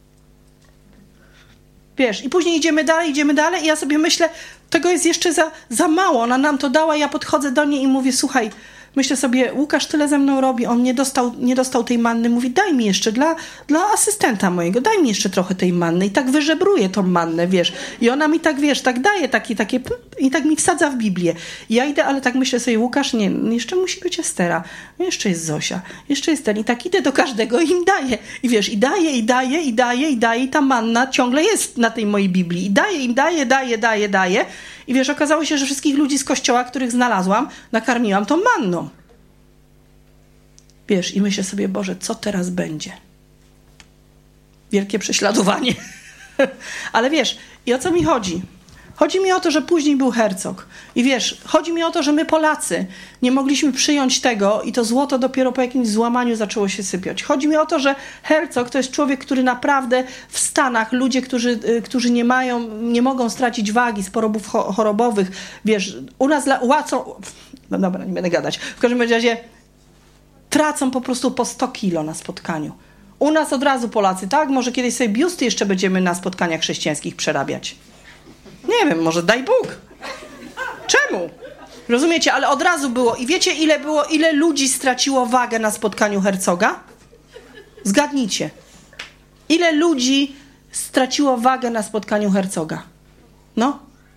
Speaker 1: Wiesz, i później idziemy dalej, idziemy dalej i ja sobie myślę, tego jest jeszcze za, za mało. Ona nam to dała, ja podchodzę do niej i mówię, słuchaj, myślę sobie, Łukasz tyle ze mną robi, on nie dostał, nie dostał tej manny, mówi, daj mi jeszcze dla, dla asystenta mojego, daj mi jeszcze trochę tej manny i tak wyżebruję tą mannę, wiesz. I ona mi tak, wiesz, tak daje taki, takie i tak mi wsadza w Biblię. I ja idę, ale tak myślę sobie, Łukasz, nie, jeszcze musi być Estera, jeszcze jest Zosia, jeszcze jest ten i tak idę do każdego i im daję. I wiesz, i daję, i daję, i daję, i daję i ta manna ciągle jest na tej mojej Biblii. I daję im, daję, daję, daję, daję. I wiesz, okazało się, że wszystkich ludzi z kościoła, których znalazłam, nakarmiłam tą manną. Wiesz, i myślę sobie, Boże, co teraz będzie? Wielkie prześladowanie. Ale wiesz, i o co mi chodzi? Chodzi mi o to, że później był Herzog. I wiesz, chodzi mi o to, że my Polacy nie mogliśmy przyjąć tego i to złoto dopiero po jakimś złamaniu zaczęło się sypiać. Chodzi mi o to, że Herzog to jest człowiek, który naprawdę w Stanach, ludzie, którzy, którzy nie mają, nie mogą stracić wagi z chorobów chorobowych, wiesz, u nas łacą, no dobra, nie będę gadać, w każdym razie tracą po prostu po sto kilo na spotkaniu. U nas od razu Polacy, tak? Może kiedyś sobie biusty jeszcze będziemy na spotkaniach chrześcijańskich przerabiać. Nie wiem, może daj Bóg. Czemu? Rozumiecie? Ale od razu było. I wiecie, ile było, ile ludzi straciło wagę na spotkaniu Herzoga? Zgadnijcie. Ile ludzi straciło wagę na spotkaniu Herzoga? No.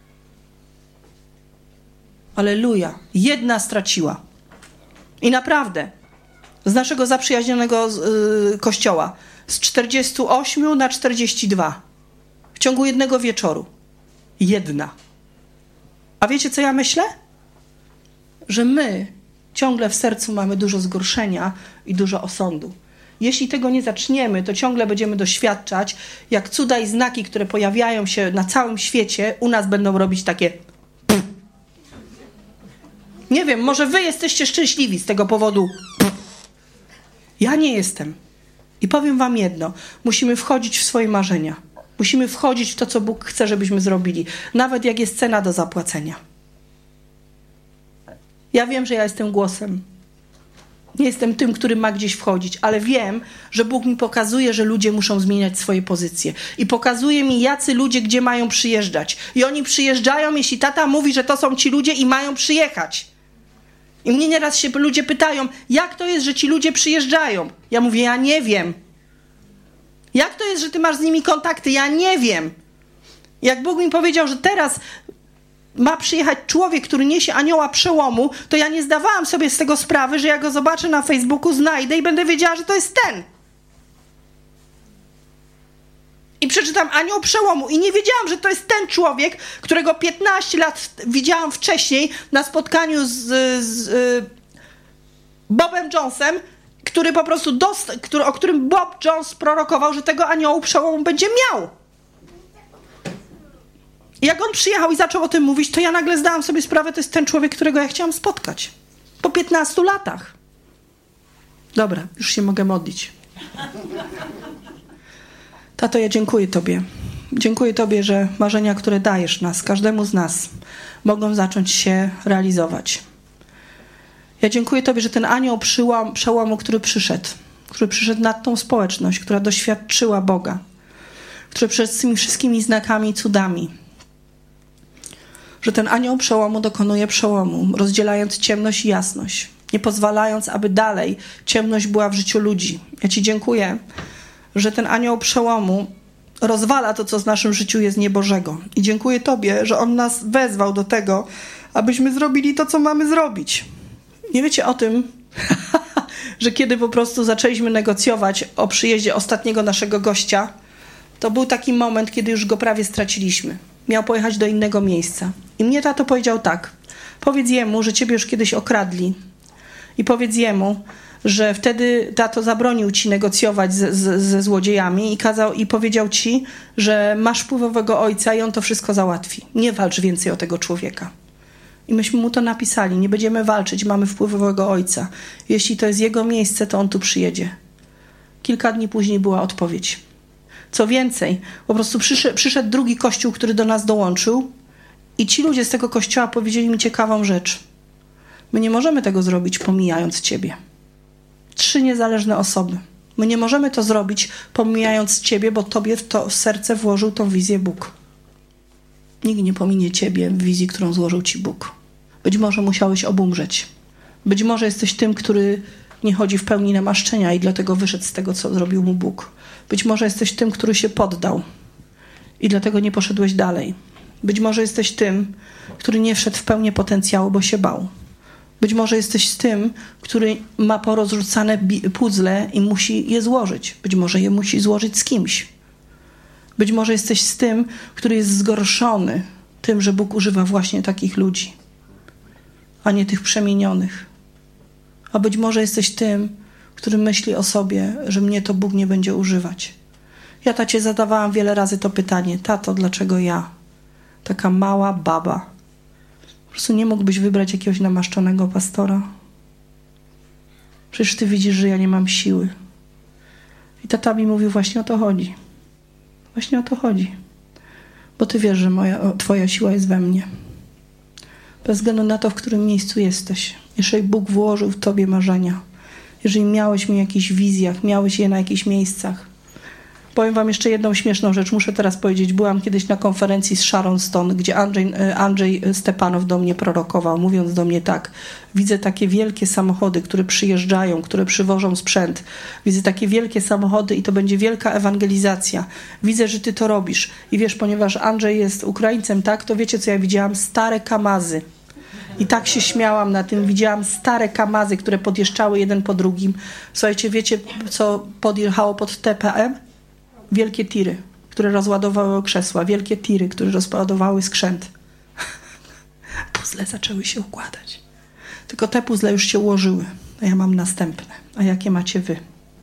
Speaker 1: Alleluja. Jedna straciła. I naprawdę, z naszego zaprzyjaźnionego yy, kościoła, z czterdziestu ośmiu na czterdzieści dwa. W ciągu jednego wieczoru. Jedna. A wiecie, co ja myślę? Że my ciągle w sercu mamy dużo zgorszenia i dużo osądu. Jeśli tego nie zaczniemy, to ciągle będziemy doświadczać, jak cuda i znaki, które pojawiają się na całym świecie, u nas będą robić takie... Nie wiem, może wy jesteście szczęśliwi z tego powodu. Ja nie jestem. I powiem wam jedno. Musimy wchodzić w swoje marzenia. Musimy wchodzić w to, co Bóg chce, żebyśmy zrobili. Nawet jak jest cena do zapłacenia. Ja wiem, że ja jestem głosem. Nie jestem tym, który ma gdzieś wchodzić, ale wiem, że Bóg mi pokazuje, że ludzie muszą zmieniać swoje pozycje. I pokazuje mi, jacy ludzie gdzie mają przyjeżdżać. I oni przyjeżdżają, jeśli tata mówi, że to są ci ludzie i mają przyjechać. I mnie nieraz się ludzie pytają, jak to jest, że ci ludzie przyjeżdżają? Ja mówię, ja nie wiem. Jak to jest, że ty masz z nimi kontakty? Ja nie wiem. Jak Bóg mi powiedział, że teraz ma przyjechać człowiek, który niesie anioła przełomu, to ja nie zdawałam sobie z tego sprawy, że ja go zobaczę na Facebooku, znajdę i będę wiedziała, że to jest ten. I przeczytam anioł przełomu i nie wiedziałam, że to jest ten człowiek, którego piętnaście lat widziałam wcześniej na spotkaniu z, z y, Bobem Jonesem, który po prostu dost, który, o którym Bob Jones prorokował, że tego aniołu przełomu będzie miał. I jak on przyjechał i zaczął o tym mówić, to ja nagle zdałam sobie sprawę, to jest ten człowiek, którego ja chciałam spotkać. Po piętnastu latach. Dobra, już się mogę modlić. Tato, ja dziękuję Tobie. Dziękuję Tobie, że marzenia, które dajesz nas, każdemu z nas, mogą zacząć się realizować. Ja dziękuję Tobie, że ten anioł przełom, przełomu, który przyszedł, który przyszedł nad tą społeczność, która doświadczyła Boga, który przyszedł z tymi wszystkimi znakami i cudami, że ten anioł przełomu dokonuje przełomu, rozdzielając ciemność i jasność, nie pozwalając, aby dalej ciemność była w życiu ludzi. Ja Ci dziękuję, że ten anioł przełomu rozwala to, co w naszym życiu jest niebożego. I dziękuję Tobie, że On nas wezwał do tego, abyśmy zrobili to, co mamy zrobić. Nie wiecie o tym, że kiedy po prostu zaczęliśmy negocjować o przyjeździe ostatniego naszego gościa, to był taki moment, kiedy już go prawie straciliśmy. Miał pojechać do innego miejsca. I mnie tato powiedział tak, powiedz jemu, że ciebie już kiedyś okradli. I powiedz jemu, że wtedy tato zabronił ci negocjować z, z, ze złodziejami i kazał i powiedział ci, że masz wpływowego ojca i on to wszystko załatwi. Nie walcz więcej o tego człowieka. I myśmy mu to napisali. Nie będziemy walczyć, mamy wpływowego ojca. Jeśli to jest jego miejsce, to on tu przyjedzie. Kilka dni później była odpowiedź. Co więcej, po prostu przyszedł, przyszedł drugi kościół, który do nas dołączył i ci ludzie z tego kościoła powiedzieli mi ciekawą rzecz. My nie możemy tego zrobić, pomijając ciebie. Trzy niezależne osoby. My nie możemy to zrobić, pomijając ciebie, bo tobie w to w serce włożył tą wizję Bóg. Nikt nie pominie ciebie w wizji, którą złożył ci Bóg. Być może musiałeś obumrzeć. Być może jesteś tym, który nie chodzi w pełni namaszczenia i dlatego wyszedł z tego, co zrobił mu Bóg. Być może jesteś tym, który się poddał i dlatego nie poszedłeś dalej. Być może jesteś tym, który nie wszedł w pełnię potencjału, bo się bał. Być może jesteś z tym, który ma porozrzucane puzzle i musi je złożyć. Być może je musi złożyć z kimś. Być może jesteś z tym, który jest zgorszony tym, że Bóg używa właśnie takich ludzi, a nie tych przemienionych. A być może jesteś tym, który myśli o sobie, że mnie to Bóg nie będzie używać. Ja tacie zadawałam wiele razy to pytanie: tato, dlaczego ja? Taka mała baba. Po prostu nie mógłbyś wybrać jakiegoś namaszczonego pastora? Przecież ty widzisz, że ja nie mam siły. I tata mi mówił: właśnie o to chodzi. Właśnie o to chodzi. Bo ty wiesz, że moja, twoja siła jest we mnie. Bez względu na to, w którym miejscu jesteś. Jeżeli Bóg włożył w tobie marzenia, jeżeli miałeś mi jakichś wizjach, miałeś je na jakichś miejscach. Powiem wam jeszcze jedną śmieszną rzecz. Muszę teraz powiedzieć. Byłam kiedyś na konferencji z Sharon Stone, gdzie Andrzej, Andrzej Stepanow do mnie prorokował, mówiąc do mnie tak: widzę takie wielkie samochody, które przyjeżdżają, które przywożą sprzęt. Widzę takie wielkie samochody i to będzie wielka ewangelizacja. Widzę, że ty to robisz. I wiesz, ponieważ Andrzej jest Ukraińcem, tak, to wiecie, co ja widziałam? Stare Kamazy. I tak się śmiałam na tym. Widziałam stare Kamazy, które podjeżdżały jeden po drugim. Słuchajcie, wiecie, co podjechało pod T P M? Wielkie tiry, które rozładowały krzesła. Wielkie tiry, które rozładowały skrzęt. Puzzle zaczęły się układać. Tylko te puzzle już się ułożyły, a ja mam następne. A jakie macie wy?